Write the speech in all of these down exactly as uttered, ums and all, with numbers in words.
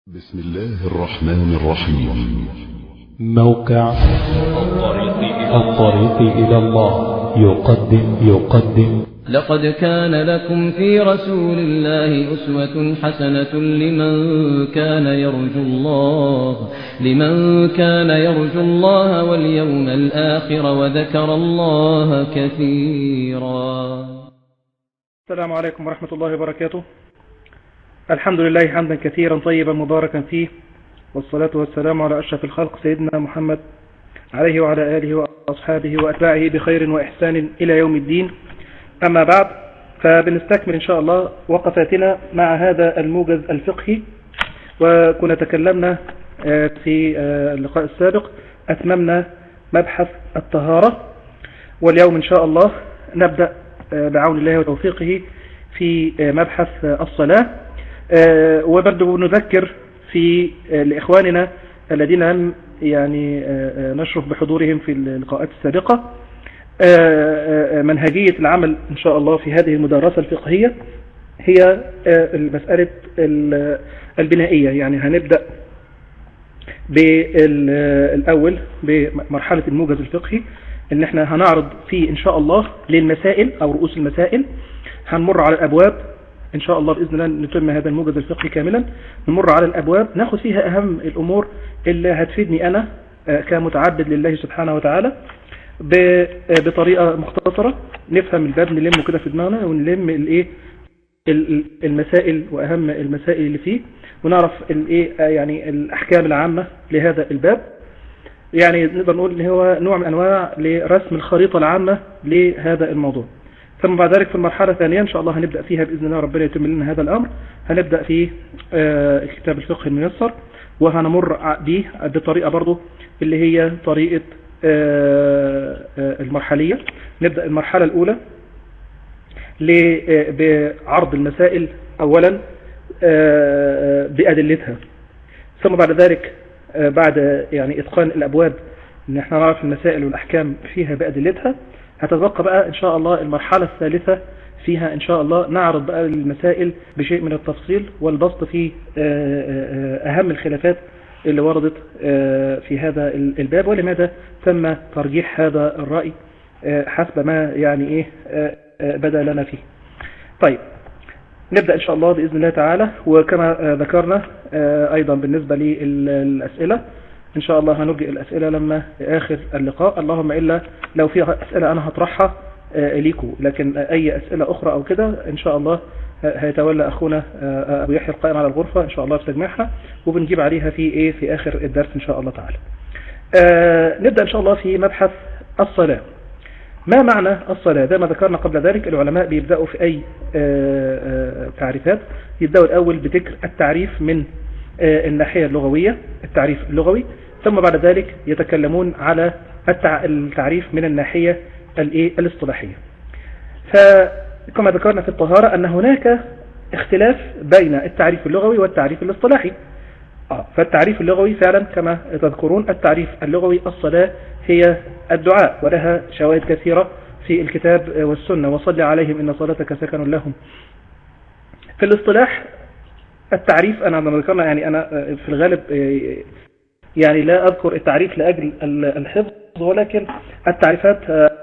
بسم الله الرحمن الرحيم. موقع الطريق إلى الله يقدم يقدم لقد كان لكم في رسول الله أسوة حسنة لمن كان يرجو الله لمن كان يرجو الله واليوم الآخر وذكر الله كثيرا. السلام عليكم ورحمة الله وبركاته. الحمد لله حمدا كثيرا طيبا مباركا فيه، والصلاة والسلام على أشرف الخلق سيدنا محمد عليه وعلى آله وأصحابه وأتباعه بخير وإحسان إلى يوم الدين. أما بعد، فبنستكمل إن شاء الله وقفاتنا مع هذا الموجز الفقهي، وكنا تكلمنا في اللقاء السابق أتممنا مبحث الطهارة، واليوم إن شاء الله نبدأ بعون الله وتوفيقه في مبحث الصلاة. وبرضه نذكر في لإخواننا الذين لم يعني نشرف بحضورهم في اللقاءات السابقة منهجية العمل إن شاء الله في هذه المدرسة الفقهية هي المسألة البنائية. يعني هنبدأ بالأول بمرحلة الموجز الفقهي، إن احنا هنعرض فيه إن شاء الله للمسائل أو رؤوس المسائل، هنمر على الأبواب إن شاء الله بإذن الله نتم هذا الموجز الفقهي كاملا، نمر على الأبواب ناخذ فيها أهم الأمور اللي هتفيدني أنا كمتعبد لله سبحانه وتعالى بطريقة مختصرة، نفهم الباب نلمه كده في دماغنا ونلم الايه المسائل وأهم المسائل اللي فيه، ونعرف الايه يعني الأحكام العامة لهذا الباب. يعني نقدر نقول ان هو نوع من أنواع لرسم الخريطة العامة لهذا الموضوع. ثم بعد ذلك في المرحلة الثانية إن شاء الله هنبدأ فيها بإذن الله، ربنا يتم لنا هذا الأمر، هنبدأ في كتاب الفقه الميسر، وهنمر به بطريقة برضو اللي هي طريقة المرحلية. نبدأ المرحلة الأولى بعرض المسائل أولا بأدلتها، ثم بعد ذلك بعد يعني إتقان الأبواب إن احنا نعرف المسائل والأحكام فيها بأدلتها، هتتبقى بقى إن شاء الله المرحلة الثالثة فيها إن شاء الله نعرض بقى المسائل بشيء من التفصيل والبسط في أهم الخلافات اللي وردت في هذا الباب، ولماذا تم ترجيح هذا الرأي حسب ما يعني إيه بدأ لنا فيه. طيب نبدأ إن شاء الله بإذن الله تعالى. وكما ذكرنا أيضا بالنسبة للأسئلة إن شاء الله هنرجئ الأسئلة لما آخر اللقاء، اللهم إلا لو فيها أسئلة أنا هطرحها ليكم، لكن أي أسئلة أخرى أو كده إن شاء الله هيتولى أخونا أبو يحيى القائم على الغرفة إن شاء الله بتجميعها، وبنجيب عليها في إيه في آخر الدرس إن شاء الله تعالى. نبدأ إن شاء الله في مبحث الصلاة. ما معنى الصلاة؟ زي ما ذكرنا قبل ذلك العلماء بيبدأوا في أي تعريفات، يبدأوا الأول بذكر التعريف من الناحية اللغوية، التعريف اللغوي، ثم بعد ذلك يتكلمون على التعريف من الناحية الاصطلاحية. فكما ذكرنا في الطهارة أن هناك اختلاف بين التعريف اللغوي والتعريف الاصطلاحي. فالتعريف اللغوي فعلا كما تذكرون التعريف اللغوي الصلاة هي الدعاء، ولها شواهد كثيرة في الكتاب والسنة، وصل عليهم إن صلاتك سكن لهم. في الاصطلاح التعريف أنا لما ذكرنا يعني أنا في الغالب يعني لا أذكر التعريف لأجل الحفظ، ولكن التعريفات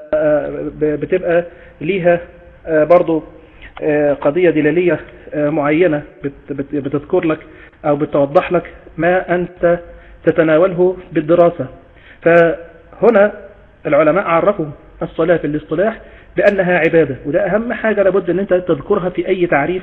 بتبقى ليها برضو قضية دلالية معينة بتذكر لك أو بتوضح لك ما أنت تتناوله بالدراسة. فهنا العلماء عرفوا الصلاة في الاصطلاح بأنها عبادة، وده أهم حاجة لابد أن أنت تذكرها في أي تعريف.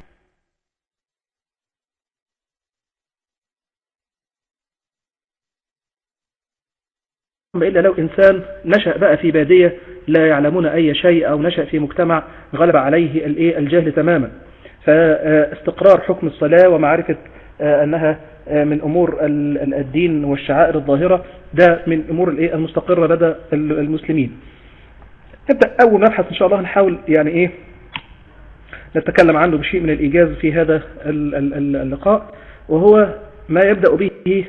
إلا لو إنسان نشأ بقى في بادية لا يعلمون أي شيء، أو نشأ في مجتمع غلب عليه الجهل تماما، فاستقرار حكم الصلاة ومعرفة أنها من أمور الدين والشعائر الظاهرة ده من أمور المستقرة لدى المسلمين. نبدأ أول مبحث إن شاء الله نحاول يعني إيه نتكلم عنه بشيء من الإيجاز في هذا اللقاء، وهو ما يبدأ به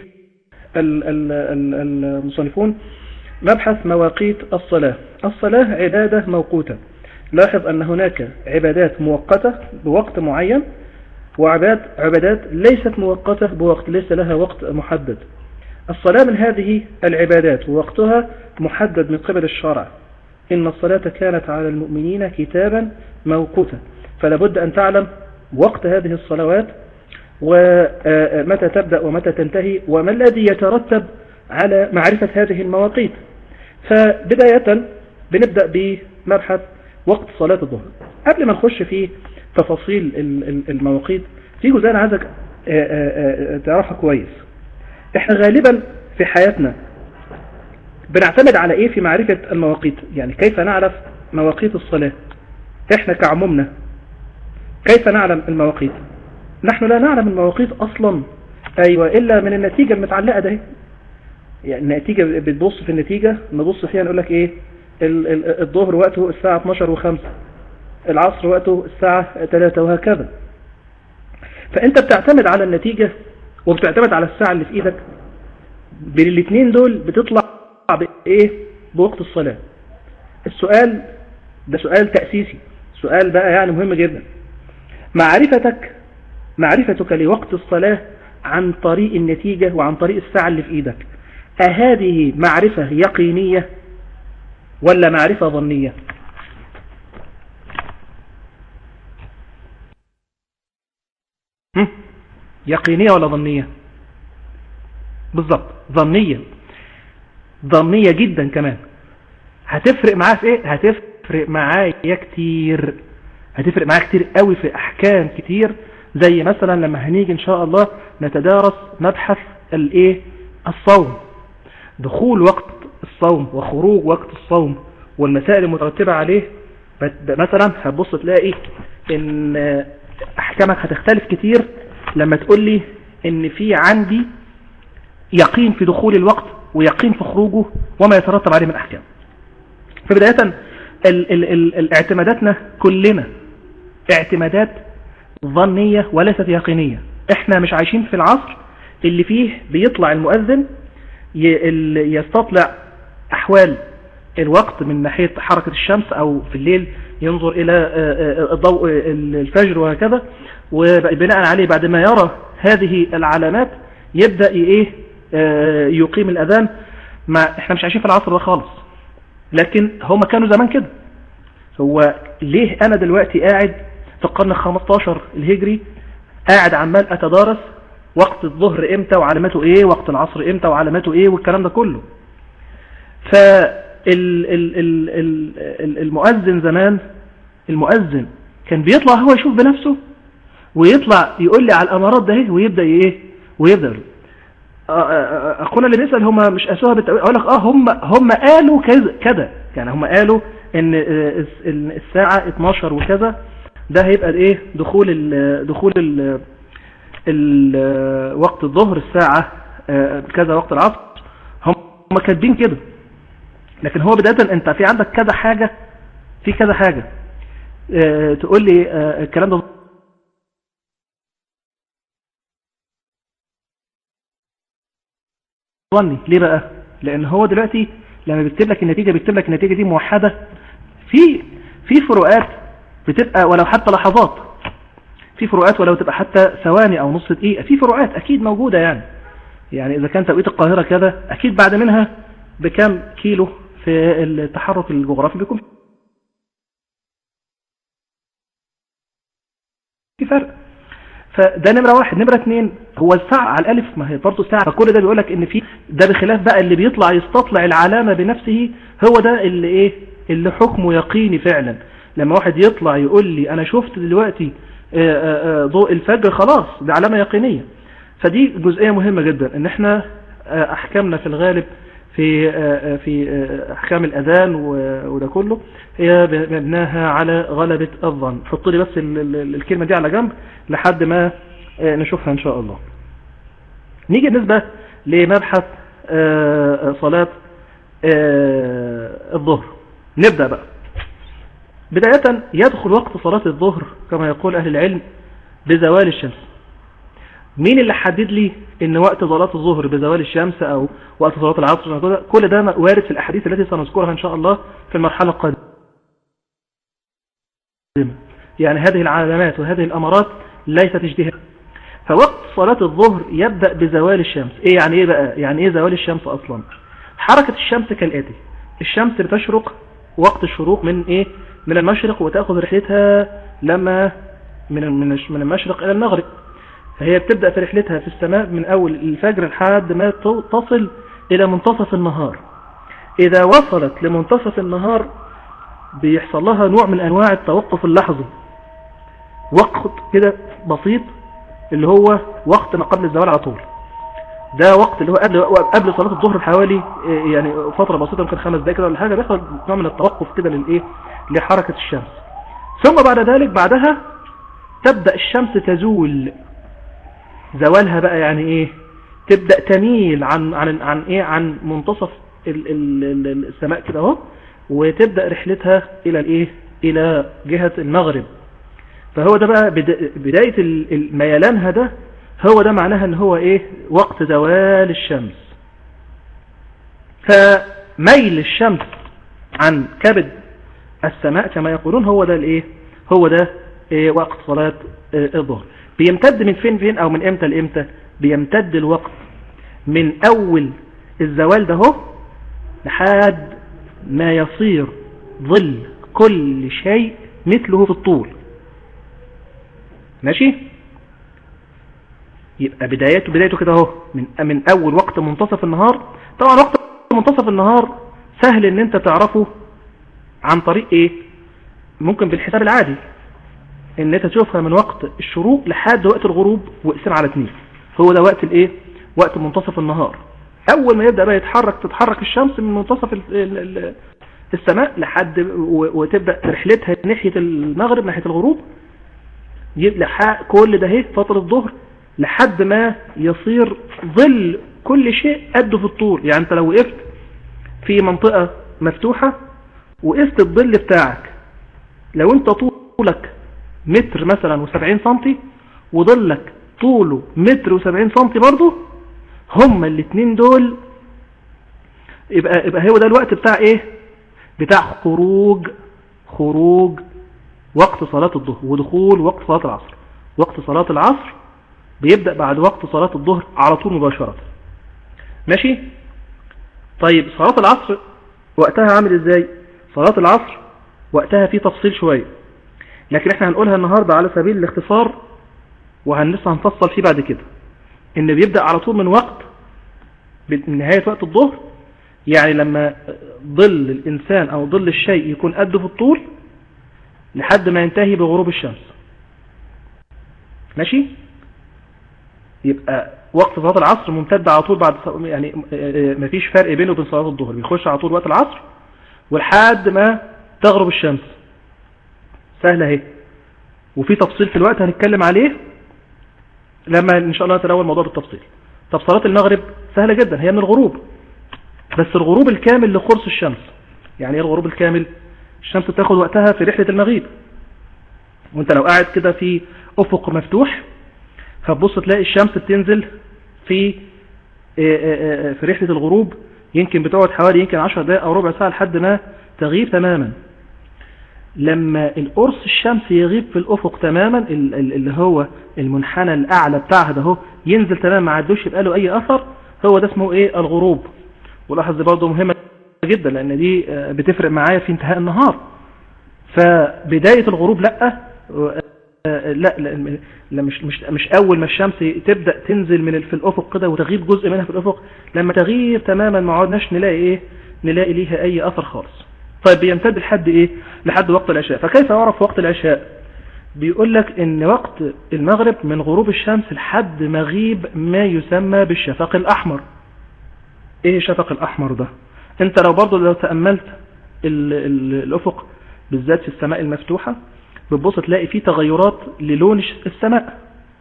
المصنفون مبحث مواقيت الصلاة. الصلاة عبادة موقوتة. لاحظ أن هناك عبادات مؤقتة بوقت معين، وعبادات عبادات ليست مؤقتة بوقت، ليس لها وقت محدد. الصلاة من هذه العبادات ووقتها محدد من قبل الشرع، إن الصلاة كانت على المؤمنين كتابا موقوتا، فلا بد أن تعلم وقت هذه الصلوات ومتى تبدأ ومتى تنتهي وما الذي يترتب على معرفة هذه المواقيت. فبداية بنبدأ بمبحث وقت صلاة الظهر. قبل ما نخش في تفاصيل المواقيت، في جزء أنا عايزك تعرفها كويس. احنا غالبا في حياتنا بنعتمد على ايه في معرفة المواقيت؟ يعني كيف نعرف مواقيت الصلاة؟ احنا كعمومنا كيف نعلم المواقيت؟ نحن لا نعلم المواقيت اصلا، ايوه، الا من النتيجة المتعلقة ده. يعني النتيجة بتبص في النتيجة، نبص فيها نقول لك ايه، الظهر وقته الساعة اتناشر وخمسة، العصر وقته الساعة ثلاثة، وهكذا. فانت بتعتمد على النتيجة وبتعتمد على الساعة اللي في ايدك، بين الاثنين دول بتطلع بايه؟ بوقت الصلاة. السؤال ده سؤال تأسيسي، سؤال بقى يعني مهم جدا. معرفتك معرفتك لوقت الصلاة عن طريق النتيجة وعن طريق الساعة اللي في ايدك، أهذه معرفة يقينية ولا معرفة ظنية؟ يقينية ولا ظنية؟ بالضبط ظنية، ظنية جدا كمان. هتفرق معاه في ايه؟ هتفرق معايا كتير، هتفرق معايا كتير قوي في احكام كتير. زي مثلا لما هنيجي ان شاء الله نتدارس مبحث الايه الصوم، دخول وقت الصوم وخروج وقت الصوم والمسائل المترتبة عليه. مثلا هتبص تلاقي ان احكامك هتختلف كتير لما تقول لي ان في عندي يقين في دخول الوقت ويقين في خروجه وما يترتب عليه من احكام. فبداية ال ال ال الاعتماداتنا كلنا اعتمادات ظنية وليست يقينية. احنا مش عايشين في العصر اللي فيه بيطلع المؤذن يستطلع احوال الوقت من ناحية حركة الشمس، او في الليل ينظر الى ضوء الفجر وهكذا، وبناء عليه بعد ما يرى هذه العلامات يبدأ ايه يقيم الاذان. ما احنا مش عايشين في العصر ده خالص، لكن هم كانوا زمان كده. هو ليه انا دلوقتي قاعد في القرن الخمستاشر الهجري قاعد عمال اتدارس وقت الظهر امتى وعلاماته ايه، وقت العصر امتى وعلاماته ايه، والكلام ده كله؟ فالمؤذن زمان، المؤذن كان بيطلع هو يشوف بنفسه ويطلع يقول لي على الامارات ده ويبدا ايه ويبدا اخونا اللي بيسال هم مش قاسوها بالتأويل، اقول لك اه هم هم قالوا كذا، يعني هم قالوا ان الساعه اتناشر وكذا ده هيبقى ايه دخول ال دخول ال ال وقت الظهر الساعه كذا وقت العصر، هم هم كاتبين كده. لكن هو بدايه انت في عندك كذا حاجه، في كذا حاجه اه تقول لي اه الكلام ده ظني. ليه بقى؟ لان هو دلوقتي لما بيكتب لك النتيجه بيكتب لك النتيجه دي موحده، في في فروقات بتبقى ولو حتى لحظات، في فروقات ولو تبقى حتى ثواني او نص دقيقه، في فروقات اكيد موجوده. يعني يعني اذا كان توقيت القاهره كذا اكيد بعد منها بكام كيلو في التحرك الجغرافي بيكون في فرق. فده نمرة واحد. نمرة اتنين هو الساعة على الالف، ما هي برضه ساعة، فكل ده بيقولك ان في ده بخلاف بقى اللي بيطلع يستطلع العلامة بنفسه، هو ده اللي ايه اللي حكمه يقيني فعلا. لما واحد يطلع يقول لي انا شفت دلوقتي ضوء الفجر، خلاص ده علامة يقينية. فدي جزئية مهمة جدا، ان احنا احكامنا في الغالب في في احكام الاذان وده كله هي مبناها على غلبة الظن. حط لي بس الكلمة دي على جنب لحد ما نشوفها ان شاء الله. نيجي بالنسبة لمبحث صلاة الظهر. نبدأ بقى. بداية يدخل وقت صلاة الظهر كما يقول اهل العلم بزوال الشمس. مين اللي حدد لي ان وقت صلاة الظهر بزوال الشمس او وقت صلاة العصر؟ كل ده وارد في الاحاديث التي سنذكرها ان شاء الله في المرحلة القادمة. يعني هذه العلامات وهذه الامارات ليس تجديها. فوقت صلاة الظهر يبدأ بزوال الشمس. ايه يعني ايه بقى؟ يعني ايه زوال الشمس اصلا؟ حركة الشمس كالآتي: الشمس بتشرق وقت الشروق من ايه؟ من المشرق، وتأخذ رحلتها لما من من المشرق الى المغرب. فهي بتبدأ في رحلتها في السماء من اول الفجر لحد ما تصل الى منتصف النهار. اذا وصلت لمنتصف النهار بيحصل لها نوع من انواع التوقف اللحظي، وقت كده بسيط اللي هو وقت ما قبل الزوال على طول. ده وقت اللي هو قبل قبل صلاة الظهر بحوالي يعني فترة بسيطة، يمكن خمس دقائق كده ولا حاجة، بيحصل نوع من التوقف كده للايه لحركة الشمس. ثم بعد ذلك بعدها تبدأ الشمس تزول. زوالها بقى يعني ايه؟ تبدأ تميل عن عن عن ايه عن منتصف ال ال السماء كده اهو، وتبدأ رحلتها الى الايه الى جهة المغرب. فهو ده بقى بداية الميلانها، ده هو ده معناها ان هو ايه وقت زوال الشمس. فميل الشمس عن كبد السماء كما يقولون هو ده الايه هو ده إيه وقت صلاة إيه الظهر. بيمتد من فين فين او من امتى لامتى؟ بيمتد الوقت من اول الزوال ده هو لحد ما يصير ظل كل شيء مثله في الطول. ماشي؟ يبقى بدايته بدايته كده اهو من من اول وقت منتصف النهار. طبعا وقت منتصف النهار سهل ان انت تعرفه عن طريق ايه؟ ممكن بالحساب العادي ان انت تشوفها من وقت الشروق لحد وقت الغروب واقسم على اتنين. هو ده وقت الايه وقت منتصف النهار. اول ما يبدأ بقى يتحرك تتحرك الشمس من منتصف السماء لحد وتبدأ رحلتها ناحية المغرب ناحية الغروب، يبقى كل ده هي فترة الظهر لحد ما يصير ظل كل شيء قده في الطول. يعني انت لو وقفت في منطقة مفتوحة وقفت الظل بتاعك، لو انت طولك متر مثلا وسبعين سنتي وظلك طوله متر وسبعين سنتي برضو، هما الاتنين دول يبقى, يبقى هو ده الوقت بتاع ايه بتاع خروج خروج وقت صلاة الظهر ودخول وقت صلاة العصر. وقت صلاة العصر بيبدأ بعد وقت صلاة الظهر على طول مباشرة. ماشي؟ طيب صلاة العصر وقتها عامل ازاي؟ صلاة العصر وقتها فيه تفصيل شوية، لكن احنا هنقولها النهاردة على سبيل الاختصار، وهنلسه هنفصل فيه بعد كده. ان بيبدأ على طول من وقت من نهاية وقت الظهر، يعني لما ظل الانسان او ظل الشيء يكون قده في الطول لحد ما ينتهي بغروب الشمس. ماشي؟ يبقى وقت صلاة العصر ممتد على طول بعد، يعني مفيش فرق بينه وبين صلاة الظهر، بيخش على طول وقت العصر ولحد ما تغرب الشمس. سهلة اهي، وفي تفصيل في الوقت هنتكلم عليه لما ان شاء الله نتناول الموضوع بالتفصيل. طب صلاة المغرب سهلة جدا، هي من الغروب، بس الغروب الكامل لقرص الشمس. يعني ايه الغروب الكامل؟ الشمس بتاخد وقتها في رحلة المغيب، وانت لو قاعد كده في افق مفتوح فتبص تلاقي الشمس بتنزل في في رحلة الغروب، يمكن بتقعد حوالي يمكن عشر دقائق او ربع ساعة لحد ما تغيب تماما. لما القرص الشمس يغيب في الافق تماما، اللي هو المنحنى الاعلى بتاعها ده هو ينزل تماما ما عدوش يبقى له اي اثر، هو ده اسمه ايه؟ الغروب. ولاحظ دي برضه مهمة جدا لان دي بتفرق معايا في انتهاء النهار. فبداية الغروب لا لا, لا, لا مش, مش, مش اول ما الشمس تبدأ تنزل من في الافق كده وتغيب جزء منها في الافق، لما تغيب تماما ما عدناش نلاقي ايه نلاقي ليها اي اثر خالص. طيب بيمتد لحد ايه؟ لحد وقت العشاء. فكيف يعرف وقت العشاء؟ بيقول لك ان وقت المغرب من غروب الشمس لحد مغيب ما يسمى بالشفق الاحمر. ايه الشفق الاحمر ده؟ انت لو برضو لو تأملت ال ال الافق بالذات في السماء المفتوحة بتبص تلاقي فيه تغيرات للون السماء،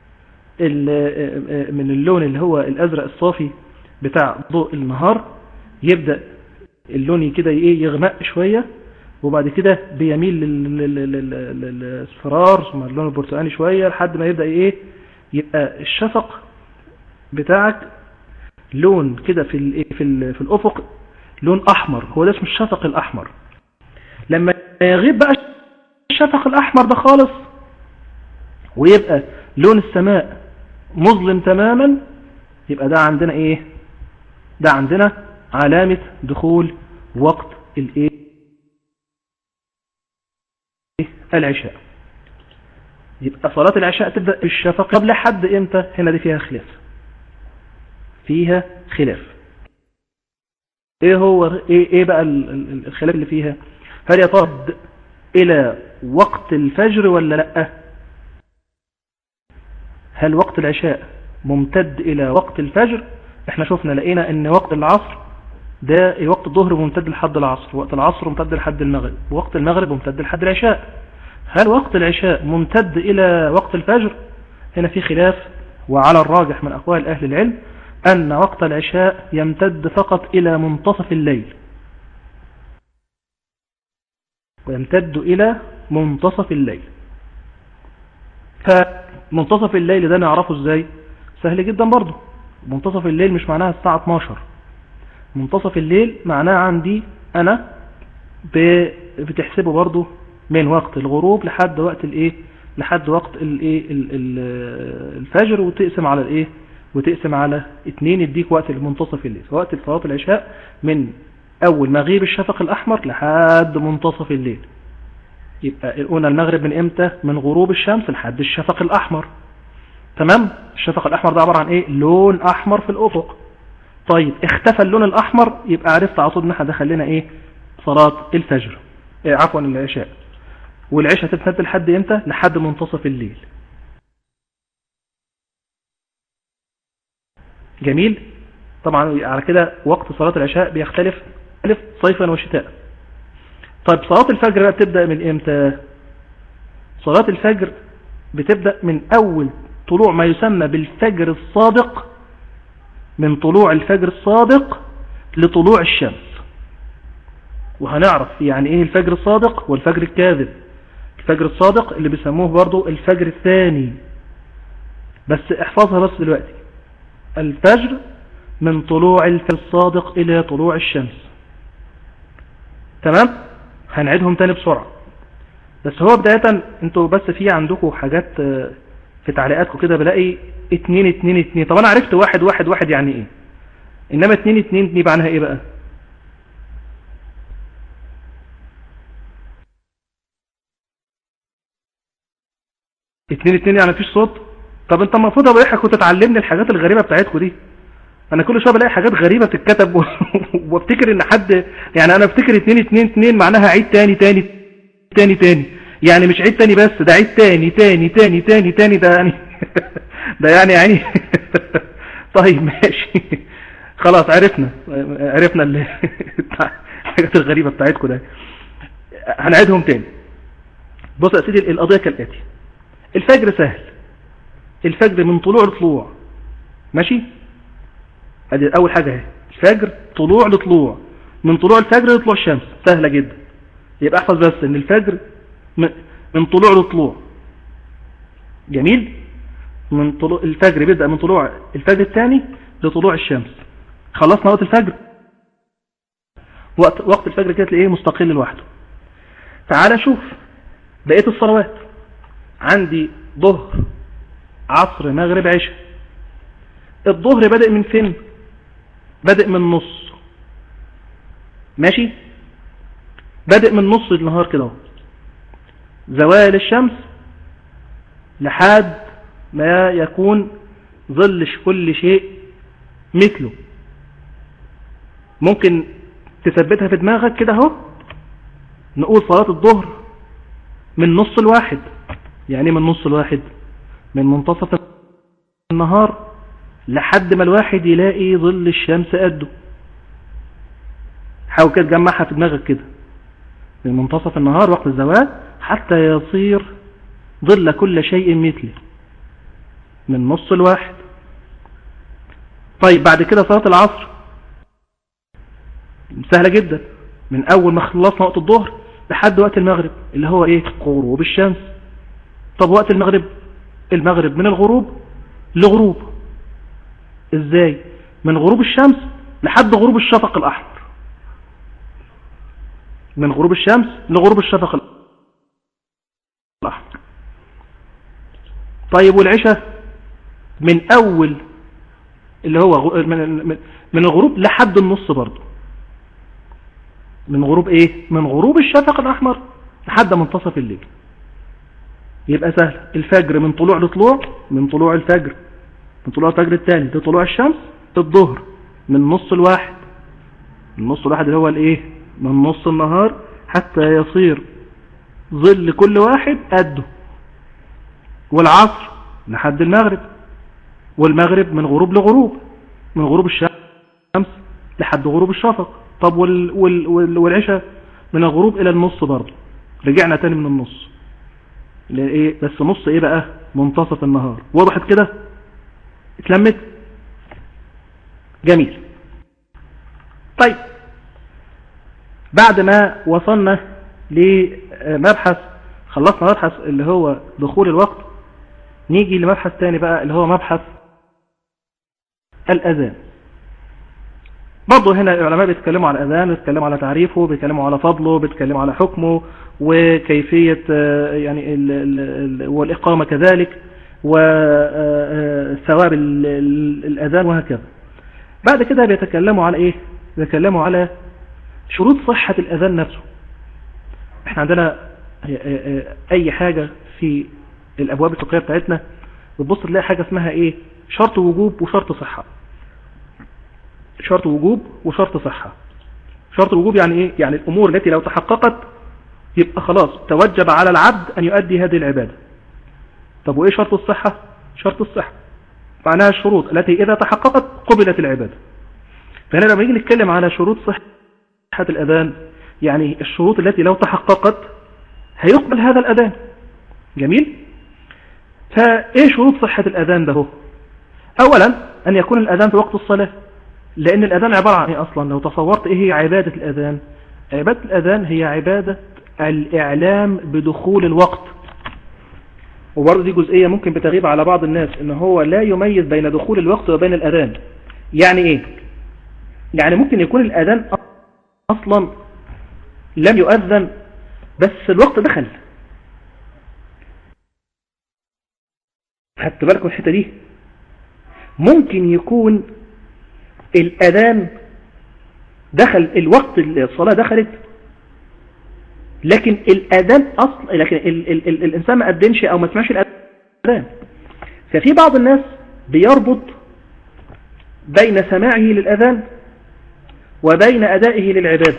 من اللون اللي هو الازرق الصافي بتاع ضوء النهار يبدأ اللون كده ايه يغمق شوية، وبعد كده بيميل للاصفرار ثم اللون البرتقاني شوية لحد ما يبدأ ايه يبقى الشفق بتاعك لون كده في في في الافق لون احمر، هو ده اسمه الشفق الاحمر. لما يغيب بقى الشفق الاحمر ده خالص ويبقى لون السماء مظلم تماما، يبقى ده عندنا ايه؟ ده عندنا علامة دخول وقت الايه؟ العشاء. يبقى صلاة العشاء تبدأ بالشفق قبل حد امتى؟ هنا دي فيها خلاف، فيها خلاف. ايه هو ايه, إيه بقى الخلاف اللي فيها؟ هل يترد الى وقت الفجر ولا لا؟ هل وقت العشاء ممتد الى وقت الفجر؟ احنا شفنا لقينا ان وقت العصر ده وقت الظهر ممتد لحد العصر، وقت العصر ممتد لحد المغرب، ووقت المغرب ممتد لحد العشاء. هل وقت العشاء ممتد الى وقت الفجر؟ هنا في خلاف، وعلى الراجح من اقوال اهل العلم ان وقت العشاء يمتد فقط الى منتصف الليل، ويمتد الى منتصف الليل. فمنتصف الليل ده نعرفه ازاي؟ سهل جدا برضه. منتصف الليل مش معناها الساعة اتناشر، منتصف الليل معناها عندي انا بتحسبه برضه من وقت الغروب لحد وقت الايه، لحد وقت الايه الفجر، وتقسم على الايه، وتقسم على اتنين يديك وقت المنتصف الليل. وقت صلاة العشاء من اول مغيب الشفق الاحمر لحد منتصف الليل. يبقى قلنا المغرب من امتى؟ من غروب الشمس لحد الشفق الاحمر. تمام؟ الشفق الاحمر ده عبارة عن ايه؟ لون احمر في الافق. طيب اختفى اللون الاحمر، يبقى عرفت على طول ان احنا دخل لنا ايه؟ صلاة الفجر، إيه عفوا العشاء. والعشاء تتمد لحد امتى؟ لحد منتصف الليل. جميل. طبعا على كده وقت صلاة العشاء بيختلف صيفا وشتاء. طيب صلاة الفجر بقى بتبدأ من امتى؟ صلاة الفجر بتبدأ من اول طلوع ما يسمى بالفجر الصادق، من طلوع الفجر الصادق لطلوع الشمس. وهنعرف يعني ايه الفجر الصادق والفجر الكاذب. الفجر الصادق اللي بيسموه برضو الفجر الثاني، بس احفظها بس دلوقتي. الفجر من طلوع الفجر الصادق الى طلوع الشمس. تمام؟ هنعيدهم تاني بسرعة. بس هو بداية انتوا بس في عندكم حاجات في تعليقاتكم كده بلاقي اتنين اتنين اتنين. طب انا عرفت واحد واحد واحد يعني ايه، انما اتنين اتنين اتنين معناها ايه بقى؟ اتنين اتنين يعني مفيش صوت. طب انت المفروض يا ابو كنت تعلمني الحاجات الغريبة بتاعتكم دي. انا كل شويه بلاقي حاجات غريبة بتتكتب وافتكر ان حد يعني انا افتكر اتنين اتنين اتنين معناها عيد تاني تاني تاني تاني، يعني مش عيد تاني بس، ده عيد تاني تاني تاني تاني تاني، ده يعني ده يعني يعني طيب ماشي خلاص عرفنا عرفنا الحاجات الغريبة بتاعتكم ده. هنعيدهم تاني. بص يا سيدي القضية كالآتي. الفجر سهل، الفجر من طلوع لطلوع، ماشي؟ ادي اول حاجة اهي، الفجر طلوع لطلوع، من طلوع الفجر لطلوع الشمس، سهلة جدا. يبقى احفظ بس ان الفجر من طلوع لطلوع. جميل؟ من طلوع الفجر بيبدأ من طلوع الفجر الثاني لطلوع الشمس. خلصنا وقت الفجر. وقت وقت الفجر كده تلاقيه مستقل لوحده. تعال شوف بقية الصلوات. عندي ظهر عصر مغرب عشاء. الظهر بدأ من فين؟ بدأ من نص، ماشي؟ بدأ من نص النهار كده، زوال الشمس لحد ما يكون ظل كل شيء مثله. ممكن تثبتها في دماغك كده اهو. نقول صلاة الظهر من نص الواحد. يعني من نص الواحد؟ من منتصف النهار لحد ما الواحد يلاقي ظل الشمس قده. حاول كده تجمعها في دماغك كده، من منتصف النهار وقت الزوال حتى يصير ظل كل شيء مثله، من نص الواحد. طيب بعد كده صلاة العصر سهلة جدا، من اول ما خلصنا وقت الظهر لحد وقت المغرب اللي هو ايه؟ غروب الشمس. طب وقت المغرب؟ المغرب من الغروب لغروب. ازاي؟ من غروب الشمس لحد غروب الشفق الاحمر. من غروب الشمس لغروب الشفق الاحمر. طيب والعشاء من اول اللي هو من, من الغروب لحد النص برضه، من غروب ايه من غروب الشفق الاحمر لحد منتصف الليل. يبقى سهل. الفجر من طلوع لطلوع، من طلوع الفجر من طلوع الفجر الثاني لطلوع الشمس. الظهر من نص الواحد، من نص الواحد اللي هو الايه من نص النهار حتى يصير ظل كل واحد قده. والعصر لحد المغرب، والمغرب من غروب لغروب، من غروب الشمس لحد غروب الشفق. طب وال وال وال والعشاء من الغروب الى النص برضه، رجعنا تاني من النص ايه بس نص ايه بقى منتصف النهار. وضحت كده؟ اتلمت؟ جميل. طيب بعد ما وصلنا لمبحث، خلصنا مبحث اللي هو دخول الوقت، نيجي لمبحث تاني بقى اللي هو مبحث الأذان. برضه هنا العلماء بيتكلموا على الأذان، بيتكلموا على تعريفه، بيتكلموا على فضله، بيتكلموا على حكمه وكيفية يعني ال ال والإقامة كذلك وثواب الأذان وهكذا. بعد كده بيتكلموا على إيه؟ بيتكلموا على شروط صحة الأذان نفسه. احنا عندنا أي حاجة في الأبواب الفقهية بتاعتنا بتبص تلاقي حاجة اسمها إيه؟ شرط وجوب وشرط صحة. شرط وجوب وشرط صحة. شرط الوجوب يعني إيه؟ يعني الأمور التي لو تحققت يبقى خلاص توجب على العبد أن يؤدي هذه العبادة. طب وإيه شرط الصحة؟ شرط الصحة معناها الشروط التي إذا تحققت قبلت العبادة. فهنا لما يجي نتكلم على شروط صحة الأذان يعني الشروط التي لو تحققت هيقبل هذا الأذان. جميل. فإيه شروط صحة الأذان ده؟ أولا أن يكون الأذان في وقت الصلاة، لأن الأذان عبارة عن إيه أصلا؟ لو تصورت إيه هي عبادة الأذان؟ عبادة الأذان هي عبادة الإعلام بدخول الوقت. وبرضه دي جزئية ممكن بتغيب على بعض الناس، إن هو لا يميز بين دخول الوقت وبين الأذان. يعني إيه؟ يعني ممكن يكون الأذان أصلا لم يؤذن بس الوقت دخل. خدت بالكم الحتة دي؟ ممكن يكون الأذان دخل الوقت، الصلاة دخلت لكن الأذان أصلا لكن ال ال ال الإنسان ما أذنش أو ما سمعش الأذان. ففي بعض الناس بيربط بين سماعه للأذان وبين أدائه للعبادة.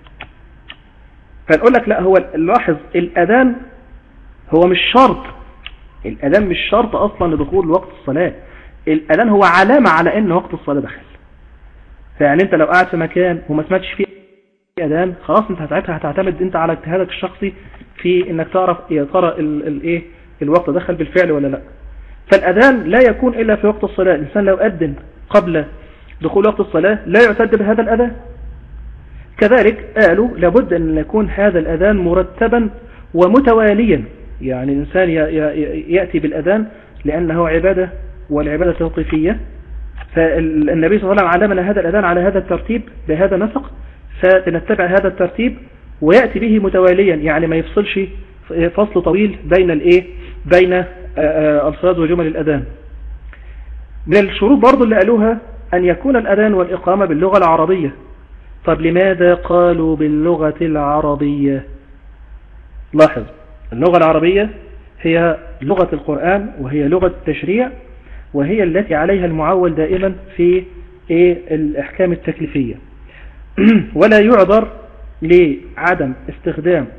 فنقول لك لا، هو لاحظ الأذان هو مش شرط، الأذان مش شرط أصلا لدخول وقت الصلاة. الأذان هو علامة على أن وقت الصلاة دخل. فيعني أنت لو قاعد في مكان وما سمعتش فيه أذان خلاص أنت ساعتها هتعتمد أنت على اجتهادك الشخصي في أنك تعرف يا ترى الإيه الوقت دخل بالفعل ولا لا. فالأذان لا يكون إلا في وقت الصلاة. الإنسان لو أذن قبل دخول وقت الصلاة لا يعتد بهذا الأذان. كذلك قالوا لابد أن يكون هذا الأذان مرتبا ومتواليا، يعني الإنسان يأتي بالأذان لأنه عبادة والعبادة توقيفية. فالنبي صلى الله عليه وسلم علمنا هذا الأذان على هذا الترتيب بهذا النسق، فنتبع هذا الترتيب ويأتي به متواليا، يعني ما يفصلش فصل طويل بين الايه بين الفاظ وجمل الأذان. من الشروط برضو اللي قالوها أن يكون الأذان والإقامة باللغة العربية. طب لماذا قالوا باللغة العربية؟ لاحظ اللغة العربية هي لغة القرآن وهي لغة التشريع وهي التي عليها المعول دائما في إيه الأحكام التكليفية. ولا يعذر لعدم استخدام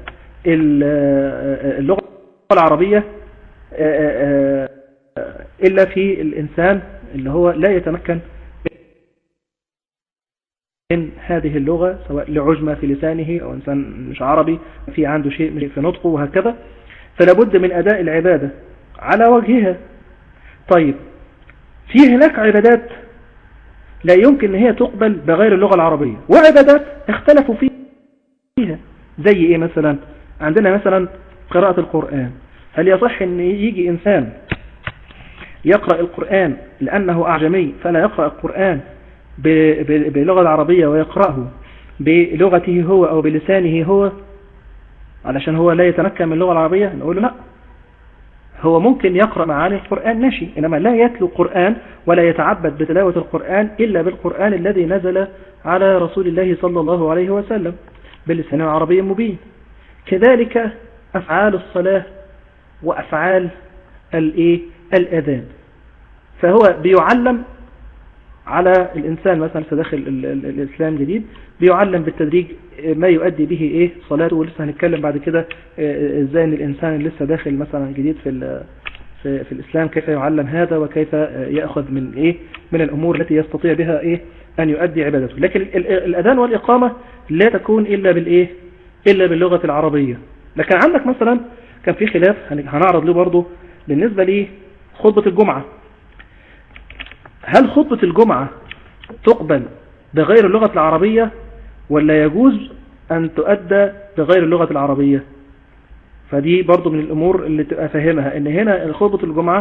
اللغة العربية إلا في الإنسان اللي هو لا يتمكن من هذه اللغة، سواء لعجمة في لسانه أو إنسان مش عربي في عنده شيء في نطقه وهكذا. فلابد من أداء العبادة على وجهها. طيب في هناك عبادات لا يمكن أن هي تقبل بغير اللغة العربية، وعبادات اختلفوا فيها. زي إيه مثلا؟ عندنا مثلا قراءة القرآن. هل يصح أن يجي إنسان يقرأ القرآن لأنه أعجمي فلا يقرأ القرآن باللغة العربية ويقرأه بلغته هو أو بلسانه هو علشان هو لا يتمكن من اللغة العربية؟ نقول له لا، هو ممكن يقرأ معاني القرآن ماشي، إنما لا يتلو القرآن ولا يتعبد بتلاوة القرآن إلا بالقرآن الذي نزل على رسول الله صلى الله عليه وسلم باللسان العربي المبين. كذلك أفعال الصلاة وأفعال الإيه الأذان، فهو بيعلم على الإنسان مثلا في داخل الإسلام جديد، بيعلم بالتدريج ما يؤدي به إيه صلاته. ولسه هنتكلم بعد كده إزاي إن الإنسان اللي لسه داخل مثلا جديد في في, في الإسلام كيف يعلم هذا، وكيف يأخذ من إيه من الأمور التي يستطيع بها إيه أن يؤدي عبادته. لكن الأذان والإقامة لا تكون إلا بالإيه إلا باللغة العربية. لكن عندك مثلا كان في خلاف هنعرض له برضه بالنسبة لي خطبة الجمعة. هل خطبة الجمعة تقبل بغير اللغة العربية ولا يجوز أن تؤدى بغير اللغة العربية؟ فدي برضو من الأمور اللي تبقى فاهمها، إن هنا خطبة الجمعة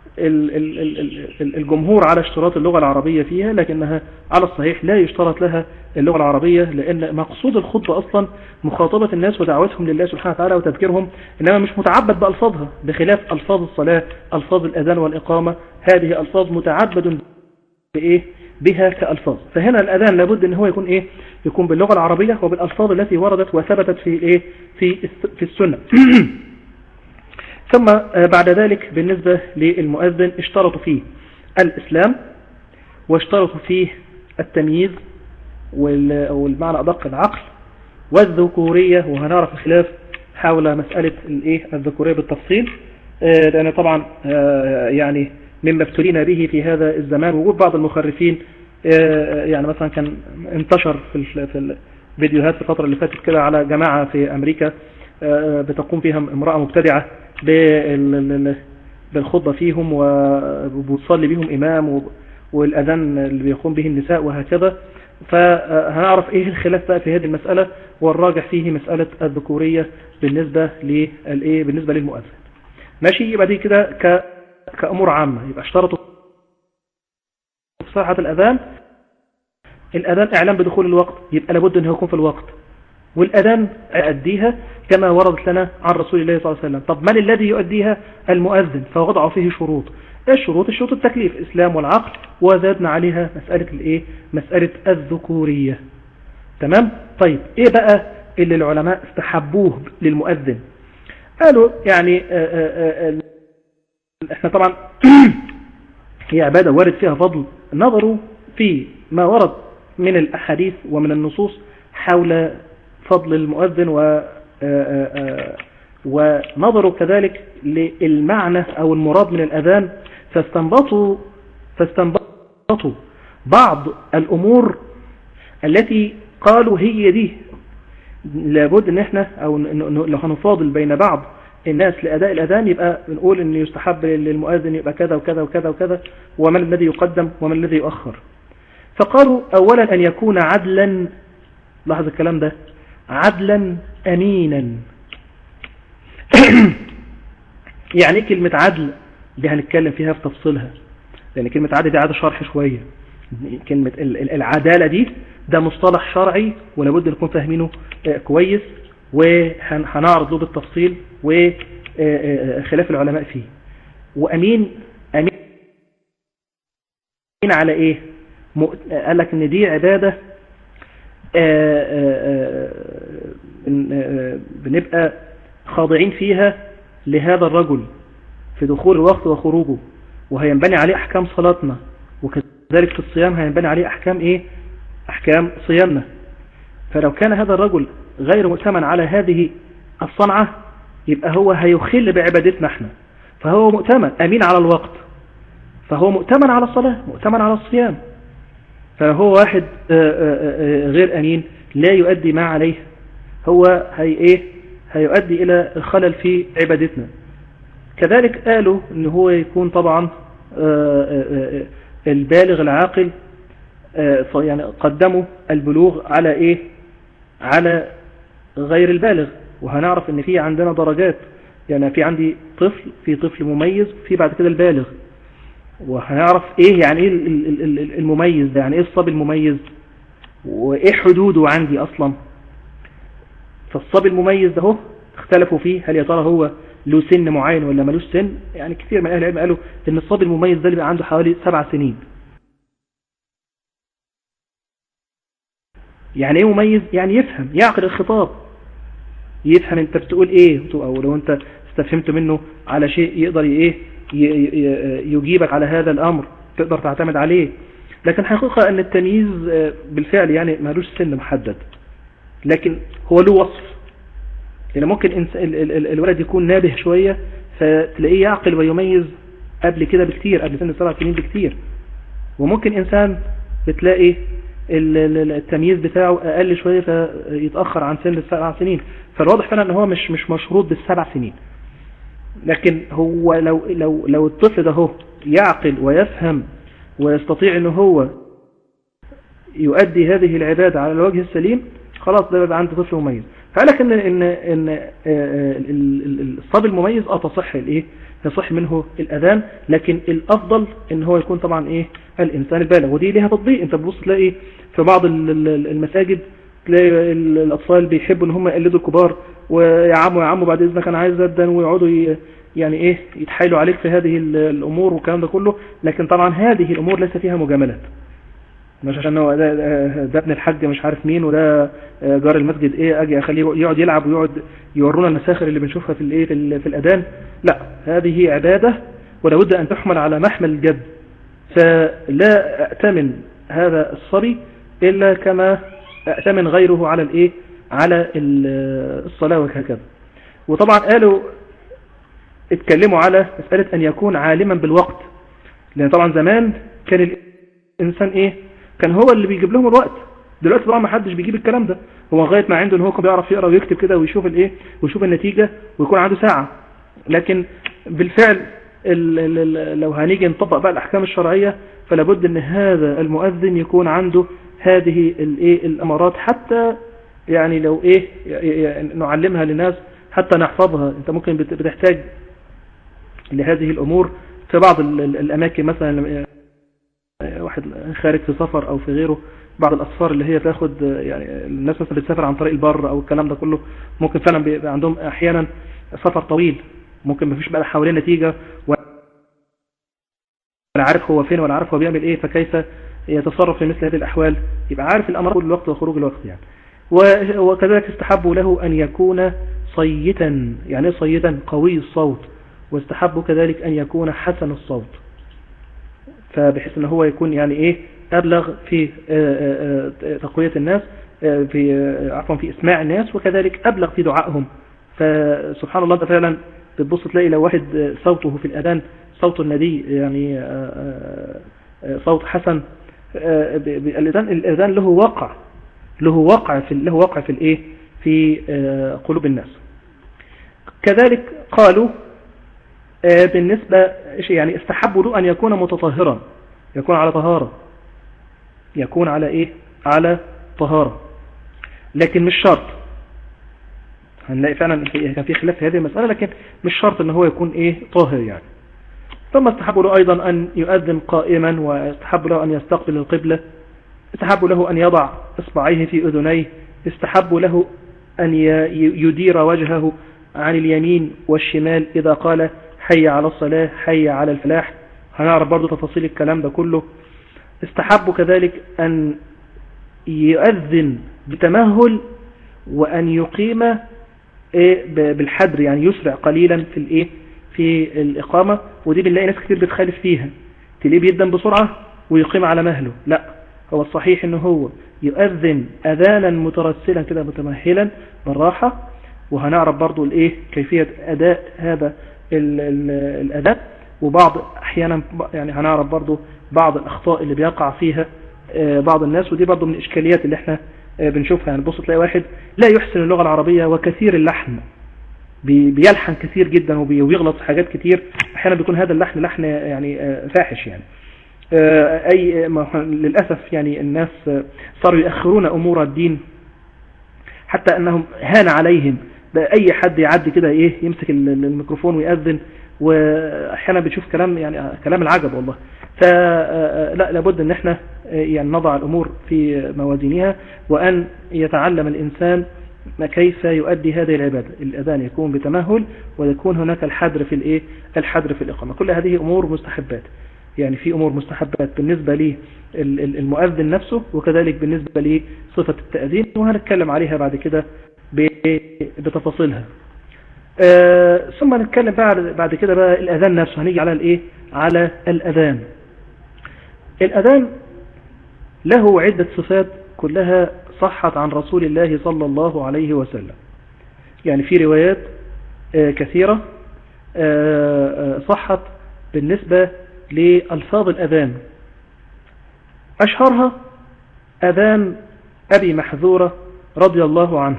الجمهور على اشتراط اللغة العربية فيها، لكنها على الصحيح لا يشترط لها اللغة العربية، لأن مقصود الخطبة أصلا مخاطبة الناس ودعوتهم لله سبحانه وتعالى وتذكيرهم، إنما مش متعبد بألفاظها، بخلاف ألفاظ الصلاة، ألفاظ الأذان والإقامة، هذه ألفاظ متعبد بإيه بها كألفاظ. فهنا الأذان لابد إن هو يكون إيه يكون باللغة العربية وبالألفاظ التي وردت وثبتت في إيه في في السنة. ثم بعد ذلك بالنسبة للمؤذن اشترطوا فيه الإسلام، واشترطوا فيه التمييز والمعنى أدق العقل والذكورية، وهنعرف الخلاف حول مسألة الإيه الذكورية بالتفصيل، لأن طبعا يعني مما ابتلينا به في هذا الزمان وجود بعض المخرفين. يعني مثلا كان انتشر في الفيديوهات في الفترة اللي فاتت كده على جماعة في أمريكا بتقوم فيها امرأة مبتدعة بالخطبة فيهم وبتصلي بهم إمام، والأذان اللي بيقوم به النساء وهكذا. فهنعرف إيه الخلاف بقى في هذه المسألة، والراجح فيه مسألة الذكورية بالنسبة للإيه بالنسبة للمؤذن. ماشي، يبقى دي كده ك كأمور عامة. يبقى اشترطوا صحة الأذان، الأذان إعلام بدخول الوقت، يبقى لابد أنه يكون في الوقت، والأذان أؤديها كما وردت لنا عن رسول الله صلى الله عليه وسلم. طب من الذي يؤديها؟ المؤذن، فوضعوا فيه شروط. الشروط الشروط التكليف، الإسلام والعقل، وزادنا عليها مسألة الإيه مسألة الذكورية. تمام. طيب إيه بقى اللي العلماء استحبوه للمؤذن؟ قالوا يعني آآ آآ احنا طبعا هي عبادة وارد فيها فضل، نظروا في ما ورد من الأحاديث ومن النصوص حول فضل المؤذن، و ونظروا كذلك للمعنى أو المراد من الأذان، فاستنبطوا فاستنبطوا بعض الأمور التي قالوا هي دي لابد ان احنا او لو هنفاضل بين بعض الناس لأداء الأذان، يبقى بنقول ان يستحب للمؤذن يبقى كذا وكذا وكذا وكذا، ومن الذي يقدم ومن الذي يؤخر. فقالوا أولا أن يكون عدلا، لاحظ الكلام ده، عدلا أمينا. يعني كلمة عدل دي هنتكلم فيها في تفصيلها، لأن كلمة عدل دي عادة شرح شوية. كلمة العدالة دي ده مصطلح شرعي ولابد نكون فاهمينه كويس، وهنعرض له بالتفصيل وخلاف العلماء فيه. وأمين أمين على إيه؟ قال لك إن دي عبادة بنبقى خاضعين فيها لهذا الرجل في دخول الوقت وخروجه، وهينبني عليه أحكام صلاتنا، وكذلك في الصيام هينبني عليه أحكام إيه؟ أحكام صيامنا. فلو كان هذا الرجل غير مؤتمن على هذه الصنعة، يبقى هو هيخل بعبادتنا احنا. فهو مؤتمن أمين على الوقت، فهو مؤتمن على الصلاة، مؤتمن على الصيام. فهو واحد غير أمين لا يؤدي ما عليه، هو هي إيه هيؤدي إلى الخلل في عبادتنا. كذلك قالوا إن هو يكون طبعا البالغ العاقل، يعني قدموا البلوغ على إيه على غير البالغ. وهنعرف إن في عندنا درجات، يعني في عندي طفل، في طفل مميز، في بعد كده البالغ. وهنعرف ايه يعني ايه المميز ده، يعني ايه الصبي المميز، وايه حدوده عندي اصلا. فالصبي المميز ده هو اختلفوا فيه، هل يا ترى هو له سن معين ولا ملوش سن. يعني كثير من اهل العلم قالوا ان الصبي المميز ده اللي بقى عنده حوالي سبع سنين. يعني ايه مميز؟ يعني يفهم، يعقل الخطاب، يفهم انت بتقول ايه، او لو انت استفهمت منه على شيء يقدر ايه يجيبك على هذا الامر، تقدر تعتمد عليه. لكن حقيقة ان التمييز بالفعل يعني مالوش سن محدد، لكن هو له وصف. يعني ممكن الولد يكون نابه شوية فتلاقيه يعقل ويميز قبل كده بكتير، قبل سن السبع سنين بكتير. وممكن انسان بتلاقي التمييز بتاعه اقل شوية فيتأخر عن سن السبع سنين. فالواضح فعلا ان هو مش مش مشروط بالسبع سنين. لكن هو لو لو لو الطفل ده هو يعقل ويفهم ويستطيع ان هو يؤدي هذه العبادة على الوجه السليم، خلاص ده بيبقى عنده طفل مميز. فقالك ان ان ان الصبي المميز اه تصح الايه، يصح منه الاذان، لكن الافضل ان هو يكون طبعا ايه الانسان البالغ. ودي ليها تطبيق. انت بتبص تلاقي في بعض المساجد تلاقي الاطفال بيحبوا ان هم يقلدوا الكبار، ويا عمو يا عمو بعد اذنك انا عايز ادن، ويقعدوا يعني ايه يتحايلوا عليك في هذه الامور والكلام ده كله. لكن طبعا هذه الامور ليس فيها مجاملات، مش عشان هو ده, ده ابن الحاج مش عارف مين وده جار المسجد ايه اجي اخليه يقعد يلعب ويقعد يورونا المساخر اللي بنشوفها في الايه في, في الاذان. لا، هذه عباده ولا بد ان تحمل على محمل الجد. فلا ائتمن هذا الصبي الا كما ائتمن غيره على الايه على الصلاه وهكذا. وطبعا قالوا اتكلموا على مساله ان يكون عالما بالوقت، لان طبعا زمان كان الانسان ايه كان هو اللي بيجيب لهم الوقت. دلوقتي طبعا ما حدش بيجيب الكلام ده، هو لغايه ما عنده ان هو كان بيعرف يقرا ويكتب كده ويشوف الايه ويشوف النتيجه ويكون عنده ساعه. لكن بالفعل ال ال لو هنيجي نطبق بقى الاحكام الشرعيه فلا بد ان هذا المؤذن يكون عنده هذه الايه الامارات، حتى يعني لو ايه نعلمها للناس حتى نحفظها. انت ممكن بتحتاج لهذه الامور في بعض الاماكن، مثلا واحد خارج في سفر او في غيره، بعض الاسفار اللي هي تاخد يعني الناس مثلا بتسافر عن طريق البر او الكلام ده كله، ممكن فعلا بيبقى عندهم احيانا سفر طويل، ممكن ما فيش بقى حواليه نتيجه ولا عارف هو فين ولا عارف هو بيعمل ايه، فكيف يتصرف في مثل هذه الاحوال؟ يبقى عارف الامر كل الوقت وخروج الوقت يعني. وكذلك استحب له ان يكون صيتا. يعني صيتا قوي الصوت، واستحب كذلك ان يكون حسن الصوت، فبحيث ان هو يكون يعني ايه ابلغ في تقوية الناس، في عفوا في اسماع الناس، وكذلك ابلغ في دعائهم. فسبحان الله انت فعلا بتبص تلاقي لو واحد صوته في الاذان صوت الندي، يعني صوت حسن، الاذان الاذان له وقع له وقع في له وقع في الايه في قلوب الناس. كذلك قالوا بالنسبة يعني استحبوا له أن يكون متطهرا، يكون على طهارة، يكون على إيه على طهارة، لكن مش شرط. هنلاقي فعلا كان في خلاف في هذه المسألة، لكن مش شرط أن هو يكون إيه طاهر يعني. ثم استحبوا له أيضا أن يؤذن قائما، واستحبوا له أن يستقبل القبلة، استحبوا له أن يضع إصبعيه في أذنيه، استحبوا له أن يدير وجهه عن اليمين والشمال إذا قال حي على الصلاة حي على الفلاح. هنعرف برضو تفاصيل الكلام ده كله. استحبوا كذلك أن يؤذن بتمهل، وأن يقيم بالحدر، يعني يسرع قليلا في الايه في الإقامة. ودي بنلاقي ناس كتير بتخالف فيها، تلاقيه بيدن بسرعة ويقيم على مهله. لا، هو الصحيح انه هو يؤذن أذانا مترسلا كده متمهلا بالراحة. وهنعرف برضو الايه كيفية أداء هذا الأداء، وبعض أحيانا يعني هنعرف برضو بعض الأخطاء اللي بيقع فيها بعض الناس، ودي برضو من الإشكاليات اللي احنا بنشوفها. يعني بص تلاقي واحد لا يحسن اللغة العربية وكثير اللحن، بيلحن كثير جدا وبيغلط حاجات كتير، أحيانا بيكون هذا اللحن لحن يعني فاحش يعني. أي للأسف يعني الناس صاروا يأخرون أمور الدين، حتى أنهم هان عليهم أي حد يعدي كده إيه يمسك الميكروفون ويأذن، وأحيانا بتشوف كلام يعني كلام العجب والله. فلا لابد أن احنا يعني نضع الأمور في موازينها، وأن يتعلم الإنسان ما كيف يؤدي هذه العبادة. الأذان يكون بتمهل ويكون هناك الحذر في الإيه الحذر في الإقامة. كل هذه أمور مستحبات، يعني في أمور مستحبات بالنسبة للمؤذن نفسه وكذلك بالنسبة لصفة التأذين، وهنتكلم عليها بعد كده بتفاصيلها. آه ثم نتكلم بعد بعد كده بقى الأذان نفسه. هنيجي على الإيه على الأذان. الأذان له عدة صفات كلها صحت عن رسول الله صلى الله عليه وسلم. يعني في روايات آه كثيرة آه صحت بالنسبة لألفاظ الأذان. أشهرها أذان أبي محذورة رضي الله عنه،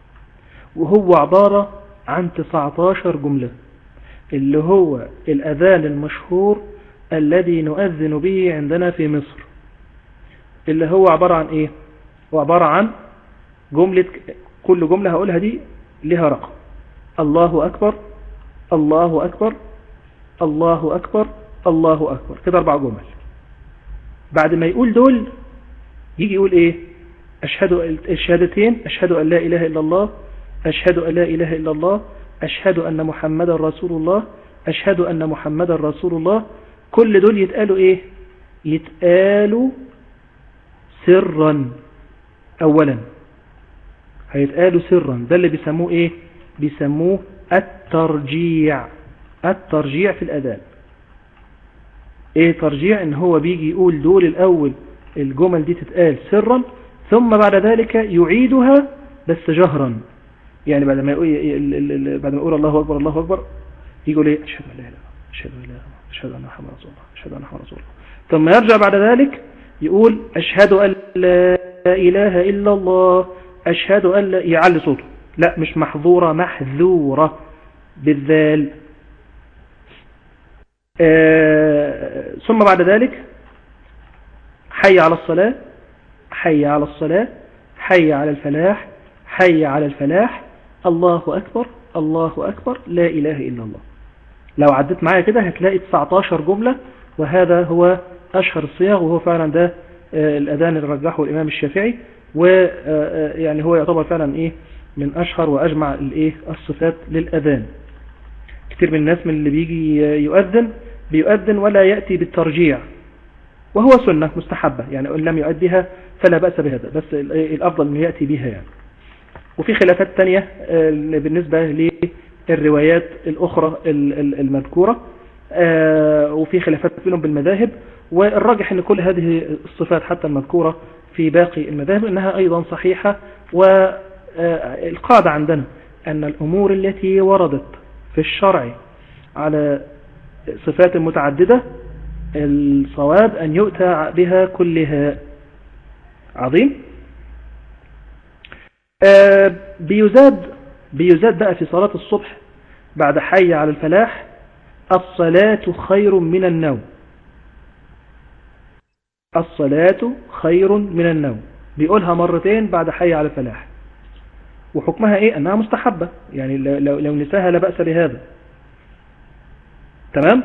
وهو عبارة عن تسعة عشر جملة، اللي هو الأذان المشهور الذي نؤذن به عندنا في مصر، اللي هو عبارة عن إيه؟ هو عبارة عن جملة، كل جملة هقولها دي لها رقم: الله أكبر، الله أكبر، الله أكبر، الله أكبر، كده أربع جمل. بعد ما يقول دول يجي يقول إيه؟ أشهد الشهادتين: أشهد أن لا إله إلا الله، أشهد أن لا إله إلا الله، أشهد أن محمد رسول الله، أشهد أن محمد رسول الله. كل دول يتقالوا إيه؟ يتقالوا سرا. أولا هيتقالوا سرا، ده اللي بيسموه إيه؟ بيسموه الترجيع. الترجيع في الأذان إيه ترجيع؟ إن هو بيجي يقول دول الأول، الجمل دي تتقال سرا، ثم بعد ذلك يعيدها بس جهرا. يعني بعد ما يقول بعد ما يقول الله أكبر الله أكبر يقول إيه؟ أشهد أن لا إله إلا الله، أشهد أن لا إله إلا الله، أشهد أن محمدا رسول الله، أشهد أن محمدا رسول الله. ثم يرجع بعد ذلك يقول أشهد أن لا إله إلا الله، أشهد أن لا، يعلي صوته، لا مش محظورة، محذورة بالذال. آه ثم بعد ذلك حي على الصلاة، حي على الصلاة، حي على الفلاح، حي على الفلاح، الله أكبر، الله أكبر، لا إله إلا الله. لو عدت معايا كده هتلاقي تسعة عشر جملة، وهذا هو أشهر الصيغ، وهو فعلا ده آه الأذان اللي رجحه الإمام الشافعي، ويعني هو يعتبر فعلا إيه من أشهر وأجمع الإيه الصفات للأذان. كتير من الناس من اللي بيجي يؤذن بيؤذن ولا يأتي بالترجيع، وهو سنة مستحبة، يعني إن لم يؤديها فلا بأس بهذا، بس الأفضل أن يأتي بها يعني. وفي خلافات تانية بالنسبة للروايات الأخرى المذكورة، وفي خلافات بينهم بالمذاهب، والراجح أن كل هذه الصفات حتى المذكورة في باقي المذاهب أنها أيضا صحيحة. والقاعدة عندنا أن الأمور التي وردت في الشرع على صفات متعددة الصواب أن يؤتى بها كلها. عظيم. آه بيزاد بيزاد بقى في صلاة الصبح بعد حي على الفلاح: الصلاة خير من النوم. الصلاة خير من النوم، بيقولها مرتين بعد حي على الفلاح. وحكمها ايه؟ انها مستحبة، يعني لو, لو نساها لا بأس بهذا. تمام.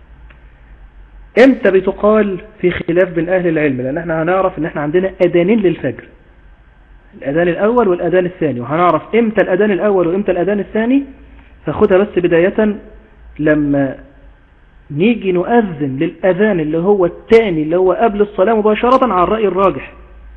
امتى بتقال؟ في خلاف بين اهل العلم، لان احنا هنعرف ان احنا عندنا اذانين للفجر، الاذان الاول والاذان الثاني، وهنعرف امتى الاذان الاول وامتى الاذان الثاني. فخدها بس بداية، لما نيجي نؤذن للاذان اللي هو الثاني اللي هو قبل الصلاة مباشرة على الرأي الراجح.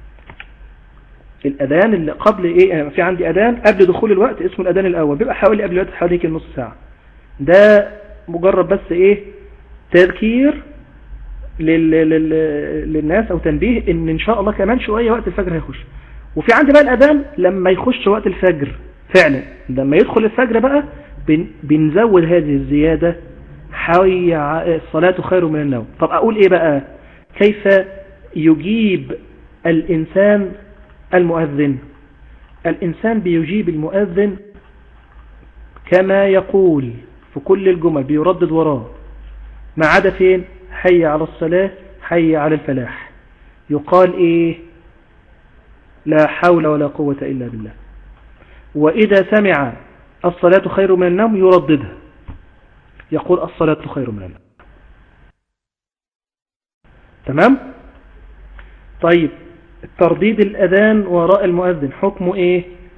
الاذان اللي قبل ايه؟ في عندي اذان قبل دخول الوقت اسمه الاذان الاول، بيبقى حوالي قبل الوقت حوالي نص ساعة. ده مجرد بس ايه؟ تذكير لل... لل... للناس او تنبيه ان ان شاء الله كمان شوية وقت الفجر هيخش. وفي عندي بقى الاذان لما يخش وقت الفجر فعلا، لما يدخل الفجر بقى بن... بنزود هذه الزيادة: حي الصلاة خير من النوم. طب اقول ايه بقى؟ كيف يجيب الانسان المؤذن؟ الانسان بيجيب المؤذن كما يقول في كل الجمل، بيردد وراه، ما عدا فين؟ حي على الصلاة، حي على الفلاح، يقال ايه؟ لا حول ولا قوة الا بالله. واذا سمع الصلاة خير من النوم يرددها، يقول الصلاة خير من النوم. تمام. طيب، ترديد الأذان وراء المؤذن حكمه إيه؟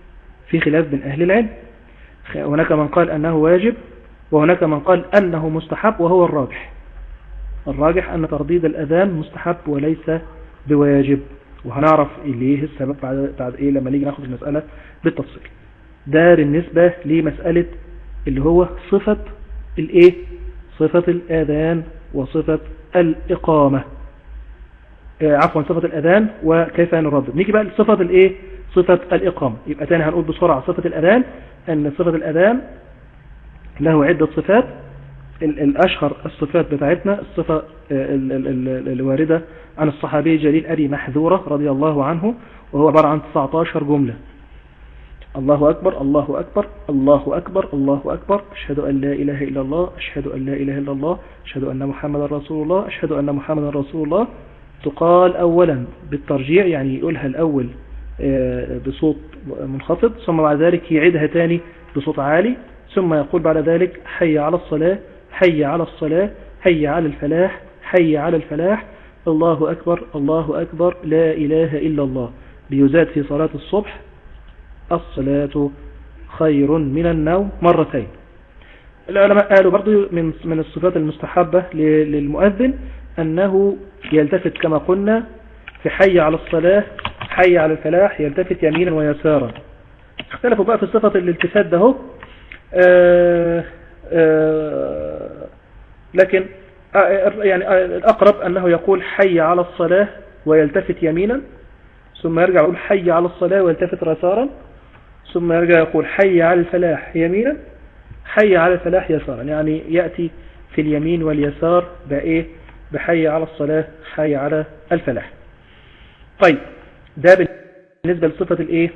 في خلاف بين أهل العلم. هناك من قال أنه واجب وهناك من قال أنه مستحب، وهو الراجح. الراجح أن ترديد الأذان مستحب وليس بواجب، وهنعرف إليه السبب بعد, بعد إيه لما نيجي ناخد المسألة بالتفصيل. ده بالنسبة لمسألة اللي هو صفة الإيه؟ صفة الأذان وصفة الإقامة. آه عفوا صفة الأذان وكيف نردد. نيجي بقى لصفة الإيه؟ صفة الإقامة. يبقى تاني هنقول بسرعة صفة الأذان، أن صفة الأذان له عدة صفات. الأشهر الصفات بتاعتنا الصفة الواردة عن الصحابي الجليل أبي محذورة رضي الله عنه، وهو عبارة عن تسعة عشر جملة: الله أكبر الله أكبر الله أكبر الله أكبر، أشهد أن لا إله إلا الله، أشهد أن لا إله إلا الله، أشهد أن محمد رسول الله، أشهد أن محمد رسول الله. تقال أولا بالترجيع، يعني يقولها الأول بصوت منخفض، ثم بعد ذلك يعيدها تاني بصوت عالي، ثم يقول بعد ذلك: حي على الصلاة حي على الصلاة حي على الفلاح حي على الفلاح، الله أكبر الله أكبر لا إله إلا الله. بيزاد في صلاة الصبح: الصلاة خير من النوم مرتين. العلماء قالوا برضو من من الصفات المستحبة للمؤذن أنه يلتفت كما قلنا في حي على الصلاة حي على الفلاح، يلتفت يمينا ويسارا. اختلفوا بقى في صفة الالتفات ده، آه آه لكن آه يعني الأقرب أنه يقول حي على الصلاة ويلتفت يمينا، ثم يرجع يقول حي على الصلاة ويلتفت يسارا، ثم يرجع يقول حي على الفلاح يمينا حي على الفلاح يسارا. يعني يأتي في اليمين واليسار بإيه؟ بحي على الصلاة حي على الفلاح. طيب ده بالنسبة لصفة الإيه؟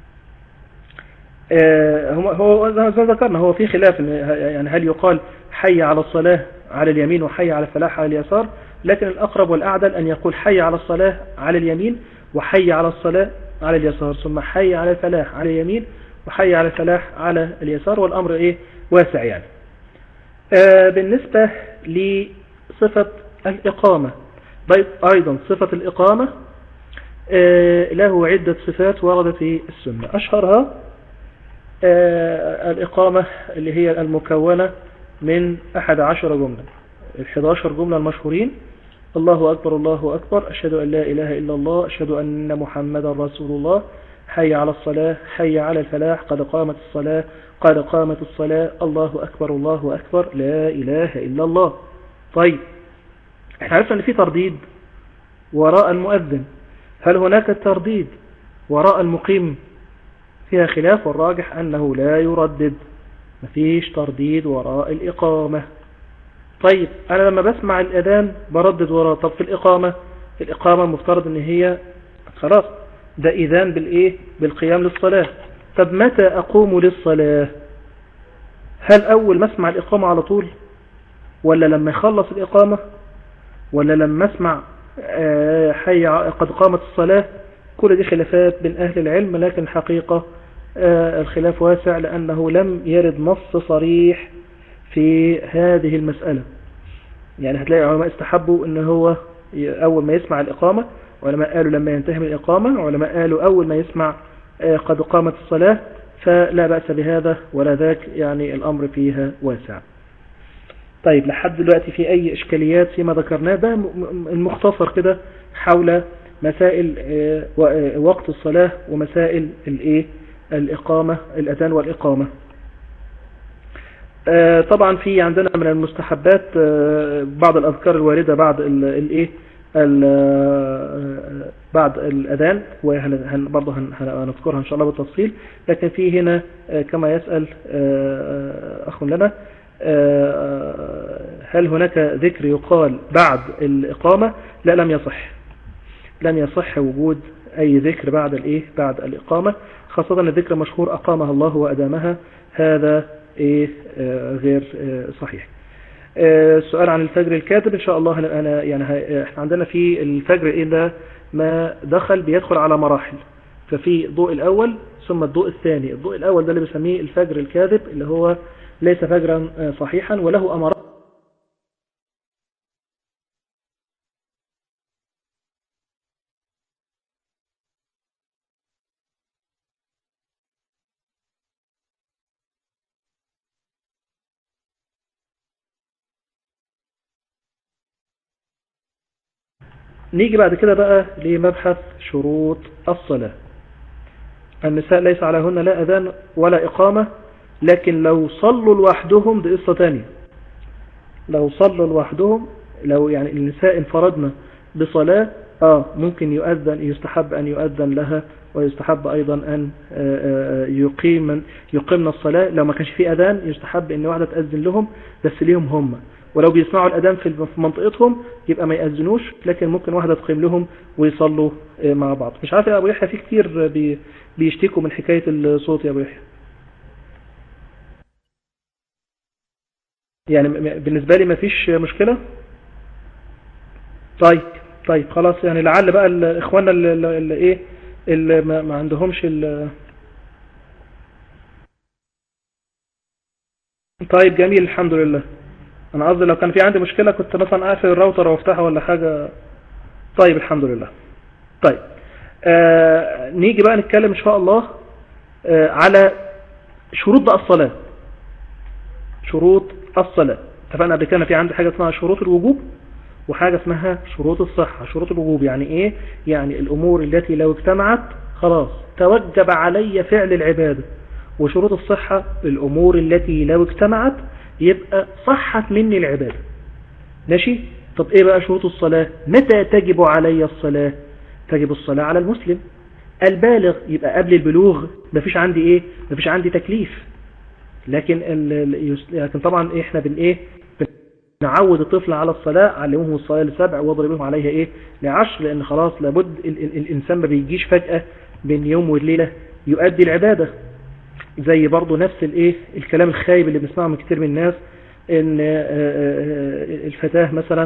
آه هو زي ما ذكرنا هو في خلاف، يعني هل يقال حي على الصلاة على اليمين وحي على الفلاح على اليسار، لكن الأقرب والأعدل أن يقول حي على الصلاة على اليمين وحي على الصلاة على اليسار، ثم حي على الفلاح على اليمين وحي على الفلاح على اليسار، والأمر إيه؟ واسع يعني. آه بالنسبة لصفة الإقامة أيضا، صفة الإقامة آه له عدة صفات وردت في السنة. أشهرها آه الإقامة اللي هي المكونة من أحد عشر جملة، الحد عشر جملة المشهورين: الله أكبر الله أكبر، أشهد أن لا إله إلا الله، أشهد أن محمد رسول الله، حي على الصلاة حي على الفلاح، قد قامت الصلاة قد قامت الصلاة، الله أكبر الله أكبر لا إله إلا الله. طيب احنا عرفنا أن في ترديد وراء المؤذن، هل هناك الترديد وراء المقيم؟ فيها خلاف، والراجح أنه لا يردد، مفيش ترديد وراء الإقامة. طيب أنا لما بسمع الأذان بردد وراء، طب في الإقامة الإقامة مفترض أن هي خلاص ده إذان بالإيه؟ بالقيام للصلاة. طب متى أقوم للصلاة؟ هل أول ما اسمع الإقامة على طول، ولا لما يخلص الإقامة، ولا لما اسمع حي قد قامت الصلاة؟ كل دي خلافات بين أهل العلم، لكن الحقيقة الخلاف واسع، لأنه لم يرد نص صريح في هذه المسألة. يعني هتلاقي علماء استحبوا ان هو اول ما يسمع الإقامة، وعلماء قالوا لما ينتهي من الإقامة، وعلماء قالوا اول ما يسمع قد قامت الصلاة، فلا بأس بهذا ولا ذاك، يعني الأمر فيها واسع. طيب لحد دلوقتي في أي إشكاليات فيما ذكرناه؟ ده المختصر كده حول مسائل وقت الصلاة ومسائل الإيه؟ الإقامة، الأذان والإقامة. طبعا في عندنا من المستحبات بعض الأذكار الواردة بعد الإيه؟ بعد الأذان، وبرضه هنذكرها إن شاء الله بالتفصيل. لكن في هنا كما يسأل أخ لنا، هل هناك ذكر يقال بعد الإقامة؟ لا، لم يصح لم يصح وجود أي ذكر بعد الإيه؟ بعد الإقامة، خاصة الذكر مشهور أقامها الله وأدامها، هذا إيه؟ غير صحيح. السؤال عن الفجر الكاذب، إن شاء الله أنا يعني إحنا عندنا في الفجر إذا ما دخل بيدخل على مراحل، ففي الضوء الأول ثم الضوء الثاني. الضوء الأول ده اللي بسميه الفجر الكاذب، اللي هو ليس فجرا صحيحا وله أمرات نيجي بعد كده بقى لمبحث شروط الصلاة. النساء ليس عليهن لا أذان ولا إقامة، لكن لو صلوا لوحدهم دي قصة تانية. لو صلوا لوحدهم، لو يعني النساء انفردنا بصلاة آه ممكن يؤذن، يستحب أن يؤذن لها، ويستحب أيضا أن يقيم يقيمنا الصلاة. لو ما كانش في أذان يستحب أن واحدة تأذن لهم بس ليهم هم، ولو بيسمعوا الأذان في منطقتهم يبقى ما يأذنوش، لكن ممكن واحدة تقيم لهم ويصلوا مع بعض. مش عارف يا أبو يحيى، في كتير بيشتكوا من حكاية الصوت يا أبو يحيى. يعني بالنسبة لي ما فيش مشكلة. طيب طيب خلاص، يعني لعل بقى إخواننا اللي, اللي إيه اللي ما, ما عندهمش ال... طيب جميل الحمد لله. أنا قصدي لو كان في عندي مشكلة كنت مثلا أقفل الراوتر وافتحها ولا حاجة. طيب الحمد لله. طيب آه نيجي بقى نتكلم إن شاء الله آه على شروط بقى الصلاة. شروط الصلاة اتفقنا قبل كده في عندي حاجة اسمها شروط الوجوب وحاجة اسمها شروط الصحة. شروط الوجوب يعني ايه؟ يعني الامور التي لو اجتمعت خلاص توجب علي فعل العبادة. وشروط الصحة الامور التي لو اجتمعت يبقى صحت مني العبادة. ماشي؟ طب ايه بقى شروط الصلاة؟ متى تجب علي الصلاة؟ تجب الصلاة على المسلم البالغ، يبقى قبل البلوغ مفيش عندي ايه؟ مفيش عندي تكليف. لكن لكن طبعا احنا بن ايه نعود الطفل على الصلاة، علموهم الصلاة لسبع واضربوهم عليها ايه لعشر، لان خلاص لابد ال ال الانسان ما بيجيش فجأة بين يوم والليلة يؤدي العبادة. زي برضو نفس الايه الكلام الخايب اللي بنسمعه من كتير من الناس، ان الفتاة مثلا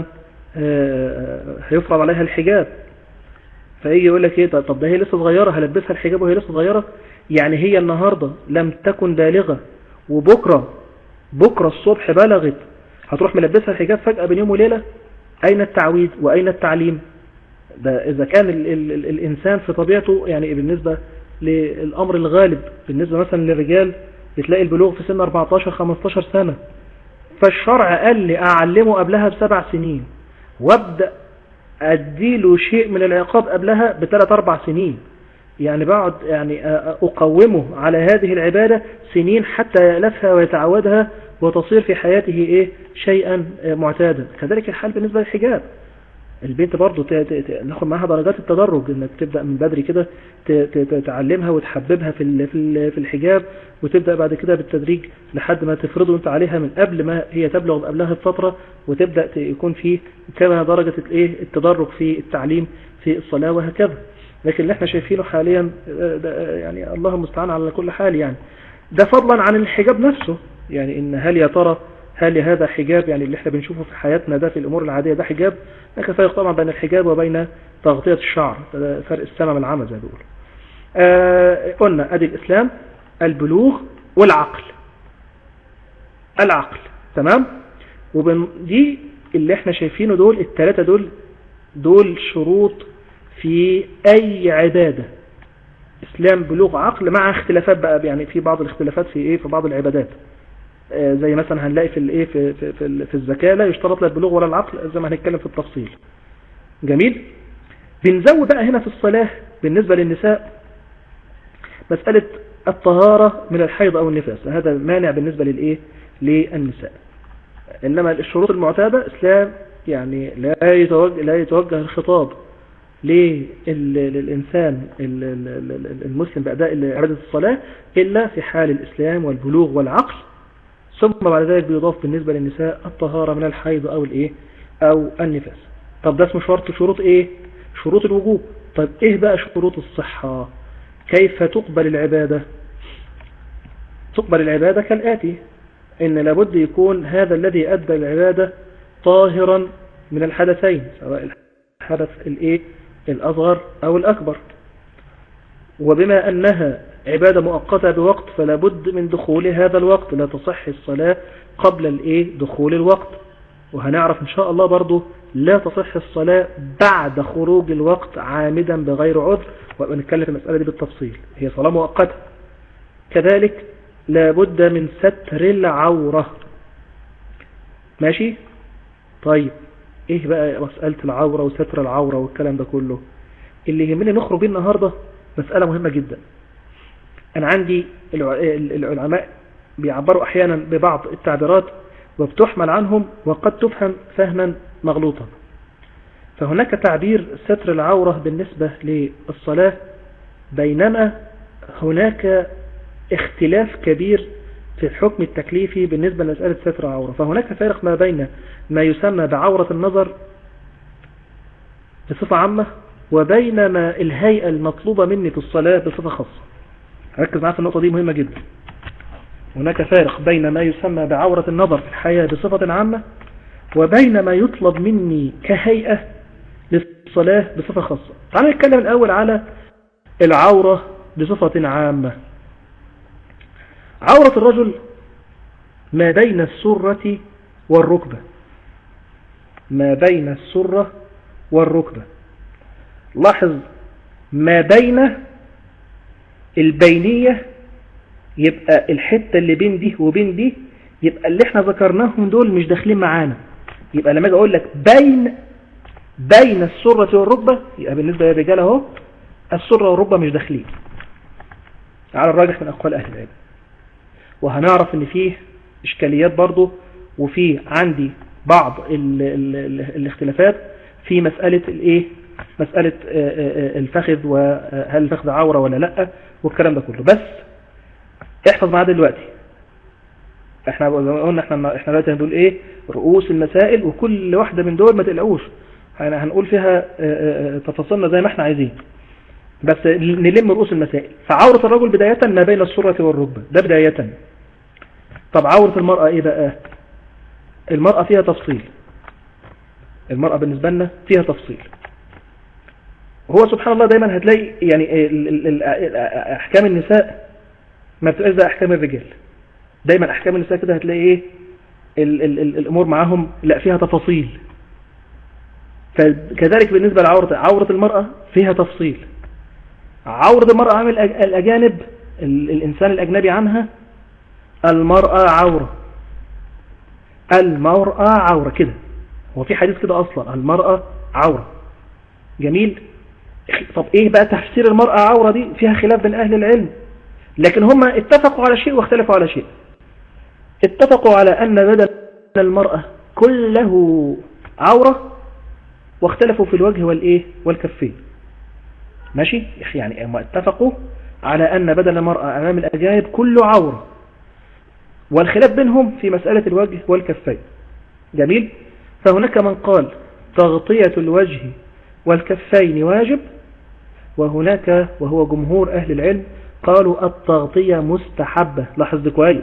هيفرض عليها الحجاب، فيجي يقول لك ايه طب ده هي لسه صغيرة هلبسها الحجاب وهي لسه صغيرة. يعني هي النهاردة لم تكن بالغة وبكرة بكرة الصبح بلغت، هتروح ملبسها الحجاب فجأة بين يوم وليلة؟ أين التعويد وأين التعليم؟ ده إذا كان ال ال ال الإنسان في طبيعته، يعني بالنسبة للأمر الغالب بالنسبة مثلا للرجال بتلاقي البلوغ في سن أربعتاشر خمستاشر سنة، فالشرع قال لي أعلمه قبلها بسبع سنين وابدأ أديله شيء من العقاب قبلها بثلاث أربع سنين. يعني بعد يعني أقومه على هذه العبادة سنين حتى يألفها ويتعودها وتصير في حياته إيه شيئا معتادا. كذلك الحال بالنسبة للحجاب. البنت برضو ناخد معها درجات التدرج، انك تبدأ من بدري كده تعلمها وتحببها في في الحجاب، وتبدأ بعد كده بالتدريج لحد ما تفرضه انت عليها من قبل ما هي تبلغ قبلها الفترة، وتبدأ يكون في كما درجة الايه التدرج في التعليم في الصلاة وهكذا. لكن اللي احنا شايفينه حاليا يعني الله المستعان على كل حال، يعني ده فضلا عن الحجاب نفسه. يعني ان هل يا ترى هل هذا حجاب؟ يعني اللي احنا بنشوفه في حياتنا ده في الامور العادية ده حجاب؟ لكن فرق طبعا بين الحجاب وبين تغطية الشعر، فرق السماء من العمى زي ما بيقولوا. آه قلنا ادي الاسلام البلوغ والعقل. العقل تمام. ودي اللي احنا شايفينه دول الثلاثة دول دول شروط في اي عبادة. اسلام بلوغ عقل، مع اختلافات بقى، يعني في بعض الاختلافات في ايه في بعض العبادات. آه زي مثلا هنلاقي في الايه في في في, في الزكاة لا يشترط لا البلوغ ولا العقل، زي ما هنتكلم في التفصيل. جميل. بنزود بقى هنا في الصلاة بالنسبة للنساء مسألة الطهارة من الحيض او النفاس، هذا مانع بالنسبة للايه للنساء. انما الشروط المعتادة اسلام يعني لا يتوجه لا يتوجه الخطاب للإنسان المسلم بأداء عبادة الصلاة إلا في حال الإسلام والبلوغ والعقل، ثم بعد ذلك بيضاف بالنسبة للنساء الطهارة من الحيض أو الإيه أو النفاس. طب ده اسمه شرط شروط إيه؟ شروط الوجوب. طب إيه بقى شروط الصحة؟ كيف تقبل العبادة؟ تقبل العبادة كالآتي: إن لابد يكون هذا الذي أدى العبادة طاهرا من الحدثين، سواء الحدث الإيه الأصغر أو الأكبر. وبما أنها عبادة مؤقتة بوقت فلا بد من دخول هذا الوقت، لا تصح الصلاة قبل الإيه دخول الوقت. وهنعرف إن شاء الله برضو لا تصح الصلاة بعد خروج الوقت عامدا بغير عذر، ونتكلم في المسألة دي بالتفصيل. هي صلاة مؤقتة. كذلك لا بد من ستر العورة. ماشي؟ طيب ايه بقى مسألة العورة وستر العورة والكلام ده كله؟ اللي يهمني نخرج بيه النهاردة مسألة مهمة جدا. انا عندي العلماء بيعبروا احيانا ببعض التعبيرات وبتحمل عنهم وقد تفهم فهما مغلوطا. فهناك تعبير ستر العورة بالنسبة للصلاة، بينما هناك اختلاف كبير في الحكم التكليفي بالنسبة لمسألة ستر العورة. فهناك فارق ما بين ما يسمى بعورة النظر بصفة عامة وبين ما الهيئة المطلوبة مني في الصلاة بصفة خاصة. ركز معايا في النقطة دي مهمة جدا. هناك فارق بين ما يسمى بعورة النظر في الحياة بصفة عامة وبين ما يطلب مني كهيئة للصلاة بصفة خاصة. تعالى نتكلم الأول على العورة بصفة عامة. عورة الرجل ما بين السرة والركبة، ما بين السرة والركبة. لاحظ ما بين البينية يبقى الحتة اللي بين دي وبين دي، يبقى اللي احنا ذكرناهم دول مش داخلين معانا. يبقى لما اجي اقول لك بين بين السرة والركبة، يبقى بالنسبة للرجال اهو السرة والركبة مش داخلين على الراجح من اقوال اهل العلم. وهنعرف ان فيه اشكاليات برضو، وفي عندي بعض ال ال ال الاختلافات في مسألة الايه مسألة الفخذ، وهل الفخذ عورة ولا لا والكلام ده كله. بس احفظ معاه دلوقتي، احنا قلنا احنا احنا دلوقتي هنقول ايه رؤوس المسائل، وكل واحدة من دول ما تقلقوش هنقول فيها تفاصيلنا زي ما احنا عايزين، بس نلم رؤوس المسائل. فعورة الرجل بداية ما بين السرة والركبة، ده بداية. طب عورة المرأة ايه بقى؟ المرأة فيها تفصيل، المرأة بالنسبة لنا فيها تفصيل. هو سبحان الله دايما هتلاقي يعني احكام النساء ما بتبقاش زي احكام الرجال. دايما احكام النساء كده هتلاقي ايه ال ال ال الامور معاهم لا فيها تفاصيل. فكذلك بالنسبة لعورة عورة المرأة فيها تفصيل. عورة المرأة عامل الأجانب، الإنسان الأجنبي عنها، المرأة عورة، المرأة عورة كده. هو في حديث كده أصلا المرأة عورة. جميل. طب إيه بقى تفسير المرأة عورة دي؟ فيها خلاف بين أهل العلم، لكن هم اتفقوا على شيء واختلفوا على شيء. اتفقوا على أن بدن المرأة كله عورة، واختلفوا في الوجه والإيه والكفين. ماشي، يعني هم اتفقوا على أن بدن المرأة أمام الأجانب كله عورة، والخلاف بينهم في مسألة الوجه والكفين. جميل. فهناك من قال تغطية الوجه والكفين واجب، وهناك وهو جمهور أهل العلم قالوا التغطية مستحبة. لاحظ ده كويس،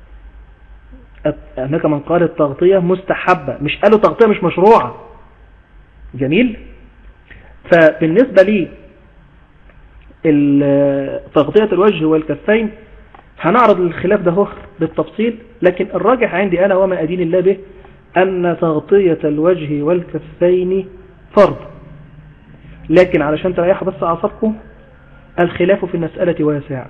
هناك من قال التغطية مستحبة، مش قالوا تغطية مش مشروعة. جميل. فبالنسبة لي تغطية الوجه والكفين هنعرض الخلاف ده بالتفصيل، لكن الراجح عندي أنا وما أدين الله به أن تغطية الوجه والكفين فرض. لكن علشان تريحوا بس أعصابكم، الخلاف في المسألة واسع،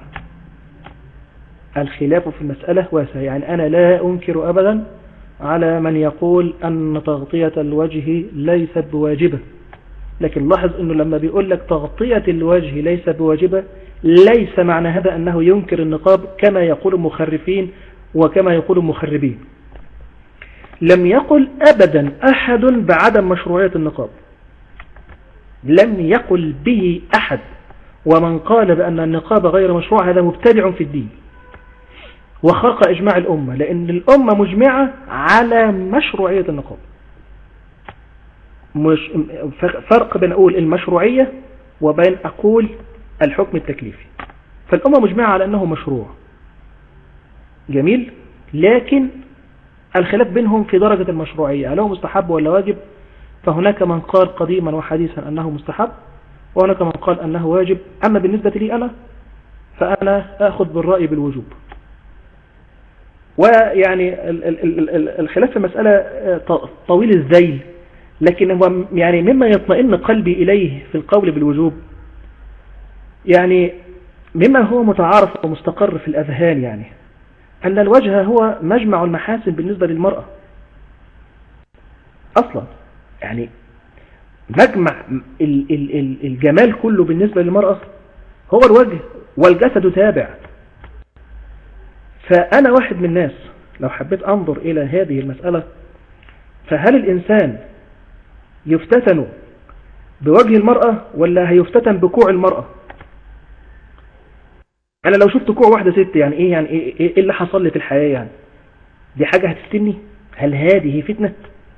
الخلاف في المسألة واسع. يعني أنا لا أنكر أبدا على من يقول أن تغطية الوجه ليست بواجبة، لكن لاحظ أنه لما بيقول لك تغطية الوجه ليس بواجبة، ليس معنى هذا أنه ينكر النقاب كما يقول المخرفين وكما يقول المخربين. لم يقل أبدا أحد بعدم مشروعية النقاب، لم يقل به أحد. ومن قال بأن النقاب غير مشروع هذا مبتدع في الدين وخرق إجماع الأمة، لأن الأمة مجمعة على مشروعية النقاب. مش فرق بين أقول المشروعية وبين أقول الحكم التكليفي. فالأمة مجمعة على أنه مشروع. جميل. لكن الخلاف بينهم في درجة المشروعية، هل هو مستحب ولا واجب؟ فهناك من قال قديما وحديثا أنه مستحب، وهناك من قال أنه واجب. أما بالنسبة لي أنا فأنا أخذ بالرأي بالوجوب. ويعني الخلاف في المسألة طويل الذيل، لكن هو يعني مما يطمئن قلبي إليه في القول بالوجوب، يعني مما هو متعارف ومستقر في الأذهان، يعني أن الوجه هو مجمع المحاسن بالنسبة للمرأة أصلا. يعني مجمع الجمال كله بالنسبة للمرأة هو الوجه، والجسد تابع. فأنا واحد من الناس لو حبيت أنظر إلى هذه المسألة، فهل الإنسان يفتتن بوجه المرأة ولا هيفتتن بكوع المرأة؟ أنا لو شفت كوع واحدة ست يعني إيه يعني إيه, إيه اللي حصل لي في الحياة؟ يعني دي حاجة هتفتني؟ هل هذه فتنة؟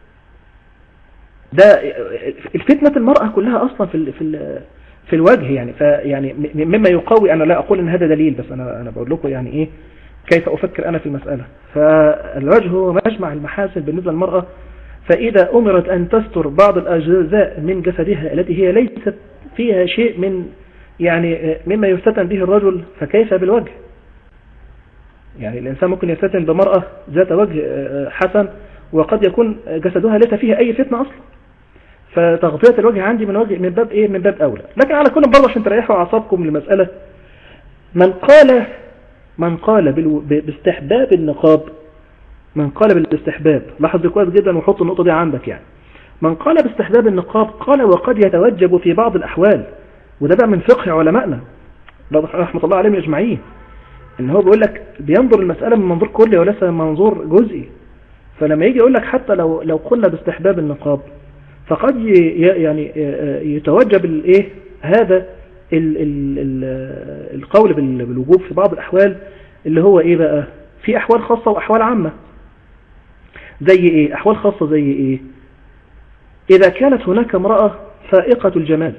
ده الفتنة المرأة كلها أصلا في في في الوجه يعني. فيعني مما يقوي، أنا لا أقول إن هذا دليل، بس أنا أنا بقول لكم يعني إيه كيف أفكر أنا في المسألة. فالوجه هو مجمع المحاسن بالنسبة للمرأة، فإذا أمرت أن تستر بعض الأجزاء من جسدها التي هي ليست فيها شيء من يعني مما يفتتن به الرجل، فكيف بالوجه؟ يعني الإنسان ممكن يفتتن بمرأة ذات وجه حسن وقد يكون جسدها ليس فيها أي فتنة أصلا، فتغطية الوجه عندي من وجه من باب إيه؟ من باب أولى. لكن على كل برضه عشان تريحوا أعصابكم للمسألة، من قال من قال باستحباب النقاب، من قال بالاستحباب، لاحظ كويس جدا وحط النقطة دي عندك، يعني من قال باستحباب النقاب قال وقد يتوجب في بعض الأحوال، وده بقى من فقه علمائنا رحمة الله عليهم أجمعين، إن هو بيقول لك بينظر المسألة من منظور كلي وليس من منظور جزئي. فلما يجي يقول لك حتى لو لو قلنا باستحباب النقاب فقد يعني يتوجب الايه هذا ال ال ال القول بالوجوب في بعض الأحوال، اللي هو ايه بقى؟ في أحوال خاصة وأحوال عامة. زي ايه أحوال خاصة؟ زي ايه؟ إذا كانت هناك امرأة فائقة الجمال،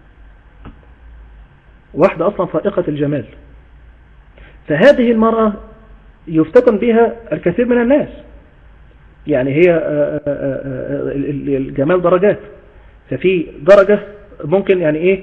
واحدة أصلا فائقة الجمال، فهذه المرأة يفتتن بها الكثير من الناس. يعني هي الجمال درجات، ففي درجة ممكن يعني ايه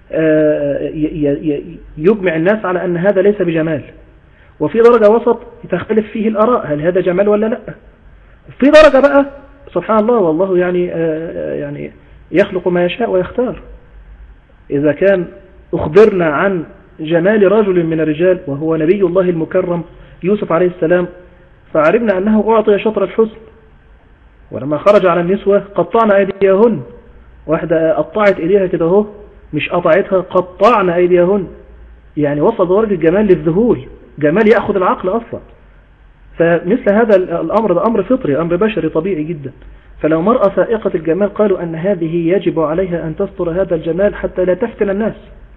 يجمع الناس على أن هذا ليس بجمال، وفي درجة وسط تختلف فيه الآراء هل هذا جمال ولا لا. في درجة بقى سبحان الله والله يعني يعني يخلق ما يشاء ويختار. إذا كان أخبرنا عن جمال رجل من الرجال وهو نبي الله المكرم يوسف عليه السلام، فعرفنا أنه أعطي شطر الحسن، ولما خرج على النسوة قطعنا أيديهن، واحدة قطعت إيديها كده اهو، مش قطعتها، قطعنا أيديهن، يعني وصل درجة الجمال للذهول، جمال يأخذ العقل أصلا. فمثل هذا الأمر ده أمر فطري، أمر بشري طبيعي جدا. فلو مرأة فائقة الجمال قالوا أن هذه يجب عليها أن تستر هذا الجمال حتى لا تفتن الناس،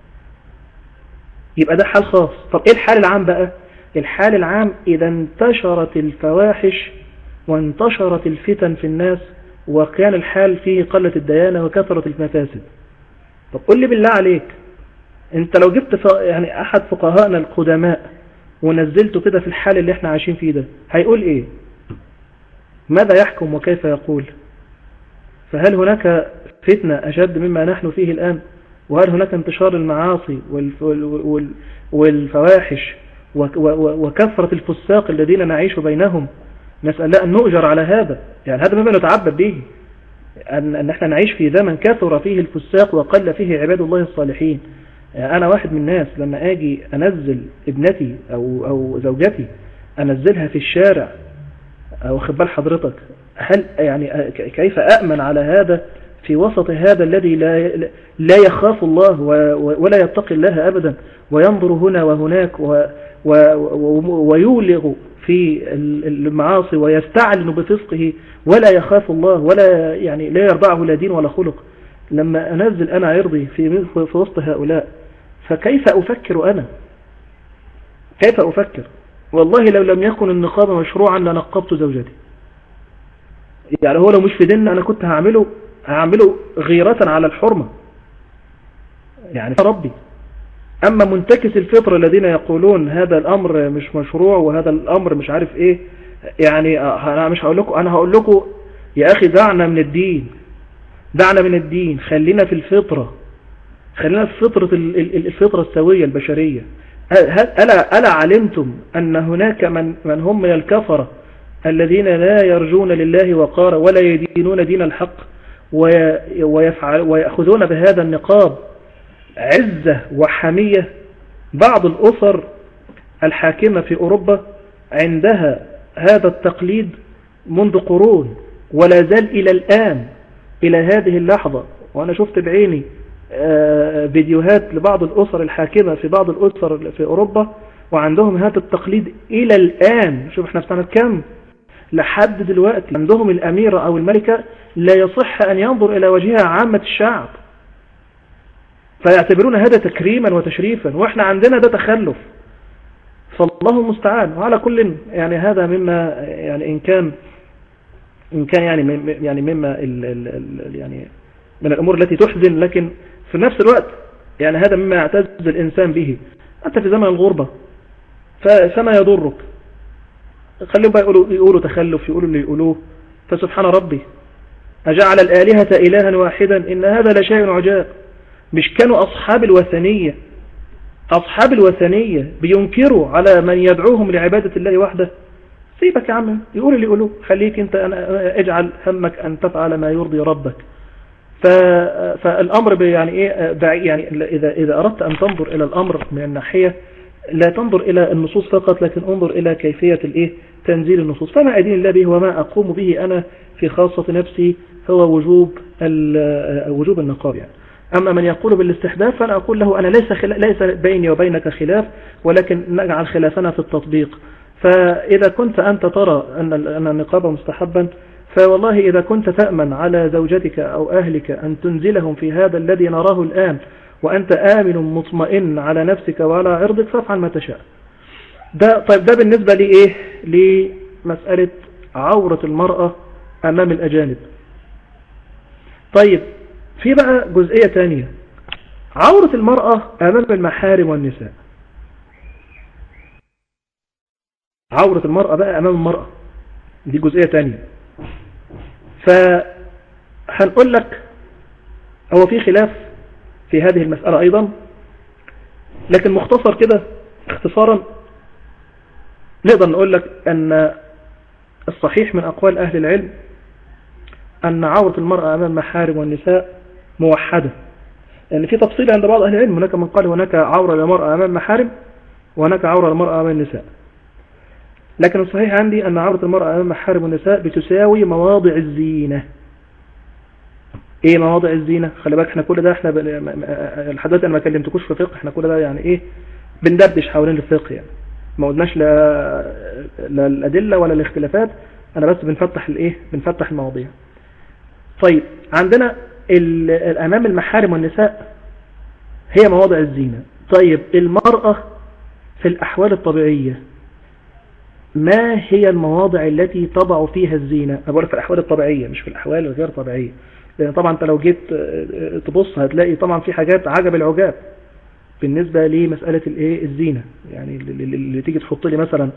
يبقى ده حال خاص. طب إيه الحال العام بقى؟ الحال العام إذا انتشرت الفواحش وانتشرت الفتن في الناس، وكان الحال فيه قلة الديانة وكثرة المفاسد. طب قل لي بالله عليك، انت لو جبت يعني أحد فقهاءنا القدماء ونزلته كده في الحال اللي احنا عايشين فيه ده، هيقول ايه؟ ماذا يحكم وكيف يقول؟ فهل هناك فتنة أشد مما نحن فيه الآن؟ وهل هناك انتشار المعاصي والفواحش وكثرة الفساق الذين نعيش بينهم؟ نسأل الله أن نؤجر على هذا، يعني هذا مما نتعبد به، أن, أن احنا نعيش في زمن كثر فيه الفساق وقل فيه عباد الله الصالحين. يعني أنا واحد من الناس لما أجي أنزل ابنتي أو, أو زوجتي أنزلها في الشارع أو خبال حضرتك، هل يعني كيف أأمن على هذا في وسط هذا الذي لا, لا يخاف الله ولا يتقي الله أبدا، وينظر هنا وهناك ويولغ في المعاصي ويستعلن بفسقه ولا يخاف الله ولا يعني لا يرضعه لا دين ولا خلق. لما أنزل أنا عرضي في في وسط هؤلاء، فكيف أفكر أنا؟ كيف أفكر؟ والله لو لم يكن النقاب مشروعا لنقبت زوجتي. يعني هو لو مش في ديننا أنا كنت هعمله هعمله غيرة على الحرمة، يعني ربي. أما منتكس الفطر الذين يقولون هذا الأمر مش مشروع وهذا الأمر مش عارف إيه، يعني أنا مش هقول لكم، أنا هقول لكم يا أخي دعنا من الدين، دعنا من الدين، خلينا في الفطرة، خلينا في فطرة الفطرة السوية البشرية. ألا, ألا علمتم أن هناك من, من هم من الكفرة الذين لا يرجون لله وقارا ولا يدينون دين الحق ويفعل ويأخذون بهذا النقاب عزة وحمية؟ بعض الأسر الحاكمة في أوروبا عندها هذا التقليد منذ قرون ولا زال إلى الآن، إلى هذه اللحظة، وأنا شفت بعيني فيديوهات لبعض الأسر الحاكمة في بعض الأسر في أوروبا وعندهم هذا التقليد إلى الآن. شوف احنا في سنة كم لحد دلوقتي عندهم الأميرة أو الملكة لا يصح أن ينظر إلى وجهها عامة الشعب، فيعتبرون هذا تكريما وتشريفا، وإحنا عندنا ده تخلف، فالله المستعان. وعلى كل يعني هذا مما يعني إن كان إن كان يعني يعني مما ال ال يعني من الأمور التي تحزن، لكن في نفس الوقت يعني هذا مما يعتز الإنسان به. أنت في زمن الغربة فما يضرك، خليهم بقى يقولوا, يقولوا تخلف، يقولوا اللي يقولوه، فسبحان ربي أجعل الآلهة إلها واحدا إن هذا لشيء عجاب. مش كانوا أصحاب الوثنية أصحاب الوثنية بينكروا على من يدعوهم لعبادة الله وحده؟ سيبك يا عم يقول اللي يقولوه، خليك أنت أنا اجعل همك أن تفعل ما يرضي ربك. فالأمر يعني إيه يعني إذا إذا أردت أن تنظر إلى الأمر من الناحية لا تنظر إلى النصوص فقط، لكن انظر إلى كيفية الإيه تنزيل النصوص. فما أدين الله به وما أقوم به أنا في خاصة نفسي هو وجوب وجوب النقاب يعني. أما من يقول بالاستحباب فأنا أقول له أنا ليس ليس بيني وبينك خلاف، ولكن نجعل خلافنا في التطبيق. فإذا كنت أنت ترى أن أن النقاب مستحبا، فوالله إذا كنت تأمن على زوجتك أو أهلك أن تنزلهم في هذا الذي نراه الآن وأنت آمن مطمئن على نفسك وعلى عرضك فافعل ما تشاء. ده طيب ده بالنسبة لي إيه لمسألة عورة المرأة أمام الأجانب. طيب في بقى جزئية تانية، عورة المرأة أمام المحارم والنساء. عورة المرأة بقى أمام المرأة دي جزئية تانية. فهنقول لك هو في خلاف في هذه المسألة أيضا، لكن مختصر كده اختصارا نقدر نقول لك أن الصحيح من أقوال أهل العلم أن عورة المرأة أمام المحارم والنساء موحدة. لأن يعني في تفصيل عند بعض أهل العلم، هناك من قال هناك عورة للمرأة أمام المحارم وهناك عورة للمرأة أمام النساء، لكن الصحيح عندي أن عورة المرأة أمام المحارم والنساء بتساوي مواضع الزينة. ايه مواضع الزينة؟ خلي بالك احنا كل ده احنا لحد دلوقتي انا ما كلمتكوش في فقه، احنا كل ده يعني ايه بندردش حوالين الفقه يعني، ما قلناش لا لا الادله ولا الاختلافات، انا بس بنفتح الايه بنفتح المواضيع. طيب عندنا الامام المحارم والنساء هي مواضع الزينة. طيب المرأة في الاحوال الطبيعية ما هي المواضع التي تضع فيها الزينة؟ أقول في الأحوال الطبيعية مش في الأحوال الغير طبيعية، لأن طبعا أنت لو جيت تبص هتلاقي طبعا في حاجات عجب العجاب بالنسبة لمسألة الايه الزينة. يعني اللي تيجي تحط لي مثلا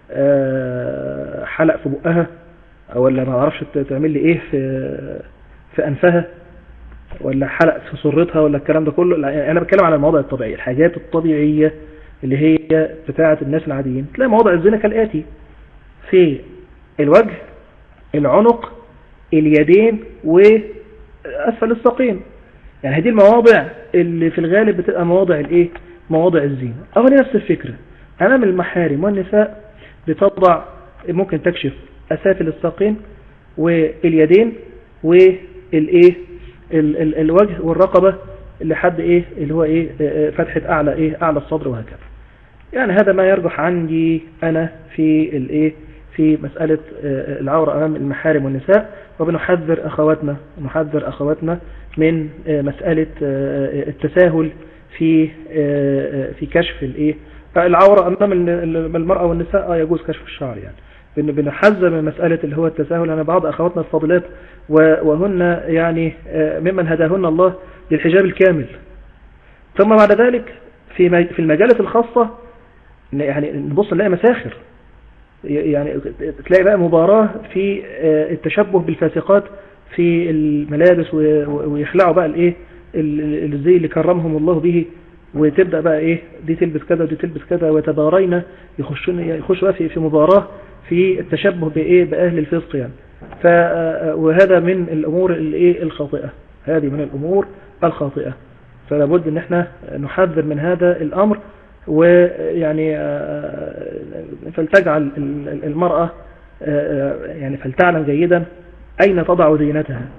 حلق في بقها، ولا ما اعرفش تعمل لي ايه في في أنفها، ولا حلق في سرتها، ولا الكلام ده كله. يعني أنا بتكلم على المواضع الطبيعية، الحاجات الطبيعية اللي هي بتاعة الناس العاديين. تلاقي مواضع الزينة كالآتي: في الوجه، العنق، اليدين، وأسفل الساقين. يعني هذه المواضع اللي في الغالب بتبقى مواضع الايه مواضع الزينة. أو نفس الفكرة أمام المحارم والنساء بتضع، ممكن تكشف أسافل الساقين واليدين والايه الوجه والرقبة لحد ايه اللي هو ايه فتحة اعلى ايه اعلى الصدر وهكذا. يعني هذا ما يرجح عندي انا في الايه في مسألة العورة امام المحارم والنساء. وبنحذر اخواتنا نحذر اخواتنا من مسألة التساهل في في كشف الايه العورة امام المرأة والنساء. اه يجوز كشف الشعر، يعني بنحذر من مسألة اللي هو التساهل. أنا بعض أخواتنا الفاضلات وهن يعني ممن هداهن الله للحجاب الكامل، ثم بعد ذلك في في المجالات الخاصة يعني نبص نلاقي مساخر، يعني تلاقي بقى مباراة في التشبه بالفاسقات في الملابس، ويخلعوا بقى الايه الزي اللي كرمهم الله به، وتبدأ بقى ايه دي تلبس كذا ودي تلبس كذا، ويتبارين يخشون يخشوا في في مباراة في التشبه بايه باهل الفسق يعني. ف وهذا من الامور الايه الخاطئة، هذه من الامور الخاطئة. فلا بد ان احنا نحذر من هذا الامر، ويعني فلتجعل المرأة يعني فلتعلم جيدا اين تضع زينتها،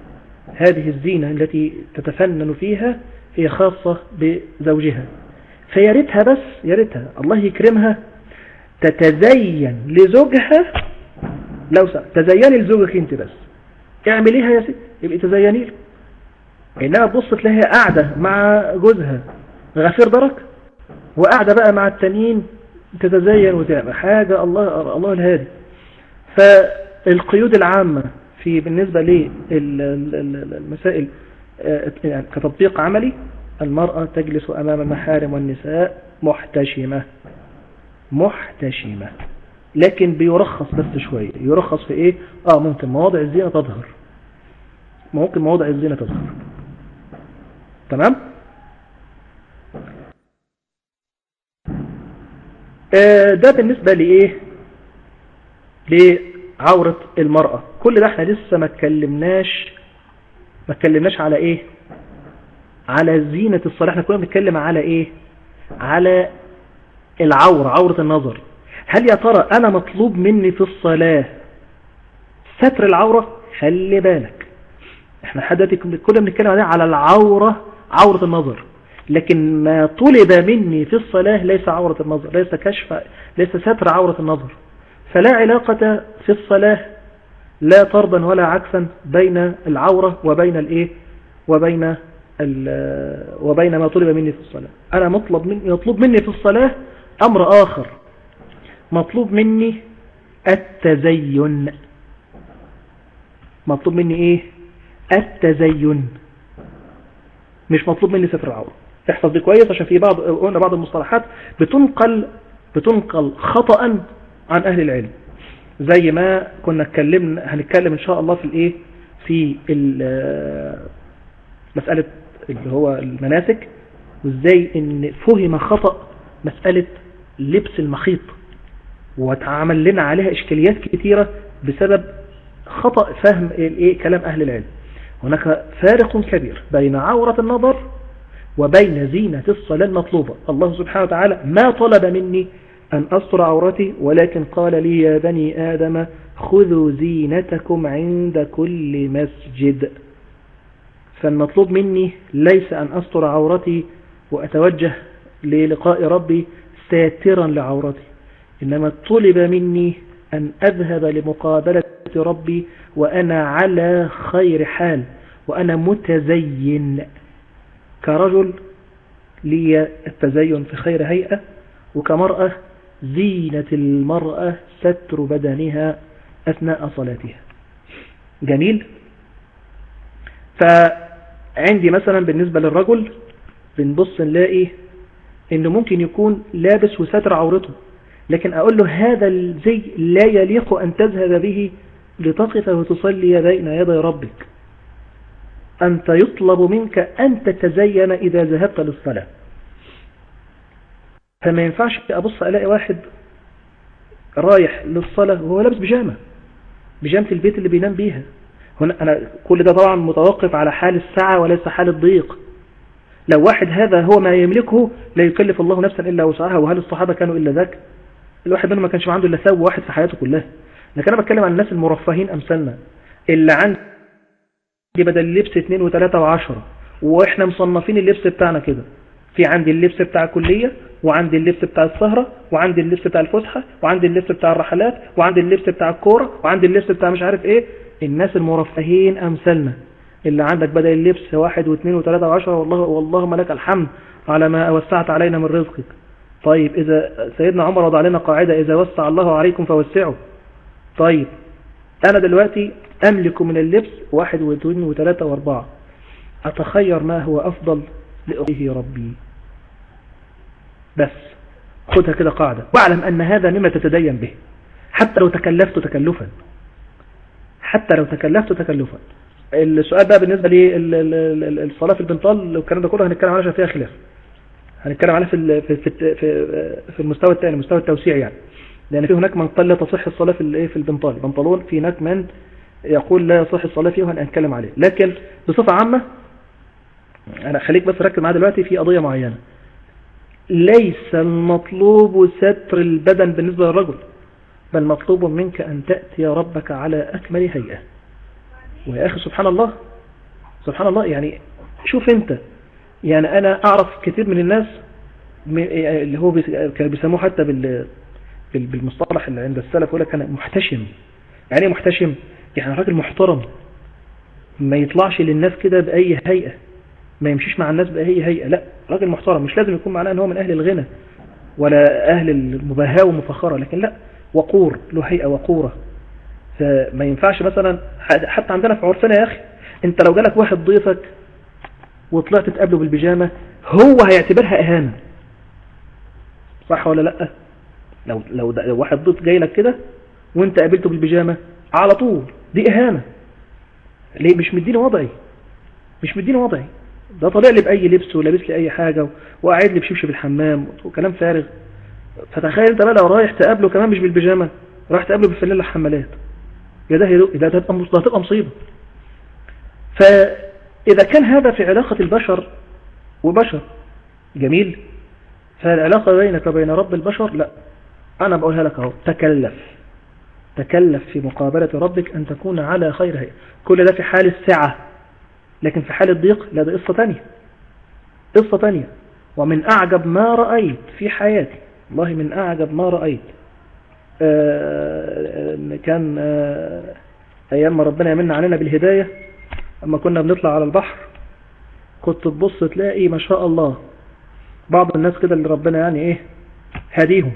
هذه الزينة التي تتفنن فيها هي خاصة بزوجها، فياريتها بس ياريتها الله يكرمها تتزين لزوجها. لو سأل تزيني لزوجك انت بس، اعمليها يا ست يبقى تزيني له. انها تبص تلاقيها قاعدة مع جوزها غفير درك، وقاعدة بقى مع التانيين تتزين وتعمل حاجة. الله الله الهادي. فالقيود العامة في بالنسبة للمسائل يعني كتطبيق عملي: المرأة تجلس أمام المحارم والنساء محتشمة محتشمة، لكن بيرخص بس شوية. يرخص في ايه؟ اه ممكن مواضع الزينة تظهر، ممكن مواضع الزينة تظهر. تمام. آه ده بالنسبة لإيه؟ لعورة المرأة. كل ده احنا لسه ما اتكلمناش ما اتكلمناش على ايه؟ على زينة الصلاة. احنا كنا بنتكلم على ايه؟ على العورة، عورة النظر. هل يا ترى انا مطلوب مني في الصلاة ستر العورة؟ خلي بالك احنا حدثك كنا بنتكلم على العورة، عورة النظر، لكن ما طلب مني في الصلاة ليس عورة النظر، ليس كشف، ليس ستر عورة النظر. فلا علاقة في الصلاة لا طردا ولا عكسا بين العورة وبين الايه وبين وبين ما طلب مني في الصلاة. انا مطلب مني يطلب مني في الصلاة امر اخر، مطلوب مني التزين. مطلوب مني ايه؟ التزين، مش مطلوب مني ستر العورة. احفظ دي كويس عشان في بعض قلنا بعض المصطلحات بتنقل بتنقل خطأ عن اهل العلم، زي ما كنا اتكلمنا هنتكلم ان شاء الله في الايه في مسألة اللي هو المناسك، وازاي ان فهم خطأ مسألة لبس المخيط، وتعمل لنا عليها اشكاليات كثيرة بسبب خطأ فهم الايه كلام اهل العلم. هناك فارق كبير بين عورة النظر وبين زينة الصلاة المطلوبة. الله سبحانه وتعالى ما طلب مني أن أستر عورتي، ولكن قال لي يا بني آدم خذوا زينتكم عند كل مسجد. فالمطلوب مني ليس أن أستر عورتي وأتوجه للقاء ربي ساترا لعورتي، إنما طلب مني أن أذهب لمقابلة ربي وأنا على خير حال، وأنا متزين كرجل لي التزين في خير هيئة، وكمرأة زينة المرأة ستر بدنها أثناء صلاتها. جميل. فعندي مثلا بالنسبة للرجل بنبص نلاقي إنه ممكن يكون لابس وستر عورته، لكن أقول له هذا الزي لا يليق أن تذهب به لتقف وتصلي بين يدي ربك. أنت يطلب منك أن تتزين إذا ذهبت للصلاة. فما ينفعش أبص ألاقي واحد رايح للصلاة وهو لابس بيجامة، بيجامة البيت اللي بينام بيها. هنا أنا كل ده طبعا متوقف على حال السعة وليس حال الضيق. لو واحد هذا هو ما يملكه لا يكلف الله نفسا إلا وسعها، وهل الصحابة كانوا إلا ذاك؟ الواحد منهم ما كانش عنده إلا ثوب واحد في حياته كلها. لكن أنا بتكلم عن الناس المرفهين أمثالنا اللي عندي بدل اللبس اثنين وثلاثة وعشرة، وإحنا مصنفين اللبس بتاعنا كده. في عندي اللبس بتاع الكلية، وعندي اللبس بتاع السهرة، وعندي اللبس بتاع الفسحة، وعندي اللبس بتاع الرحلات، وعندي اللبس بتاع الكورة، وعندي اللبس بتاع مش عارف ايه. الناس المرفهين امثالنا اللي عندك بدل اللبس واحد واثنين وثلاثة وعشرة، والله واللهم لك الحمد على ما وسعت علينا من رزقك. طيب اذا سيدنا عمر وضع لنا قاعدة: اذا وسع الله عليكم فوسعوا. طيب انا دلوقتي املك من اللبس واحد واثنين وثلاثة واربعة، اتخير ما هو افضل لأريه ربي. بس خدها كده قاعدة، واعلم أن هذا مما تتدين به حتى لو تكلفت تكلفا، حتى لو تكلفت تكلفا. السؤال بقى بالنسبة للصلاة في البنطال والكلام ده كله هنتكلم عنها فيها خلاف، هنتكلم عنها في في في في المستوى الثاني، مستوى التوسيع يعني. لأن في هناك من قال لا تصح الصلاة في في البنطال البنطلون، في هناك من يقول لا يصح الصلاة فيه، وهنتكلم عليه. لكن بصفة عامة أنا خليك بس ركز معايا دلوقتي في قضية معينة. ليس المطلوب ستر البدن بالنسبة للرجل، بل مطلوب منك أن تأتي ربك على أكمل هيئة. ويا أخي سبحان الله، سبحان الله. يعني شوف انت، يعني انا اعرف كثير من الناس اللي هو كانوا بيسموه حتى بالمصطلح اللي عند السلف يقول لك انا محتشم. يعني ايه محتشم؟ يعني راجل محترم، ما يطلعش للناس كده باي هيئة، ما يمشيش مع الناس باي هيئة، لا راجل محترم. مش لازم يكون معناه ان هو من اهل الغنى ولا اهل المباهاة والمفخرة، لكن لا، وقور، له هيئة وقورة. فما ينفعش مثلا حتى عندنا في عرفنا يا اخي، انت لو جالك واحد ضيفك وطلعت تقابله بالبيجامة هو هيعتبرها اهانة، صح ولا لا؟ لو لو, لو واحد ضيف جاي لك كده وانت قابلته بالبيجامة على طول، دي اهانة. ليه؟ مش مديني وضعي، مش مديني وضعي، ده طالع لي باي لبس ولابس لي اي حاجة وقاعد لي بشبشب الحمام وكلام فارغ. فتخيل انت بقى لو رايح تقابله كمان مش بالبيجامة، رايح تقابله بالفانيلا حمالات، يا ده ده هتبقى مصيبة. فإذا كان هذا في علاقة البشر وبشر جميل، فالعلاقة بينك وبين رب البشر لا، أنا بقولها لك اهو، تكلف تكلف في مقابلة ربك أن تكون على خير هيئة. كل ده في حال السعة، لكن في حال الضيق لا، ده قصة تانية، قصة تانية. ومن أعجب ما رأيت في حياتي، والله من أعجب ما رأيت، آه كان آه أيام ما ربنا يمن علينا بالهداية، أما كنا بنطلع على البحر كنت تبص تلاقي ما شاء الله بعض الناس كده اللي ربنا يعني إيه هديهم،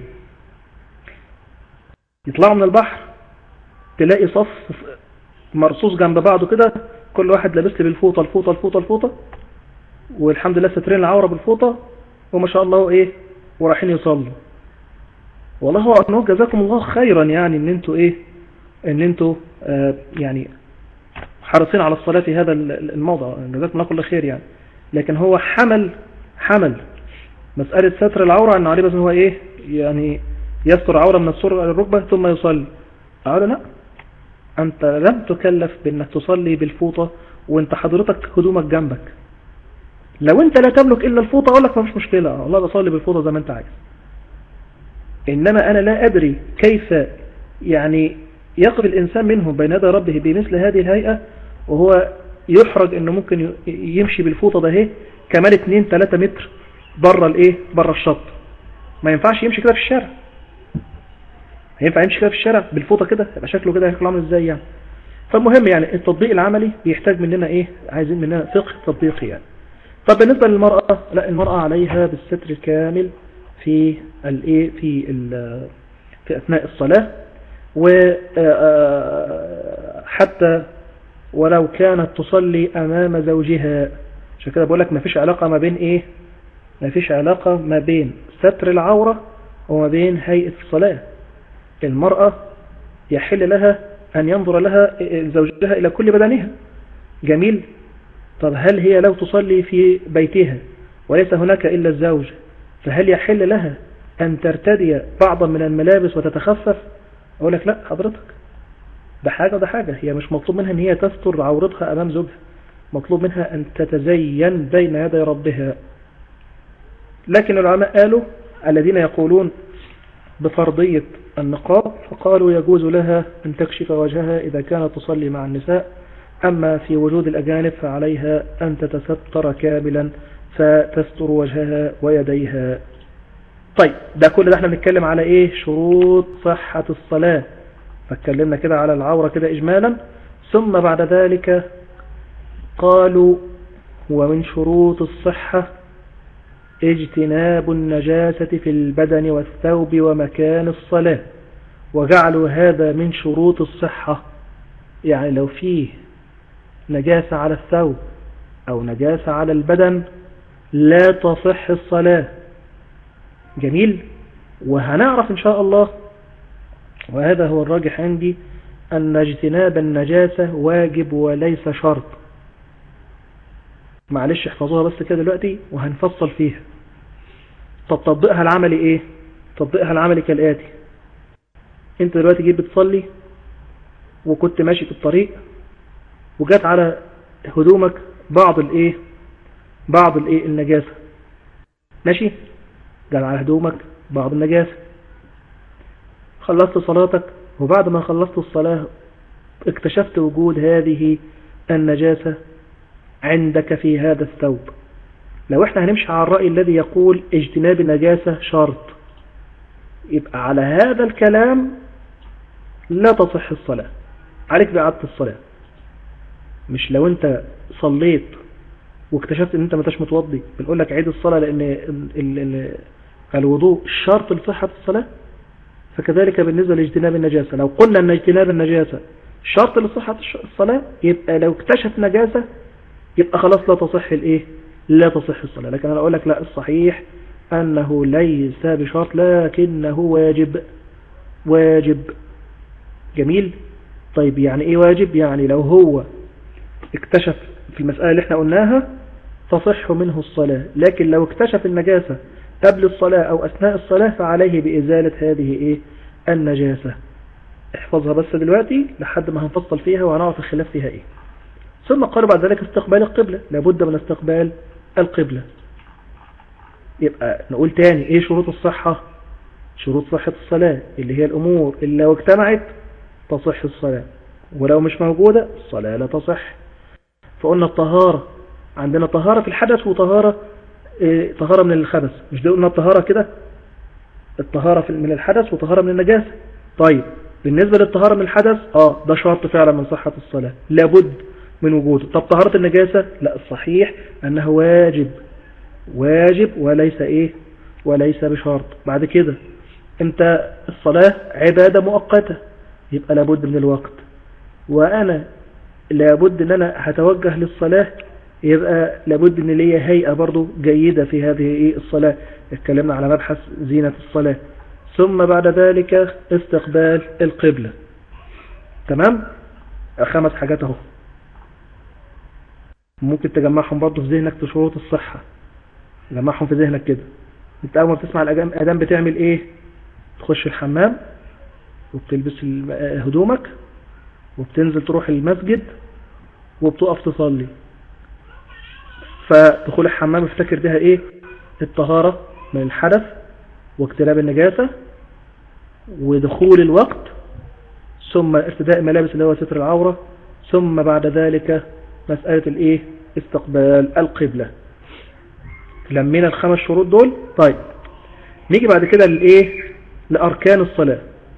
يطلعوا من البحر تلاقي صف مرصوص جنب بعضه كده، كل واحد لابس لي بالفوطة الفوطة الفوطة الفوطة، والحمد لله سترين العورة بالفوطة، وما شاء الله إيه ورايحين يصلوا. والله هو أنه جزاكم الله خيرا، يعني ان انتوا ايه ان انتوا آه يعني حريصين على الصلاة في هذا الموضع، جزاكم الله كل خير يعني. لكن هو حمل حمل مسألة ستر العورة انه عليه بس هو ايه يعني يستر عورة من السر الركبة ثم يصلي. قالوا لا، انت لم تكلف بانك تصلي بالفوطة وانت حضرتك هدومك جنبك. لو انت لا تملك الا الفوطة اقول لك ما فيش مشكلة، والله بصلي بالفوطة زي ما انت عايز. إنما أنا لا أدري كيف يعني يقف الإنسان منهم بين يدي ربه بمثل هذه الهيئة، وهو يحرج إنه ممكن يمشي بالفوطة ده هي كمال اتنين تلاتة متر بره الإيه بره الشط. ما ينفعش يمشي كده في الشارع، هينفع يمشي كده في الشارع بالفوطة كده؟ يبقى شكله كده هيكون عامل إزاي يعني؟ فالمهم يعني التطبيق العملي بيحتاج مننا إيه، عايزين مننا فقه تطبيقي يعني. طب بالنسبة للمرأة، لا، المرأة عليها بالستر الكامل في الايه في في اثناء الصلاة، وحتى ولو كانت تصلي امام زوجها. عشان كده بقول لك ما فيش علاقة ما بين ايه ما فيش علاقة ما بين ستر العورة وما بين هيئة الصلاة. المرأة يحل لها ان ينظر لها زوجها الى كل بدنها، جميل. طب هل هي لو تصلي في بيتها وليس هناك الا الزوج، فهل يحل لها أن ترتدي بعضا من الملابس وتتخفف؟ أقول لك لا حضرتك، ده حاجة ده حاجة. هي مش مطلوب منها أن هي تستر عورتها أمام زوجها، مطلوب منها أن تتزين بين يدي ربها. لكن العلماء قالوا الذين يقولون بفرضية النقاب، فقالوا يجوز لها أن تكشف وجهها إذا كانت تصلي مع النساء، أما في وجود الأجانب فعليها أن تتستر كاملا فتستر وجهها ويديها. طيب ده كل ده احنا بنتكلم على ايه؟ شروط صحة الصلاة. فاتكلمنا كده على العورة كده اجمالا، ثم بعد ذلك قالوا ومن شروط الصحة اجتناب النجاسة في البدن والثوب ومكان الصلاة، وجعلوا هذا من شروط الصحة. يعني لو فيه نجاسة على الثوب أو نجاسة على البدن لا تصح الصلاة، جميل. وهنعرف إن شاء الله، وهذا هو الراجح عندي، أن اجتناب النجاسة واجب وليس شرط. معلش احفظوها بس كده دلوقتي وهنفصل فيها. طب تطبيقها العملي ايه؟ تطبيقها العملي كالآتي: انت دلوقتي جيت بتصلي وكنت ماشي في الطريق وجات على هدومك بعض الايه بعض الايه النجاسة، ماشي، جات على هدومك بعض النجاسة، خلصت صلاتك، وبعد ما خلصت الصلاة اكتشفت وجود هذه النجاسة، عندك في هذا الثوب. لو احنا هنمشي على الرأي الذي يقول اجتناب النجاسة شرط، يبقى على هذا الكلام لا تصح الصلاة، عليك بإعادة الصلاة. مش لو انت صليت واكتشفت ان انت ما انتش متوضي بنقول لك عيد الصلاة لان الوضوء شرط لصحة الصلاة، فكذلك بالنسبة لاجتناب النجاسة. لو قلنا ان اجتناب النجاسة شرط لصحة الصلاة، يبقى لو اكتشف نجاسة يبقى خلاص لا تصح الايه لا تصح الصلاة. لكن انا اقول لك لا، الصحيح انه ليس بشرط لكنه واجب. واجب. جميل. طيب يعني ايه واجب؟ يعني لو هو اكتشف في المسألة اللي احنا قلناها تصح منه الصلاة، لكن لو اكتشف النجاسة قبل الصلاة او اثناء الصلاة فعليه بازالة هذه ايه النجاسة. احفظها بس دلوقتي لحد ما هنفصل فيها وهنعرف الخلاف فيها ايه. ثم قال بعد ذلك استقبال القبلة، لابد من استقبال القبلة. يبقى نقول تاني ايه شروط الصحة؟ شروط صحة الصلاة اللي هي الامور اللي لو اجتمعت تصح الصلاة، ولو مش موجودة الصلاة لا تصح. فقلنا الطهارة، عندنا طهارة في الحدث وطهارة إيه طهارة من الخبث. مش ده قلنا الطهارة كده؟ الطهارة من الحدث وطهارة من النجاسة. طيب بالنسبة للطهارة من الحدث اه ده شرط فعلا من صحة الصلاة، لابد من وجوده. طب طهارة النجاسة لا، الصحيح انه واجب. واجب وليس ايه وليس بشرط. بعد كده انت الصلاة عبادة مؤقتة، يبقى لابد من الوقت، وانا لابد ان انا هتوجه للصلاة، يبقى لابد ان ليا هيئة برضو جيدة في هذه ايه الصلاة. اتكلمنا على مبحث زينة الصلاة. ثم بعد ذلك استقبال القبلة. تمام. خمس حاجات اهو ممكن تجمعهم برضو في ذهنك شروط الصحة، جمعهم في ذهنك كده. انت اول ما بتسمع الاذان بتعمل ايه؟ تخش الحمام وبتلبس هدومك وبتنزل تروح المسجد وبتقف تصلي. فدخول الحمام افتكر بها ايه؟ الطهارة من الحدث واجتناب النجاسة ودخول الوقت، ثم ارتداء الملابس اللي هو ستر العورة، ثم بعد ذلك مسألة الايه؟ استقبال القبلة. لمينا الخمس شروط دول. طيب نيجي بعد كده للايه؟ لأركان الصلاة.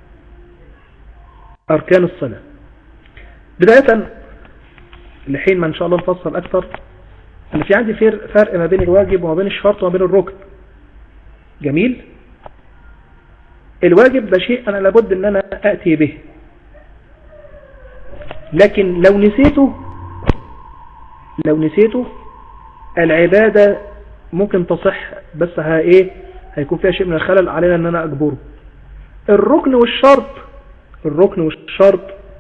أركان الصلاة بداية لحين ما إن شاء الله نفصل أكثر، أن في عندي فرق ما بين الواجب وما بين الشرط وما بين الركن. جميل. الواجب ده شيء أنا لابد أن أنا أأتي به، لكن لو نسيته لو نسيته العبادة ممكن تصح، بس ها إيه هيكون فيها شيء من الخلل علينا أن أنا أجبره. الركن والشرط الركن والشرط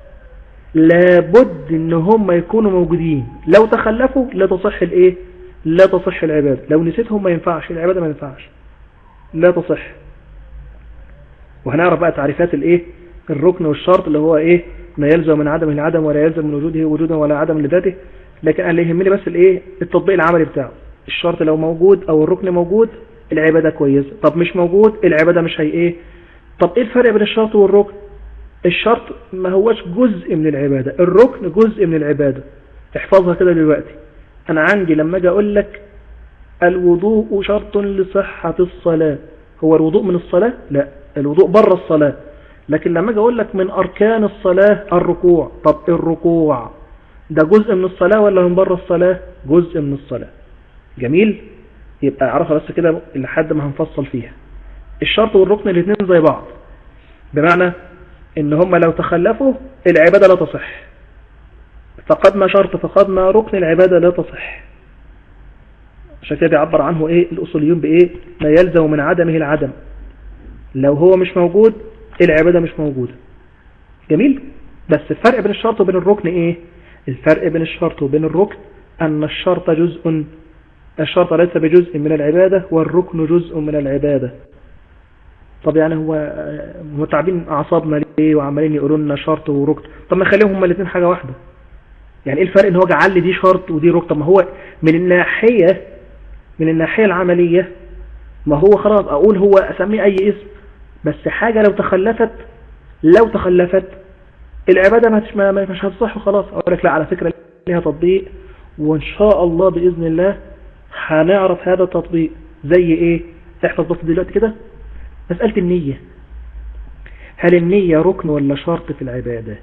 لابد ان هم يكونوا موجودين، لو تخلفوا لا تصح الايه لا تصح العبادة. لو نسيتهم ما ينفعش العبادة، ما ينفعش لا تصح. وهنعرف بقى تعريفات الايه الركن والشرط اللي هو ايه ما يلزم من عدم العدم ولا يلزم من وجوده وجودا ولا عدم لذاته. لكن اللي يهمني بس الايه التطبيق العملي بتاعه. الشرط لو موجود او الركن موجود العبادة كويسة، طب مش موجود العبادة مش هي ايه. طب ايه الفرق بين الشرط والركن؟ الشرط ما هوش جزء من العبادة، الركن جزء من العبادة. احفظها كده دلوقتي. انا عندي لما اجي اقول لك الوضوء شرط لصحة الصلاة، هو الوضوء من الصلاة؟ لا، الوضوء بره الصلاة. لكن لما اجي اقول لك من اركان الصلاة الركوع، طب الركوع ده جزء من الصلاة ولا من بره الصلاة؟ جزء من الصلاة. جميل. يبقى اعرفها بس كده لحد ما هنفصل فيها. الشرط والركن الاثنين زي بعض، بمعنى ان هم لو تخلفوا العبادة لا تصح. فقدنا شرط فقدنا ركن العبادة لا تصح. عشان كده بيعبر عنه ايه الاصوليون بايه؟ ما يلزم من عدمه العدم. لو هو مش موجود العبادة مش موجودة. جميل. بس الفرق بين الشرط وبين الركن ايه؟ الفرق بين الشرط وبين الركن ان الشرط جزء الشرط ليس بجزء من العبادة والركن جزء من العبادة. طب يعني هو متعبين اعصابنا ليه وعمالين يقولوا لنا شرط وركن؟ طب ما نخليهم هما الاثنين حاجه واحده. يعني ايه الفرق ان هو جعل لي دي شرط ودي ركن؟ طب ما هو من الناحيه من الناحيه العمليه ما هو خلاص اقول هو اسميه اي اسم، بس حاجه لو تخلفت لو تخلفت العباده مش مش هتصح وخلاص. اقول لك لا على فكره ليها تطبيق وإن شاء الله بإذن الله هنعرف هذا التطبيق زي إيه. احفظ بس دلوقتي كده مسألة النية. هل النية ركن ولا شرط في العبادة؟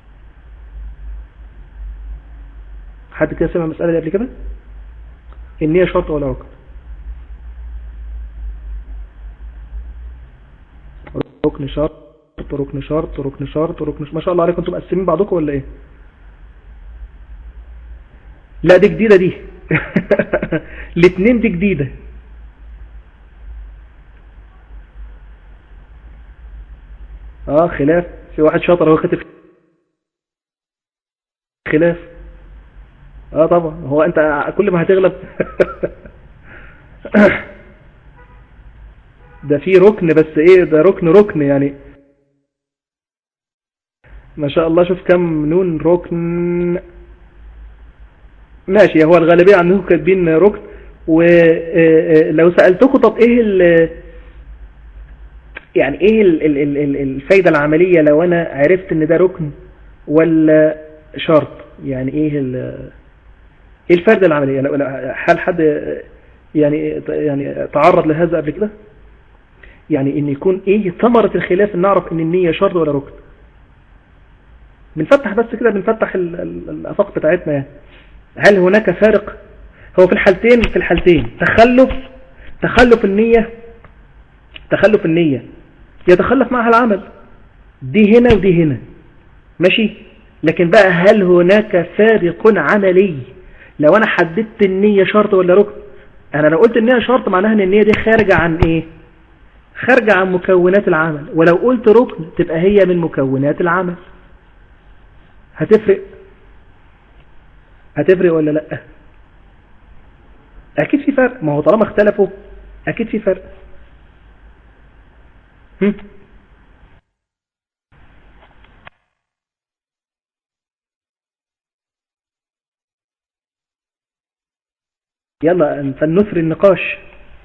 حد كده سمع المسألة دي قبل كده؟ النية شرط ولا ركن؟ ركن شرط ركن شرط ركن شرط ركن شرط. ما شاء الله عليكم، انتم مقسمين بعضكم ولا ايه؟ لا دي جديدة دي. الاثنين دي جديدة. اه خلاف. في واحد شاطر هو كاتب خلاف. اه طبعا هو انت كل ما هتغلب. ده في ركن بس ايه، ده ركن ركن يعني ما شاء الله. شوف كم نون ركن. ماشي، هو الغالبية عندهم كاتبين ركن. ولو سألتكم طب ايه ال يعني ايه ال ال ال الفايدة العملية لو انا عرفت ان ده ركن ولا شرط؟ يعني ايه ال ايه الفايدة العملية؟ هل حد يعني يعني تعرض لهذا قبل كده؟ يعني ان يكون ايه ثمرة الخلاف ان نعرف ان النية شرط ولا ركن. بنفتح بس كده، بنفتح الافاق بتاعتنا يعني. هل هناك فارق؟ هو في الحالتين في الحالتين تخلف تخلف النية تخلف النية يتخلف معها العمل، دي هنا ودي هنا ماشي. لكن بقى هل هناك فارق عملي لو انا حددت النية شرط ولا ركن؟ انا لو قلت النية شرط معناها ان النية دي خارجة عن ايه؟ خارجة عن مكونات العمل. ولو قلت ركن تبقى هي من مكونات العمل. هتفرق هتفرق ولا لا؟ اكيد في فرق. ما هو طالما اختلفوا اكيد في فرق. هم؟ يلا فلنثري النقاش.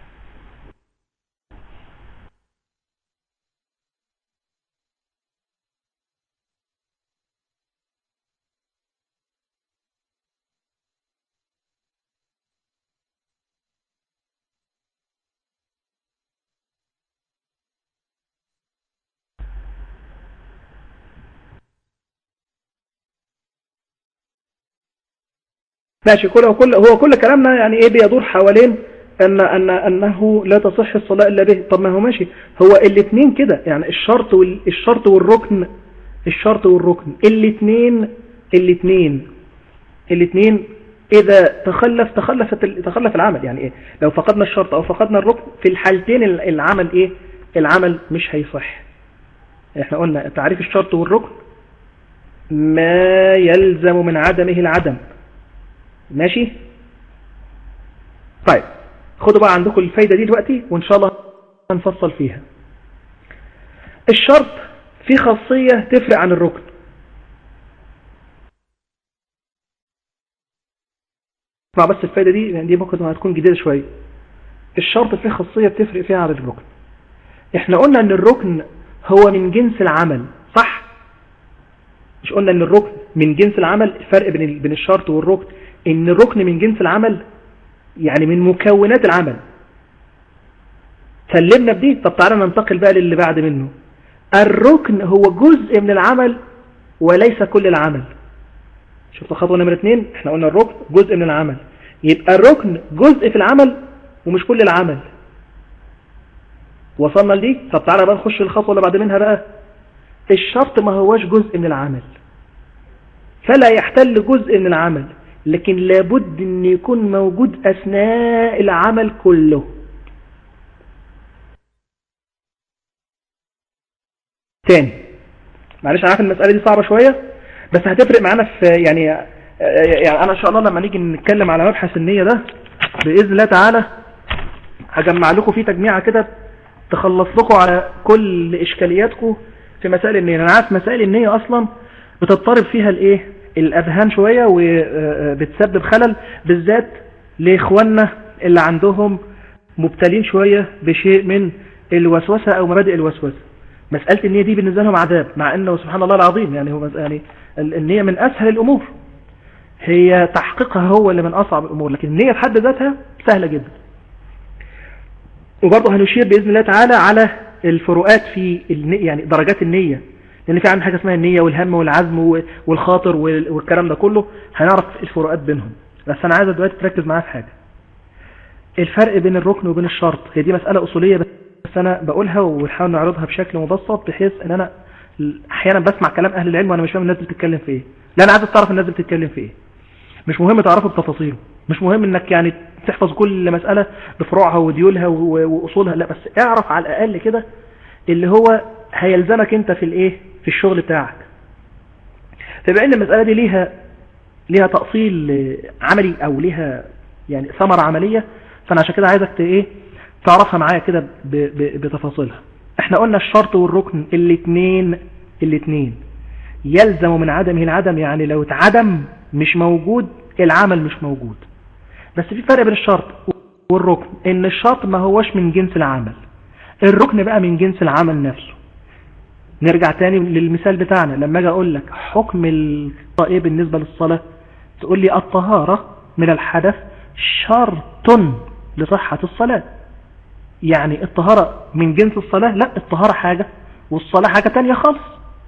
ماشي. كل هو كل هو كل كلامنا يعني ايه بيدور حوالين ان ان انه لا تصح الصلاه الا به. طب ما هو ماشي، هو الاثنين كده يعني الشرط والشرط والركن الشرط والركن الاثنين الاثنين الاثنين اذا تخلف تخلفت تخلف العمل. يعني ايه لو فقدنا الشرط او فقدنا الركن في الحالتين العمل ايه العمل مش هيصح. احنا قلنا تعريف الشرط والركن ما يلزم من عدمه العدم. ماشي. طيب خدوا بقى عندكم الفايدة دي دلوقتي وإن شاء الله هنفصل فيها. الشرط في خاصية تفرق عن الركن. اسمع بس الفايدة دي يعني دي ممكن هتكون جديدة شوية. الشرط فيه خاصية بتفرق فيها عن الركن. احنا قلنا ان الركن هو من جنس العمل صح؟ مش قلنا ان الركن من جنس العمل؟ الفرق بين بين الشرط والركن ان الركن من جنس العمل يعني من مكونات العمل. سلمنا بدي. طب تعالى ننتقل بقى للي بعد منه. الركن هو جزء من العمل وليس كل العمل. شفتوا خطوة نمرة اتنين؟ احنا قلنا الركن جزء من العمل، يبقى الركن جزء في العمل ومش كل العمل. وصلنا لدي. طب تعالى بقى نخش الخطوة اللي بعد منها بقى. الشرط ما هوش جزء من العمل، فلا يحتل جزء من العمل، لكن لابد ان يكون موجود اثناء العمل كله. تاني معلش انا عارف المسألة دي صعبة شوية بس هتفرق معانا في يعني يعني انا ان شاء الله لما نيجي نتكلم على مبحث النية ده باذن الله تعالى هجمع لكم فيه تجميعة كده تخلص لكم على كل اشكالياتكم في مسائل النية. انا عارف مسائل النية اصلا بتضطرب فيها الايه الاذهان شوية وبتسبب خلل بالذات لاخواننا اللي عندهم مبتلين شوية بشيء من الوسوسة او مبادئ الوسوسة. مسألة النية دي بالنسبة لهم عذاب، مع انه سبحان الله العظيم يعني هو يعني النية من اسهل الامور. هي تحقيقها هو اللي من أصعب الأمور، لكن النية في حد ذاتها سهلة جدا. وبرضه هنشير بإذن الله تعالى على الفروقات في يعني درجات النية، لأن في عندنا حاجة اسمها النية والهم والعزم والخاطر والكلام ده كله، هنعرف الفروقات بينهم. بس أنا عايز دلوقتي تركز معايا في حاجة، الفرق بين الركن وبين الشرط. هي دي مسألة أصولية بس أنا بقولها ونحاول نعرضها بشكل مبسط، بحيث أن أنا أحيانا بسمع كلام أهل العلم وأنا مش فاهم الناس بتتكلم في إيه. لا، أنا عايز تعرف الناس بتتكلم في إيه، مش مهم تعرفه بتفاصيله، مش مهم إنك يعني تحفظ كل مسألة بفروعها وديولها وأصولها، لا، بس اعرف على الأقل كده اللي هو هيلزمك أنت في الإيه، في الشغل بتاعك. فبقى إن المسألة دي ليها ليها تأصيل عملي أو ليها يعني ثمرة عملية، فأنا عشان كده عايزك إيه تعرفها معايا كده بتفاصيلها. احنا قلنا الشرط والركن الاثنين الاثنين يلزم من عدمه العدم، يعني لو اتعدم مش موجود العمل مش موجود. بس في فرق بين الشرط والركن، ان الشرط ما هوش من جنس العمل، الركن بقى من جنس العمل نفسه. نرجع تاني للمثال بتاعنا، لما اجي اقول لك حكم الطائب بالنسبة للصلاة، تقول لي الطهارة من الحدث شرط لصحة الصلاة. يعني الطهارة من جنس الصلاة؟ لا، الطهارة حاجة والصلاة حاجة تانية خالص.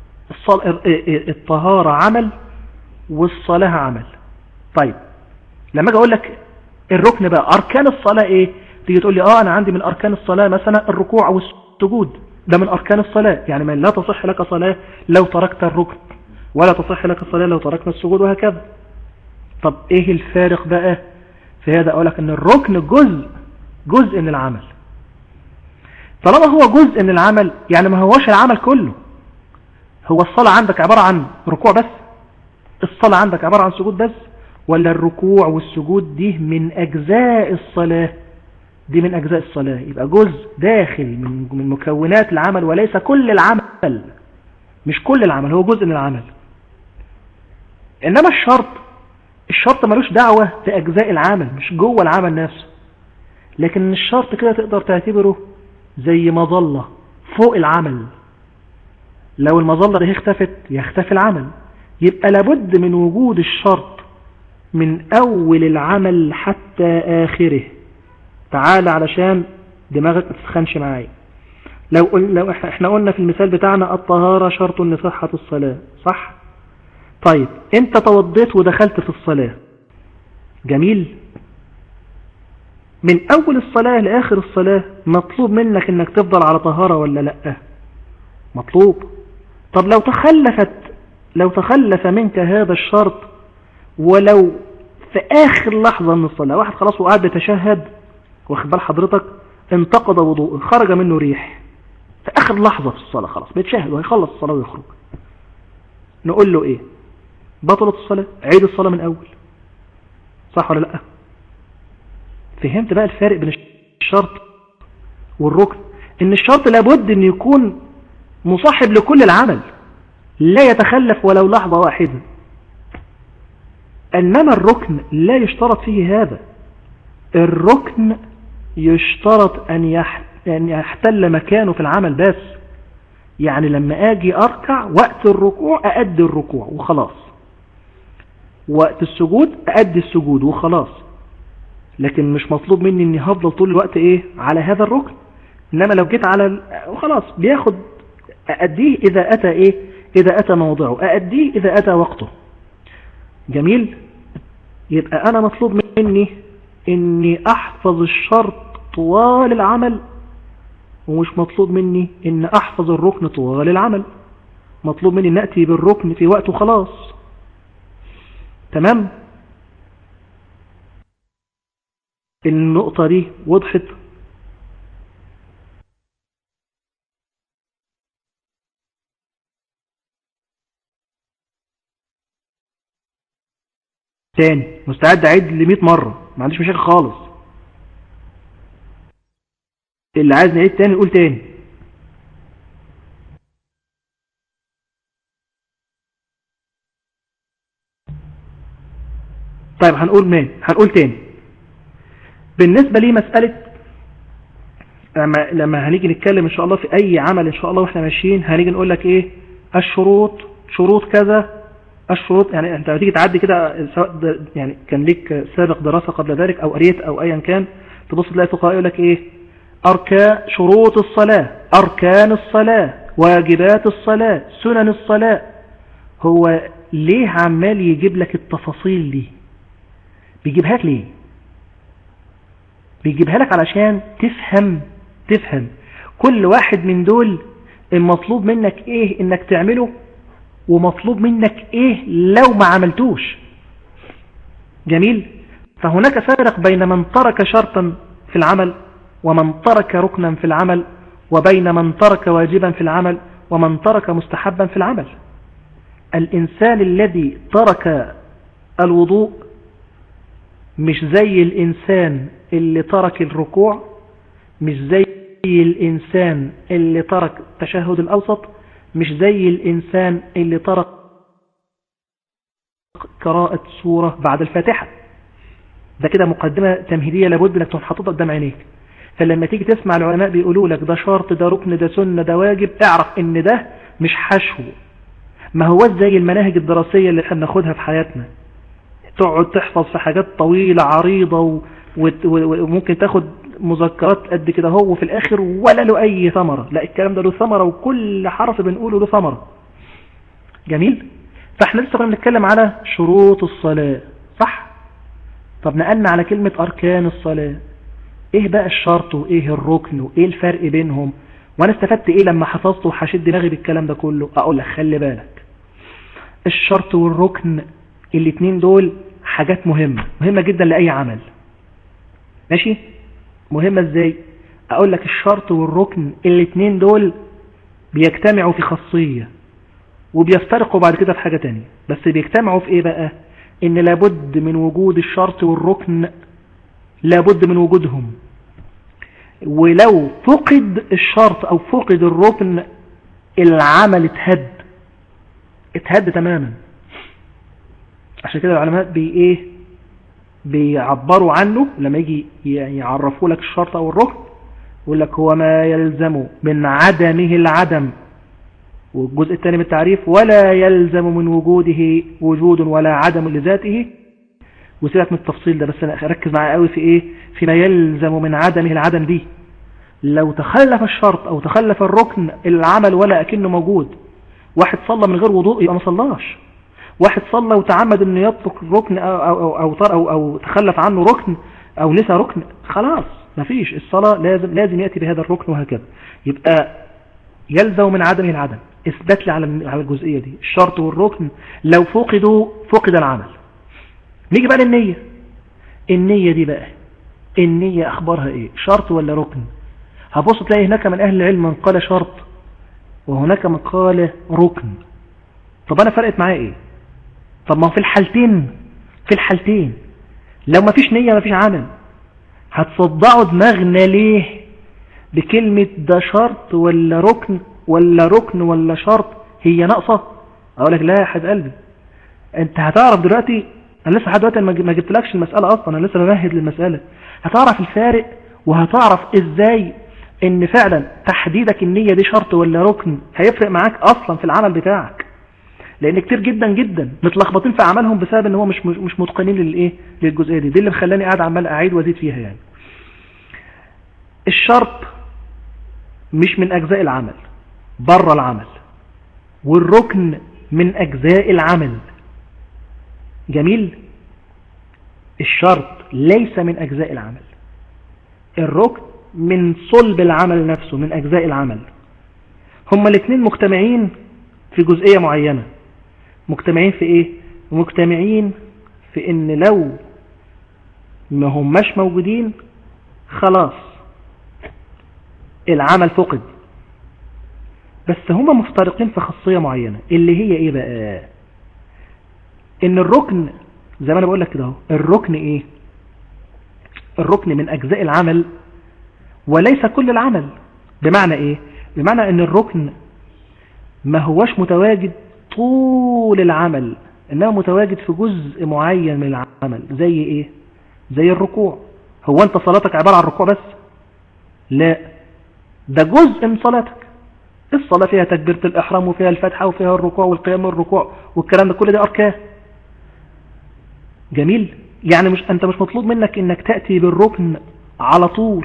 الطهارة عمل والصلاة عمل. طيب لما اجي اقول لك الركن بقى، اركان الصلاة ايه؟ تيجي تقول لي اه انا عندي من اركان الصلاة مثلا الركوع والسجود، ده من اركان الصلاة، يعني من لا تصح لك صلاة لو تركت الركن، ولا تصح لك الصلاة لو تركت السجود، وهكذا. طب ايه الفارق بقى في هذا؟ اقول لك ان الركن جزء جزء من العمل. طالما هو جزء من العمل يعني ما هوش العمل كله. هو الصلاة عندك عبارة عن ركوع بس؟ الصلاة عندك عبارة عن سجود بس؟ ولا الركوع والسجود دي من أجزاء الصلاة؟ دي من أجزاء الصلاة، يبقى جزء داخل من مكونات العمل وليس كل العمل. مش كل العمل، هو جزء من العمل. إنما الشرط الشرط ملوش دعوة بأجزاء العمل، مش جوه العمل نفسه، لكن الشرط كده تقدر تعتبره زي مظلة فوق العمل. لو المظلة دي اختفت يختفي العمل، يبقى لابد من وجود الشرط من أول العمل حتى آخره. تعال علشان دماغك ما تسخنش معايا. لو, قل... لو احنا قلنا في المثال بتاعنا الطهارة شرط لصحة الصلاة، صح؟ طيب انت توضيت ودخلت في الصلاة، جميل. من أول الصلاة لآخر الصلاة مطلوب منك انك تفضل على طهارة ولا لأ؟ مطلوب. طب لو تخلفت لو تخلف منك هذا الشرط، ولو في آخر لحظة من الصلاة، واحد خلاص وقاعد بيتشهد، واخد بال حضرتك، انتقض وضوء، خرج منه ريح في آخر لحظة في الصلاة، خلاص بيتشهد وهيخلص الصلاة ويخرج، نقول له ايه؟ بطلت الصلاة، عيد الصلاة من أول، صح ولا لأ؟ فهمت بقى الفارق بين الشرط والركن؟ ان الشرط لابد ان يكون مصاحب لكل العمل، لا يتخلف ولو لحظة واحدة. انما الركن لا يشترط فيه هذا. الركن يشترط ان يحتل مكانه في العمل بس. يعني لما اجي اركع وقت الركوع اادي الركوع وخلاص، وقت السجود اادي السجود وخلاص، لكن مش مطلوب مني اني هفضل طول الوقت ايه على هذا الركن. انما لو جيت على وخلاص بياخد أأديه إذا أتى إيه إذا أتى موضعه، أأديه إذا أتى وقته. جميل. يبقى أنا مطلوب مني إني أحفظ الشرط طوال العمل، ومش مطلوب مني إن أحفظ الركن طوال العمل. مطلوب مني نأتي بالركن في وقته خلاص. تمام. النقطة دي وضحت؟ تاني مستعد اعيد لمئة مرة، ما عنديش مشاكل خالص. اللي عايز نعيد تاني نقول تاني. طيب هنقول مين هنقول تاني. بالنسبة لي مسألة لما, لما هنيجي نتكلم ان شاء الله في اي عمل ان شاء الله واحنا ماشيين، هنيجي نقول لك ايه الشروط، شروط كذا الشروط يعني انت تيجي تعدي كده سواء يعني كان ليك سابق دراسة قبل ذلك او قريت او ايا كان، تبص تلاقي فقهاء يقول لك ايه؟ اركان شروط الصلاة، اركان الصلاة، واجبات الصلاة، سنن الصلاة. هو ليه عمال يجيب لك التفاصيل دي؟ بيجيبها لك ليه؟ بيجيبها لك علشان تفهم تفهم كل واحد من دول المطلوب منك ايه انك تعمله، ومطلوب منك ايه لو ما عملتوش. جميل. فهناك فارق بين من ترك شرطا في العمل ومن ترك ركنا في العمل، وبين من ترك واجبا في العمل ومن ترك مستحبا في العمل. الإنسان الذي ترك الوضوء مش زي الإنسان اللي ترك الركوع، مش زي الإنسان اللي ترك التشهد الأوسط، مش زي الإنسان اللي ترك قراءة سورة بعد الفاتحة. ده كده مقدمة تمهيدية لابد انك تكون حاططها قدام عينيك. فلما تيجي تسمع العلماء بيقولوا لك ده شرط، ده ركن، ده سنة، ده واجب، اعرف ان ده مش حشو. ما هو زي المناهج الدراسية اللي احنا بناخدها في حياتنا، تقعد تحفظ في حاجات طويلة عريضة وممكن تاخد مذكرات قد كده هو في الاخر ولا له اي ثمرة. لا، الكلام ده له ثمرة، وكل حرف بنقوله له ثمرة. جميل. فاحنا لسه كنا بنتكلم على شروط الصلاة، صح؟ طب نقلنا على كلمة اركان الصلاة. ايه بقى الشرط وايه الركن وايه الفرق بينهم؟ وانا استفدت ايه لما حفظت وحشد دماغي بالكلام ده كله؟ اقول لك خلي بالك، الشرط والركن الاتنين دول حاجات مهمة مهمة جدا لأي عمل. ماشي؟ مهمة ازاي؟ اقول لك الشرط والركن الاتنين دول بيجتمعوا في خاصية وبيفترقوا بعد كده في حاجة تانية. بس بيجتمعوا في ايه بقى؟ ان لابد من وجود الشرط والركن، لابد من وجودهم. ولو فقد الشرط او فقد الركن العمل اتهد اتهد تماما. عشان كده العلماء بي ايه بيعبروا عنه لما يجي يعرفوا لك الشرط او الركن، يقول لك هو ما يلزم من عدمه العدم، والجزء الثاني من التعريف ولا يلزم من وجوده وجود ولا عدم لذاته. وسيبك من التفصيل ده، بس انا اركز معايا قوي في ايه؟ فيما يلزم من عدمه العدم دي. لو تخلف الشرط او تخلف الركن العمل ولا اكنه موجود. واحد صلى من غير وضوء يبقى ما صلاش. واحد صلى وتعمد انه يترك ركن او او او, أو, أو, أو تخلف عنه ركن او نسى ركن، خلاص مفيش، الصلاة لازم لازم يأتي بهذا الركن وهكذا. يبقى يلزم من عدمه العدم. اثبت لي على على الجزئية دي، الشرط والركن لو فقدوا فقد العمل. نيجي بقى للنية. النية دي بقى، النية اخبارها ايه؟ شرط ولا ركن؟ هبص تلاقي هناك من اهل العلم من قال شرط وهناك من قال ركن. طب انا فرقت معايا ايه؟ طب ما في الحالتين في الحالتين لو ما فيش نية ما فيش عمل، هتصدعوا دماغنا ليه بكلمة ده شرط ولا ركن ولا ركن ولا شرط؟ هي ناقصة؟ اقول لك لا يا حد قلبي، انت هتعرف دلوقتي. انا لسه لحد دلوقتي ما جبتلكش المسألة اصلا، انا لسه بمهد للمسألة. هتعرف الفارق وهتعرف ازاي ان فعلا تحديدك النية دي شرط ولا ركن هيفرق معاك اصلا في العمل بتاعك. لان كتير جدا جدا متلخبطين في اعمالهم بسبب ان هو مش مش متقنين للايه للجزئيه دي. دي اللي مخلاني قاعد عمال اعيد وازيد فيها. يعني الشرط مش من اجزاء العمل، بره العمل، والركن من اجزاء العمل. جميل. الشرط ليس من اجزاء العمل، الركن من صلب العمل نفسه، من اجزاء العمل. هما الاثنين مجتمعين في جزئيه معينه. مجتمعين في ايه؟ مجتمعين في ان لو ما هماش موجودين خلاص العمل فقد. بس هما مفترقين في خاصية معينة، اللي هي ايه بقى؟ ان الركن زي ما انا بقول لك كده، الركن ايه؟ الركن من اجزاء العمل وليس كل العمل. بمعنى ايه؟ بمعنى ان الركن ما هوش متواجد طول العمل، انه متواجد في جزء معين من العمل. زي ايه؟ زي الركوع. هو انت صلاتك عبارة عن الركوع بس؟ لا، ده جزء من صلاتك. الصلاة فيها تكبيرة الإحرام وفيها الفتحة وفيها الركوع والقيام والركوع والكلام ده، كل ده أركان. جميل. يعني مش أنت مش مطلوب منك إنك تأتي بالركن على طول،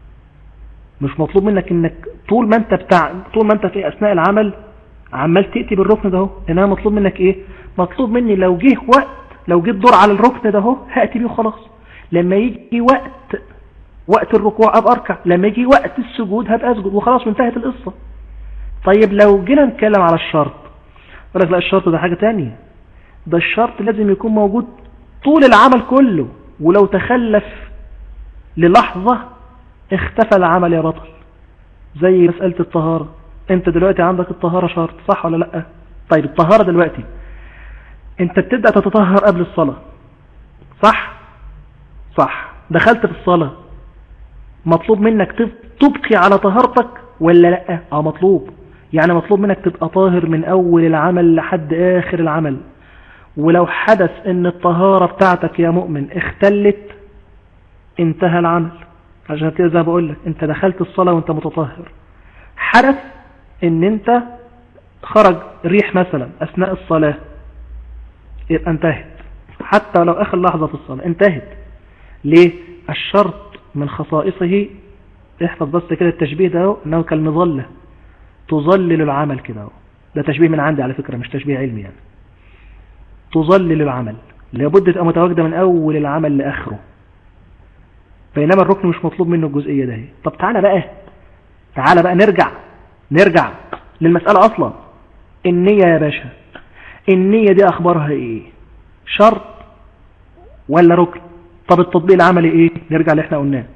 مش مطلوب منك إنك طول ما أنت بتاع طول ما أنت في أثناء العمل عمال تأتي بالركن ده. إنما مطلوب منك إيه؟ مطلوب مني لو جه وقت، لو جه الدور على الركن ده هو هأتي بيه خلاص. لما يجي وقت وقت الركوع أبقى أركع، لما يجي وقت السجود هبقى أسجد وخلاص وانتهت القصة. طيب لو جينا نتكلم على الشرط، يقول لك لا الشرط ده حاجة تانية، ده الشرط لازم يكون موجود طول العمل كله، ولو تخلف للحظة اختفى العمل يا بطل. زي مسألة الطهارة، انت دلوقتي عندك الطهارة شرط، صح ولا لا؟ طيب الطهارة دلوقتي انت بتبدأ تتطهر قبل الصلاة، صح؟ صح. دخلت في الصلاة، مطلوب منك تبقي على طهارتك ولا لا؟ اه مطلوب. يعني مطلوب منك تبقى طاهر من اول العمل لحد اخر العمل. ولو حدث ان الطهارة بتاعتك يا مؤمن اختلت انتهى العمل. عشان كده زي ما بقول لك انت دخلت الصلاة وانت متطهر، حدث ان انت خرج ريح مثلا اثناء الصلاة، يبقى انتهت، حتى لو اخر لحظة في الصلاة انتهت. ليه؟ الشرط من خصائصه، احفظ بس كده التشبيه ده، انه كالمظلة تظلل العمل كده. ده تشبيه من عندي على فكرة، مش تشبيه علمي يعني. تظلل العمل، لابد تبقى متواجدة من اول العمل لاخره. بينما الركن مش مطلوب منه الجزئية ده. طب تعالى بقى تعالى بقى نرجع نرجع للمسألة اصلا. النية يا باشا، النية دي اخبارها ايه؟ شرط ولا ركن؟ طب التطبيق العملي ايه؟ نرجع اللي احنا قلناه.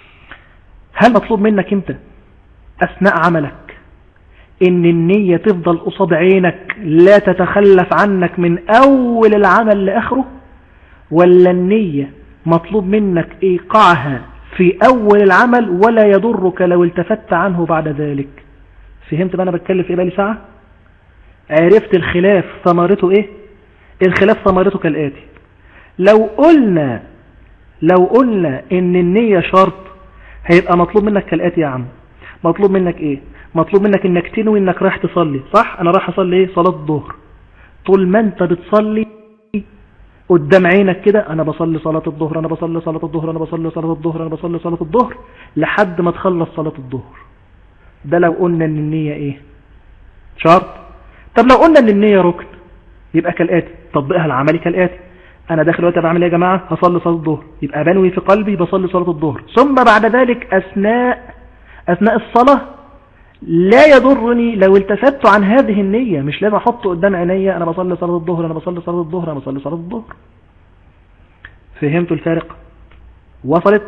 هل مطلوب منك انت اثناء عملك ان النية تفضل قصاد عينك لا تتخلف عنك من اول العمل لاخره، ولا النية مطلوب منك ايقاعها في اول العمل ولا يضرك لو التفت عنه بعد ذلك؟ فهمت بقى انا بتكلم في ايه بقالي ساعة؟ عرفت الخلاف ثمرته ايه؟ الخلاف ثمرته كالاتي. لو قلنا لو قلنا ان النية شرط، هيبقى مطلوب منك كالاتي يا عم. مطلوب منك ايه؟ مطلوب منك انك تنوي انك رايح تصلي، صح؟ انا رايح اصلي ايه؟ صلاة الظهر. طول ما انت بتصلي قدام عينك كده انا بصلي صلاة الظهر، انا بصلي صلاة الظهر، انا بصلي صلاة الظهر، انا بصلي صلاة الظهر، لحد ما تخلص صلاة الظهر. ده لو قلنا ان النية ايه؟ شرط. طب لو قلنا ان النية ركن، يبقى كالاتي، تطبيقها العملي كالاتي. انا داخل وقت بعمل ايه يا جماعة؟ هصلي صلاة الظهر، يبقى بنوي في قلبي بصلي صلاة الظهر، ثم بعد ذلك اثناء اثناء الصلاة لا يضرني لو التفت عن هذه النية. مش لازم احط قدام عيني انا بصلي صلاة الظهر، انا بصلي صلاة الظهر، انا بصلي صلاة الظهر. فهمتوا الفارق؟ وصلت؟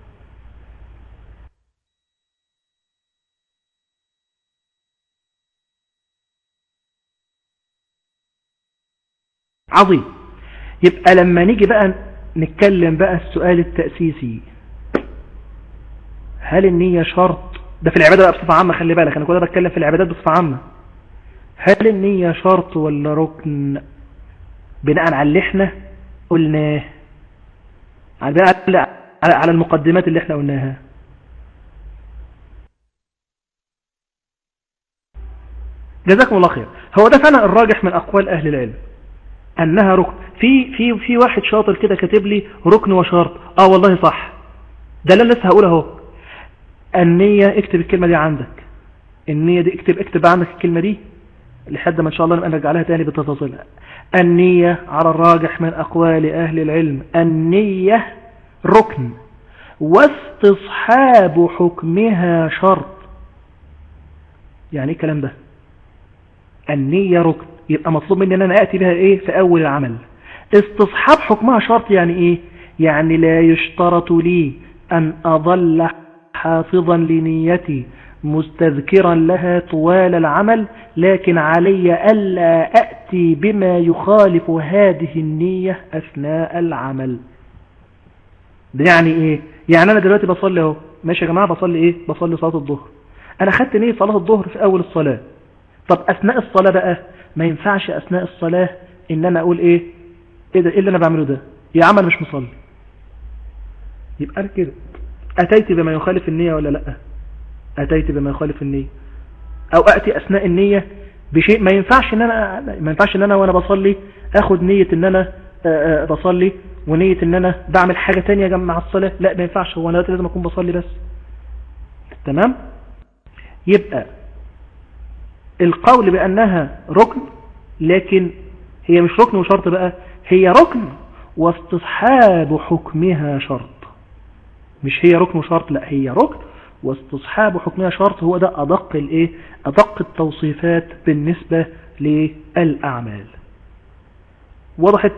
عظيم. يبقى لما نيجي بقى نتكلم بقى السؤال التأسيسي، هل النية شرط؟ ده في العبادة بقى بصفة عامة، خلي بالك انا كنت بتكلم في العبادات بصفة عامة. هل النية شرط ولا ركن؟ بناء على اللي احنا قلناه، على على المقدمات اللي احنا قلناها. جزاكم الله خير. هو ده فعلا الراجح من اقوال اهل العلم انها ركن. في في في واحد شاطر كده كاتب لي ركن وشرط. اه والله صح، ده اللي لسه هقوله اهو. النية، اكتب الكلمة دي عندك، النية دي اكتب اكتب عندك الكلمة دي لحد ما ان شاء الله نبقى نرجع لها تاني بتفاصيلها. النية على الراجح من اقوال اهل العلم النية ركن، واستصحاب حكمها شرط. يعني ايه الكلام ده؟ النية ركن، يبقى مطلوب مني ان انا اتي بها ايه في اول العمل. استصحاب حكمها شرط يعني ايه؟ يعني لا يشترط لي ان اظل حافظا لنيتي مستذكرا لها طوال العمل، لكن علي ألا أأتي بما يخالف هذه النية أثناء العمل. ده يعني إيه؟ يعني أنا دلوقتي بصلي اهو، ماشي يا جماعة، بصلي إيه؟ بصلي صلاة الظهر. أنا خدت نية صلاة الظهر في أول الصلاة. طب أثناء الصلاة بقى ما ينفعش أثناء الصلاة إن أنا أقول إيه؟ إيه ده؟ إيه اللي أنا بعمله ده؟ يا عم أنا مش مصلي. يبقى أنا كده أتيت بما يخالف النية ولا لأ؟ أتيت بما يخالف النية. او اتي اثناء النية بشيء ما ينفعش ان انا ما ينفعش ان انا وانا بصلي اخد نية ان انا بصلي ونية ان انا بعمل حاجة تانية جنب مع الصلاة. لا ما ينفعش، هو انا لازم اكون بصلي بس. تمام. يبقى القول بانها ركن، لكن هي مش ركن وشرط بقى، هي ركن واستصحاب حكمها شرط. مش هي ركن وشرط، لا هي ركن واستصحاب حكمها شرط. هو ده ادق الايه ادق التوصيفات بالنسبة للاعمال. وضحت؟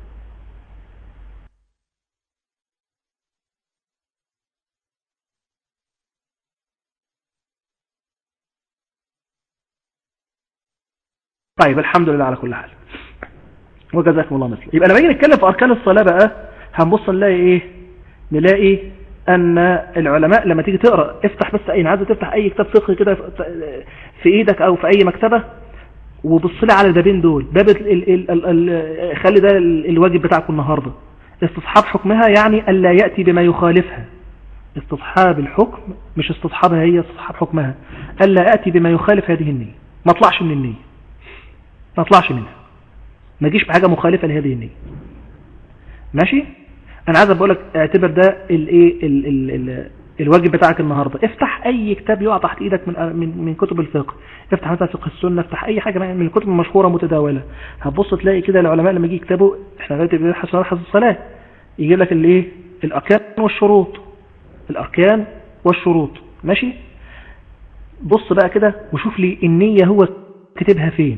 طيب الحمد لله على كل حال، وجزاكم الله مثل. يبقى لما نيجي نتكلم في اركان الصلاه بقى هنبص نلاقي ايه؟ نلاقي ان العلماء لما تيجي تقرا، افتح بس اي عايز تفتح اي كتاب فقهي كده في ايدك او في اي مكتبه، وبص لي على البابين دول. باب ال ال ال خلي ده الواجب بتاعكم النهارده، استصحاب حكمها، يعني الا ياتي بما يخالفها. استصحاب الحكم مش استصحابها هي، استصحاب حكمها، الا اتي بما يخالف هذه النيه. ما اطلعش من النيه، ما اطلعش منها، ما اجيش بحاجه مخالفه لهذه النيه. ماشي؟ انا عايز بقول لك اعتبر ده الايه ال ال ال الواجب بتاعك النهارده. افتح اي كتاب يقع تحت ايدك من من من كتب الفقه، افتح مثلا فقه السنه، افتح اي حاجه من الكتب المشهوره متداوله، هتبص تلاقي كده العلماء لما يجي يكتبوا احنا دلوقتي بنبحث عن الصلاه، يجيب لك الايه الاركان والشروط، الاركان والشروط. ماشي؟ بص بقى كده وشوف لي النيه هو كاتبها فين،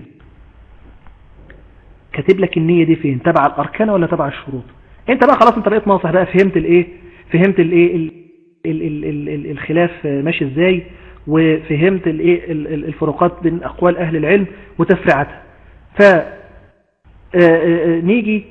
كاتب لك النية دي فين، تبع الاركان ولا تبع الشروط. انت بقى خلاص انت بقيت ناصح بقى، فهمت الايه فهمت الايه الخلاف ماشي ازاي، وفهمت الايه الفروقات بين اقوال اهل العلم وتفريعاتها. ف نيجي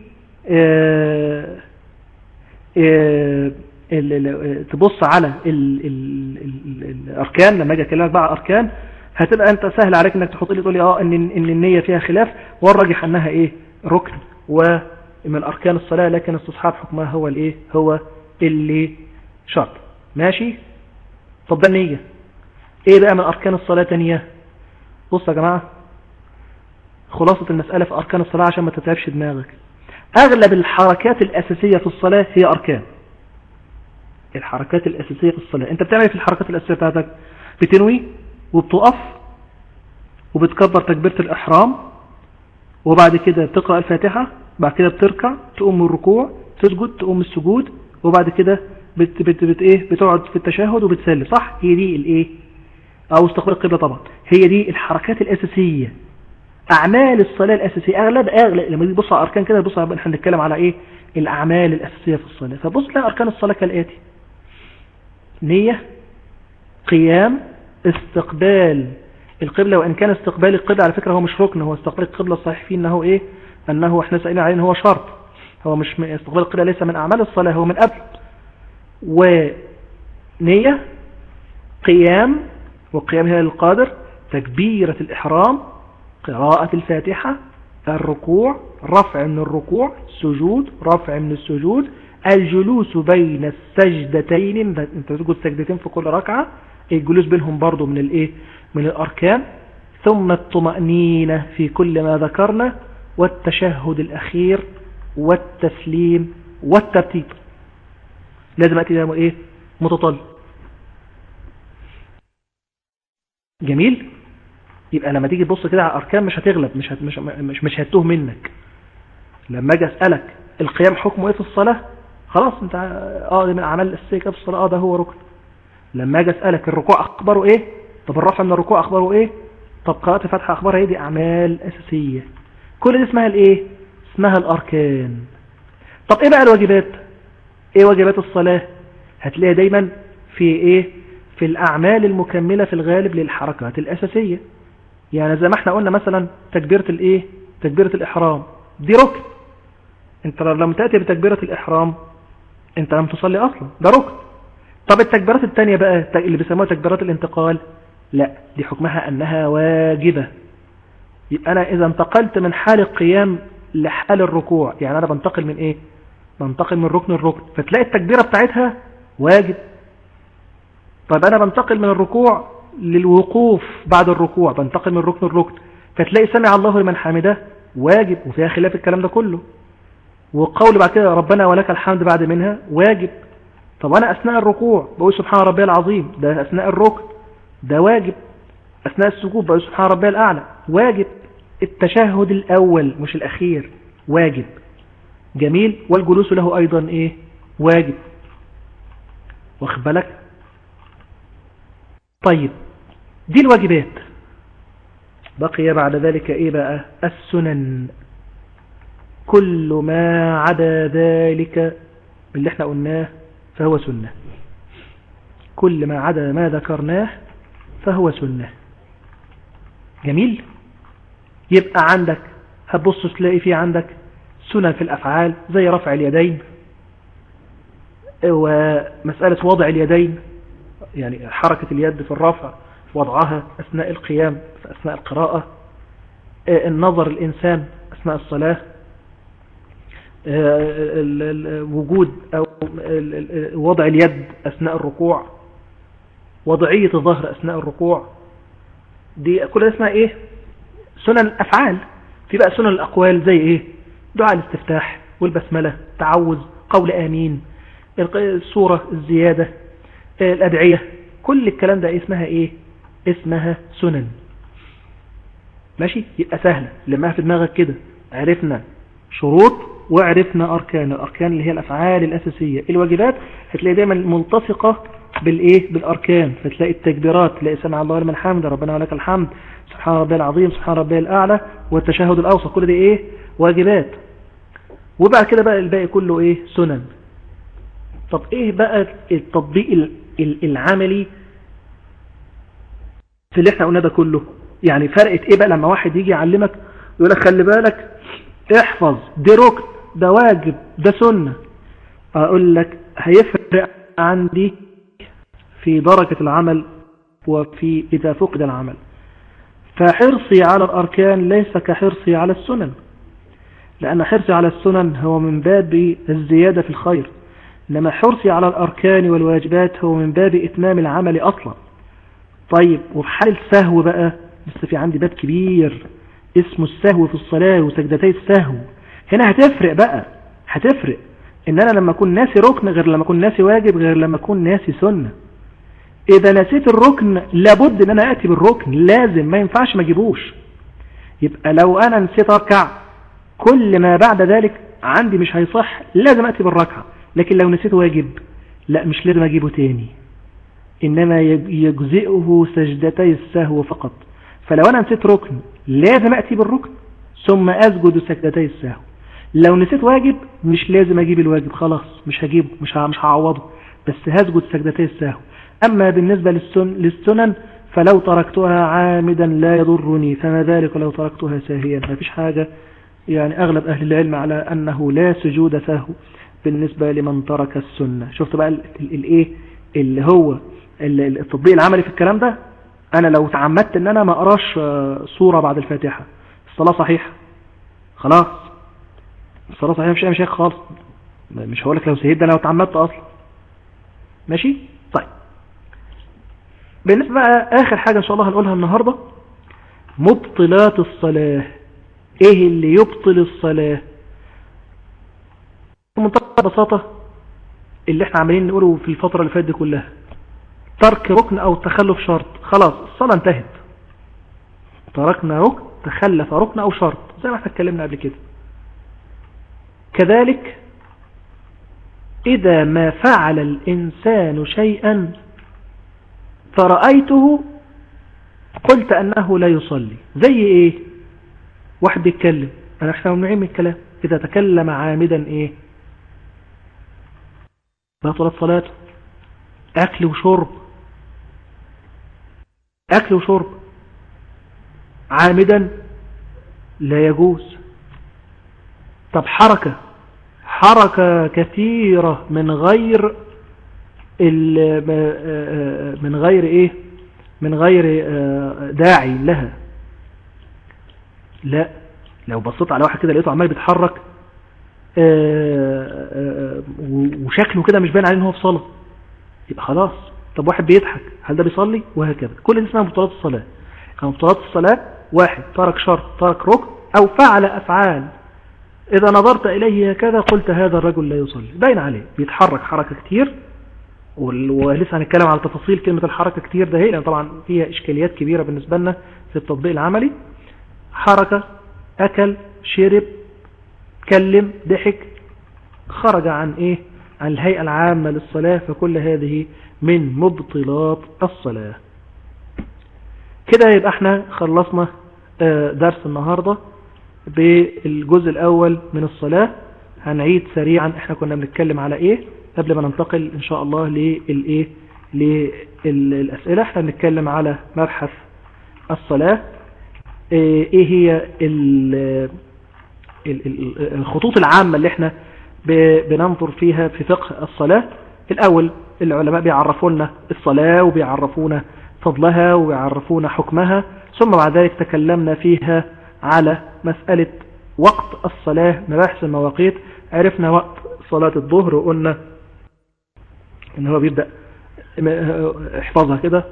تبص على الاركان. لما اجي اكلمك بقى على الاركان هتبقى انت سهل عليك انك تحط لي تقول لي اه ان ان النيه فيها خلاف، والراجح انها ايه ركن ومن اركان الصلاه، لكن استصحاب حكمها هو الايه هو اللي شرط. ماشي؟ طب ده النيه ايه بقى من اركان الصلاه تانية؟ بص يا جماعه، خلاصه المساله في اركان الصلاه عشان ما تتعبش دماغك، اغلب الحركات الاساسيه في الصلاه هي اركان. الحركات الاساسيه في الصلاه انت بتعمل ايه في الحركات الاساسيه بتاعتك؟ بتنوي وبتقف وبتكبر تكبيرة الإحرام، وبعد كده بتقرأ الفاتحة، بعد كده بتركع، تقوم من الركوع، تسجد، تقوم من السجود، وبعد كده بت بت بت ايه بتقعد في التشهد وبتسلم. صح؟ هي دي الايه او استقبال القبلة. طبعا هي دي الحركات الأساسية، أعمال الصلاة الأساسية. أغلب أغلب لما تبص على أركان كده بص احنا بنتكلم على ايه الأعمال الأساسية في الصلاة. فبص تلاقي أركان الصلاة كالآتي: نية، قيام، استقبال القبلة. وإن كان استقبال القبلة على فكرة هو مش ركن، هو استقبال القبلة الصحيح فيه أنه إيه أنه إحنا سألنا عليه أنه هو شرط، هو مش استقبال القبلة ليس من أعمال الصلاة، هو من قبل. ونية، قيام، وقيام هنا للقادر، تكبيرة الإحرام، قراءة الفاتحة، الركوع، رفع من الركوع، سجود، رفع من السجود، الجلوس بين السجدتين، انت تسجد سجدتين في كل ركعة، الجلوس بينهم برضو من الايه من الاركان، ثم الطمأنينة في كل ما ذكرنا، والتشهد الاخير والتسليم والترتيب. لازم اتي ده ايه متطلب. جميل. يبقى لما تيجي تبص كده على الاركان مش هتغلب، مش هت مش مش, مش هتوه منك. لما اجي اسالك القيام حكمه ايه في الصلاه، خلاص انت اه من الاعمال الاساسيه في الصلاه، اه ده هو ركن. لما اجي اسالك الركوع اخباره ايه، طب الرفع من الركوع اخباره ايه، طب قراءه الفاتحه اخبارها ايه، دي اعمال اساسيه. كل دي اسمها الايه اسمها الاركان. طب ايه بقى الواجبات؟ ايه واجبات الصلاه؟ هتلاقيها دايما في ايه في الاعمال المكمله في الغالب للحركات الاساسيه. يعني زي ما احنا قلنا مثلا تكبيره الايه تكبيره الاحرام دي ركن، انت لما تاتي بتكبيره الاحرام انت لم تصلي اصلا، ده ركن. طب التكبيرات الثانيه بقى اللي بيسموها تكبيرات الانتقال، لا دي حكمها انها واجبه. يبقى انا اذا انتقلت من حال القيام لحال الركوع، يعني انا بنتقل من ايه بنتقل من ركن الركن، فتلاقي التكبيره بتاعتها واجب. طيب انا بنتقل من الركوع للوقوف بعد الركوع، بنتقل من ركن الركن، فتلاقي سمع الله لمن حمده واجب وفيها خلاف الكلام ده كله. وقول بعد كده ربنا ولك الحمد بعد منها واجب. طب أنا أثناء الركوع بقول سبحان ربي العظيم، ده أثناء الركن ده واجب. أثناء السجود بقول سبحان ربي الأعلى واجب. التشهد الأول مش الأخير واجب. جميل. والجلوس له أيضا إيه؟ واجب. واخد بالك؟ طيب دي الواجبات. بقي بعد ذلك إيه بقى؟ السنن. كل ما عدا ذلك اللي احنا قلناه فهو سنة. كل ما عدا ما ذكرناه فهو سنة. جميل. يبقى عندك هتبص تلاقي في عندك سنن في الأفعال زي رفع اليدين ومسألة وضع اليدين، يعني حركة اليد في الرفع، وضعها أثناء القيام في أثناء القراءة، النظر الإنسان أثناء الصلاة، وجود أو وضع اليد أثناء الركوع، وضعية الظهر أثناء الركوع. دي كلها اسمها إيه؟ سنن الأفعال. في بقى سنن الأقوال زي إيه؟ دعاء الاستفتاح والبسملة، تعوذ، قول آمين، السورة، الزيادة، الأدعية، كل الكلام ده اسمها إيه؟ اسمها سنن. ماشي؟ يبقى سهلة لما في دماغك كده. عرفنا شروط وعرفنا أركان. الأركان اللي هي الأفعال الأساسية. الواجبات هتلاقي دايما ملتصقة بالإيه؟ بالأركان. فتلاقي التكبيرات، تلاقي سمع الله لمن حمده، ربنا ولك الحمد، سبحان ربي العظيم، سبحان ربي الأعلى، والتشهد الأوسط، كل دي إيه؟ واجبات. وبعد كده بقى الباقي كله إيه؟ سنن. طب إيه بقى التطبيق العملي في اللي احنا قلنا ده كله؟ يعني فرقت إيه بقى لما واحد يجي يعلمك يقول لك خلي بالك احفظ، دي ركن، ده واجب، ده سنة. أقول لك هيفرق عندي في درجة العمل وفي إذا فقد العمل. فحرصي على الأركان ليس كحرصي على السنن، لأن حرصي على السنن هو من باب الزيادة في الخير، إنما حرصي على الأركان والواجبات هو من باب إتمام العمل أصلا. طيب وفي حال السهو بقى لسه في عندي باب كبير اسمه السهو في الصلاة وسجدتي السهو. هنا هتفرق بقى، هتفرق إن أنا لما أكون ناسي ركن غير لما أكون ناسي واجب غير لما أكون ناسي سنة. إذا نسيت الركن لابد إن أنا أتي بالركن، لازم، ما ينفعش ما أجيبوش. يبقى لو أنا نسيت أركع كل ما بعد ذلك عندي مش هيصح، لازم أتي بالركعة. لكن لو نسيت واجب لا، مش لازم أجيبه تاني، إنما يجزئه سجدتي السهو فقط. فلو أنا نسيت ركن لازم أتي بالركن ثم أسجد سجدتي السهو. لو نسيت واجب مش لازم أجيب الواجب، خلاص مش هجيبه، مش مش هعوضه، بس هسجد سجدتي السهو. أما بالنسبة للسن للسنن فلو تركتها عامدا لا يضرني، فما ذلك لو تركتها ساهيا. ما فيش حاجة، يعني أغلب أهل العلم على أنه لا سجود سهو بالنسبة لمن ترك السنة. شفت بقى الإيه اللي هو التطبيق العملي في الكلام ده؟ أنا لو تعمدت أن أنا ما أقراش سورة بعد الفاتحة الصلاة صحيحة، خلاص الصلاة صحيحة، مش أي مشاكل خالص. مش هقولك لو سهيد ده لو تعمدت أصلا. ماشي؟ طيب بالنسبة بقى آخر حاجة إن شاء الله هنقولها النهاردة، مبطلات الصلاة. إيه اللي يبطل الصلاة؟ بمنتهى البساطة اللي احنا عمالين نقوله في الفترة اللي فاتت دي كلها، ترك ركن أو تخلف شرط، خلاص الصلاة انتهت. تركنا ركن، تخلف ركن أو شرط، زي ما احنا اتكلمنا قبل كده. كذلك إذا ما فعل الإنسان شيئا فرأيته قلت أنه لا يصلي. زي إيه؟ واحد يتكلم، أنا احنا ممنوعين من الكلام، إذا تكلم عامدا إيه؟ بطلت صلاته. أكل وشرب، أكل وشرب عامدا لا يجوز. طب حركة حركة كثيرة من غير من غير إيه من غير داعي لها، لا. لو بصيت على واحد كده لقيته عمال بيتحرك وشكله كده مش باين عليه ان هو في صلاة، يبقى خلاص طب واحد بيضحك هل ده بيصلي؟ وهكذا. كل دي اسمها مبطلات الصلاة. يعني مبطلات الصلاة واحد ترك شرط ترك ركن أو فعل أفعال إذا نظرت إليه هكذا قلت هذا الرجل لا يصلي، باين عليه بيتحرك حركة كتير، ولسه هنتكلم على تفاصيل كلمة الحركة كتير ده هي، لأن طبعا فيها إشكاليات كبيرة بالنسبة لنا في التطبيق العملي. حركة، أكل، شرب، كلم، ضحك، خرج عن إيه؟ عن الهيئة العامة للصلاة، فكل هذه من مبطلات الصلاة. كده يبقى احنا خلصنا درس النهاردة بالجزء الأول من الصلاة. هنعيد سريعا احنا كنا بنتكلم على ايه قبل ما ننتقل ان شاء الله للايه للأسئلة. احنا بنتكلم على مبحث الصلاة، ايه هي الخطوط العامة اللي احنا بننظر فيها في فقه الصلاة. الأول العلماء بيعرفونا الصلاة وبيعرفونا فضلها وبيعرفونا حكمها، ثم بعد ذلك تكلمنا فيها على مسألة وقت الصلاة، مباحث المواقيت. عرفنا وقت صلاة الظهر وقلنا ان هو بيبدأ، احفظها كده،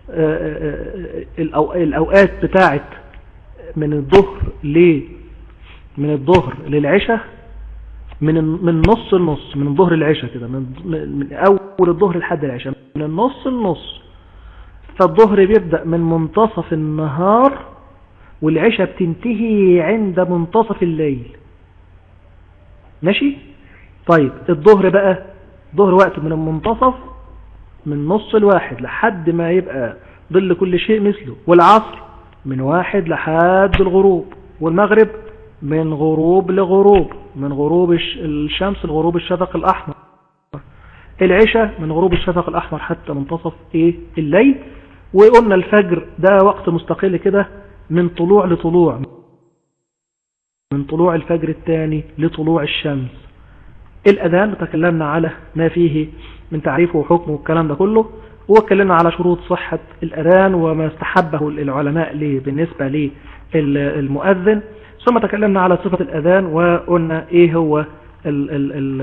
الأوقات بتاعت من الظهر ل من الظهر للعشاء من من نص النص من الظهر للعشاء كده، من من أول الظهر لحد العشاء، من النص النص. فالظهر بيبدأ من منتصف النهار والعشاء بتنتهي عند منتصف الليل. ماشي؟ طيب الظهر بقى، الظهر وقت من المنتصف من نص الواحد لحد ما يبقى ظل كل شيء مثله. والعصر من واحد لحد الغروب. والمغرب من غروب لغروب، من غروب الشمس لغروب الشفق الأحمر. العشاء من غروب الشفق الأحمر حتى منتصف ايه الليل. وقلنا الفجر ده وقت مستقل كده من طلوع لطلوع، من طلوع الفجر الثاني لطلوع الشمس. الأذان تكلمنا على ما فيه من تعريفه وحكمه والكلام ده كله، واتكلمنا على شروط صحة الأذان وما استحبه العلماء ليه بالنسبة للمؤذن. ثم تكلمنا على صفة الأذان وقلنا ايه هو ال ال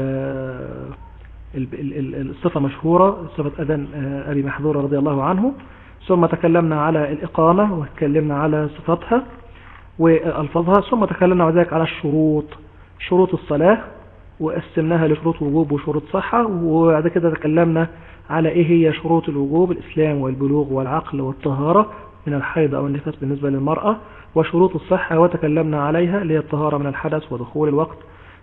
ال الصفة مشهورة، صفة أذان أبي محذورة رضي الله عنه. ثم تكلمنا على الإقامة وتكلمنا على صفاتها وألفاظها. ثم تكلمنا وذلك على الشروط، شروط الصلاة وقسمناها لشروط وجوب وشروط صحة. وبعد كده تكلمنا على إيه هي شروط الوجوب: الإسلام والبلوغ والعقل والطهارة من الحيض أو النفاس بالنسبة للمرأة. وشروط الصحة وتكلمنا عليها اللي هي الطهارة من الحدث ودخول الوقت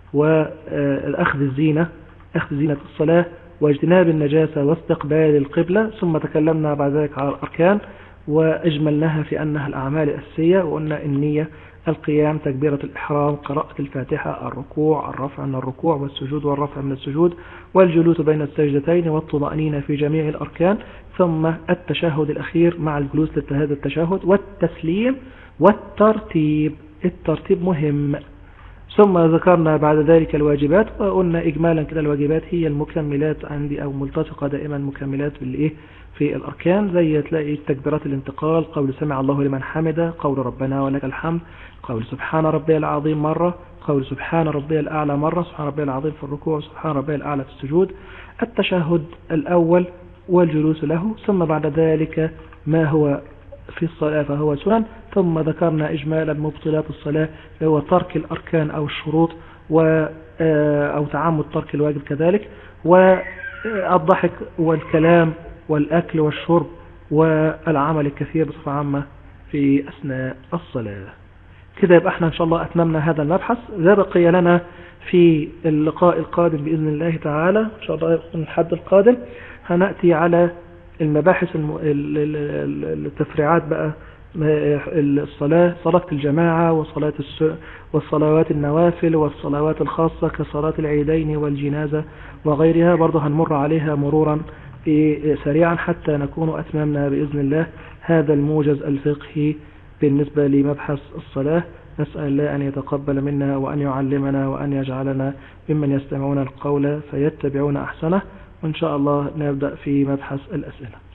والأخذ الزينة، أخذ زينة الصلاة، واجتناب النجاسة واستقبال القبلة. ثم تكلمنا بعد ذلك على الأركان وأجملناها في أنها الأعمال الأساسية، وقلنا النية، القيام، تكبيرة الإحرام، قراءة الفاتحة، الركوع، الرفع من الركوع، والسجود والرفع من السجود، والجلوس بين السجدتين، والطمأنينة في جميع الأركان. ثم التشهد الأخير مع الجلوس لهذا التشهد، والتسليم، والترتيب. الترتيب مهم. ثم ذكرنا بعد ذلك الواجبات، وقلنا إجمالا كده الواجبات هي المكملات عندي أو ملتصقة دائما مكملات بالإيه في الأركان، زي تلاقي تكبيرات الانتقال، قول سمع الله لمن حمده، قول ربنا ولك الحمد، قول سبحان ربي العظيم مرة، قول سبحان ربي الأعلى مرة، سبحان ربي العظيم في الركوع، سبحان ربي الأعلى في السجود. التشهد الأول والجلوس له. ثم بعد ذلك ما هو في الصلاة فهو سنن. ثم ذكرنا إجمالا مبطلات الصلاة هو ترك الأركان أو الشروط و أو تعمد ترك الواجب كذلك، والضحك والكلام والأكل والشرب والعمل الكثير بصفة عامة في أثناء الصلاة. كده يبقى احنا إن شاء الله أتممنا هذا المبحث. ذا بقي لنا في اللقاء القادم بإذن الله تعالى إن شاء الله يكون الحد القادم هنأتي على المباحث الم... التفريعات بقى، الصلاة، صلاة الجماعة وصلاة الس... والصلوات النوافل والصلوات الخاصة كصلاة العيدين والجنازة وغيرها، برضه هنمر عليها مرورا سريعا حتى نكون أتممنا بإذن الله هذا الموجز الفقهي بالنسبة لمبحث الصلاة. نسأل الله أن يتقبل منا وأن يعلمنا وأن يجعلنا ممن يستمعون القول فيتبعون أحسنه. وإن شاء الله نبدأ في مبحث الأسئلة.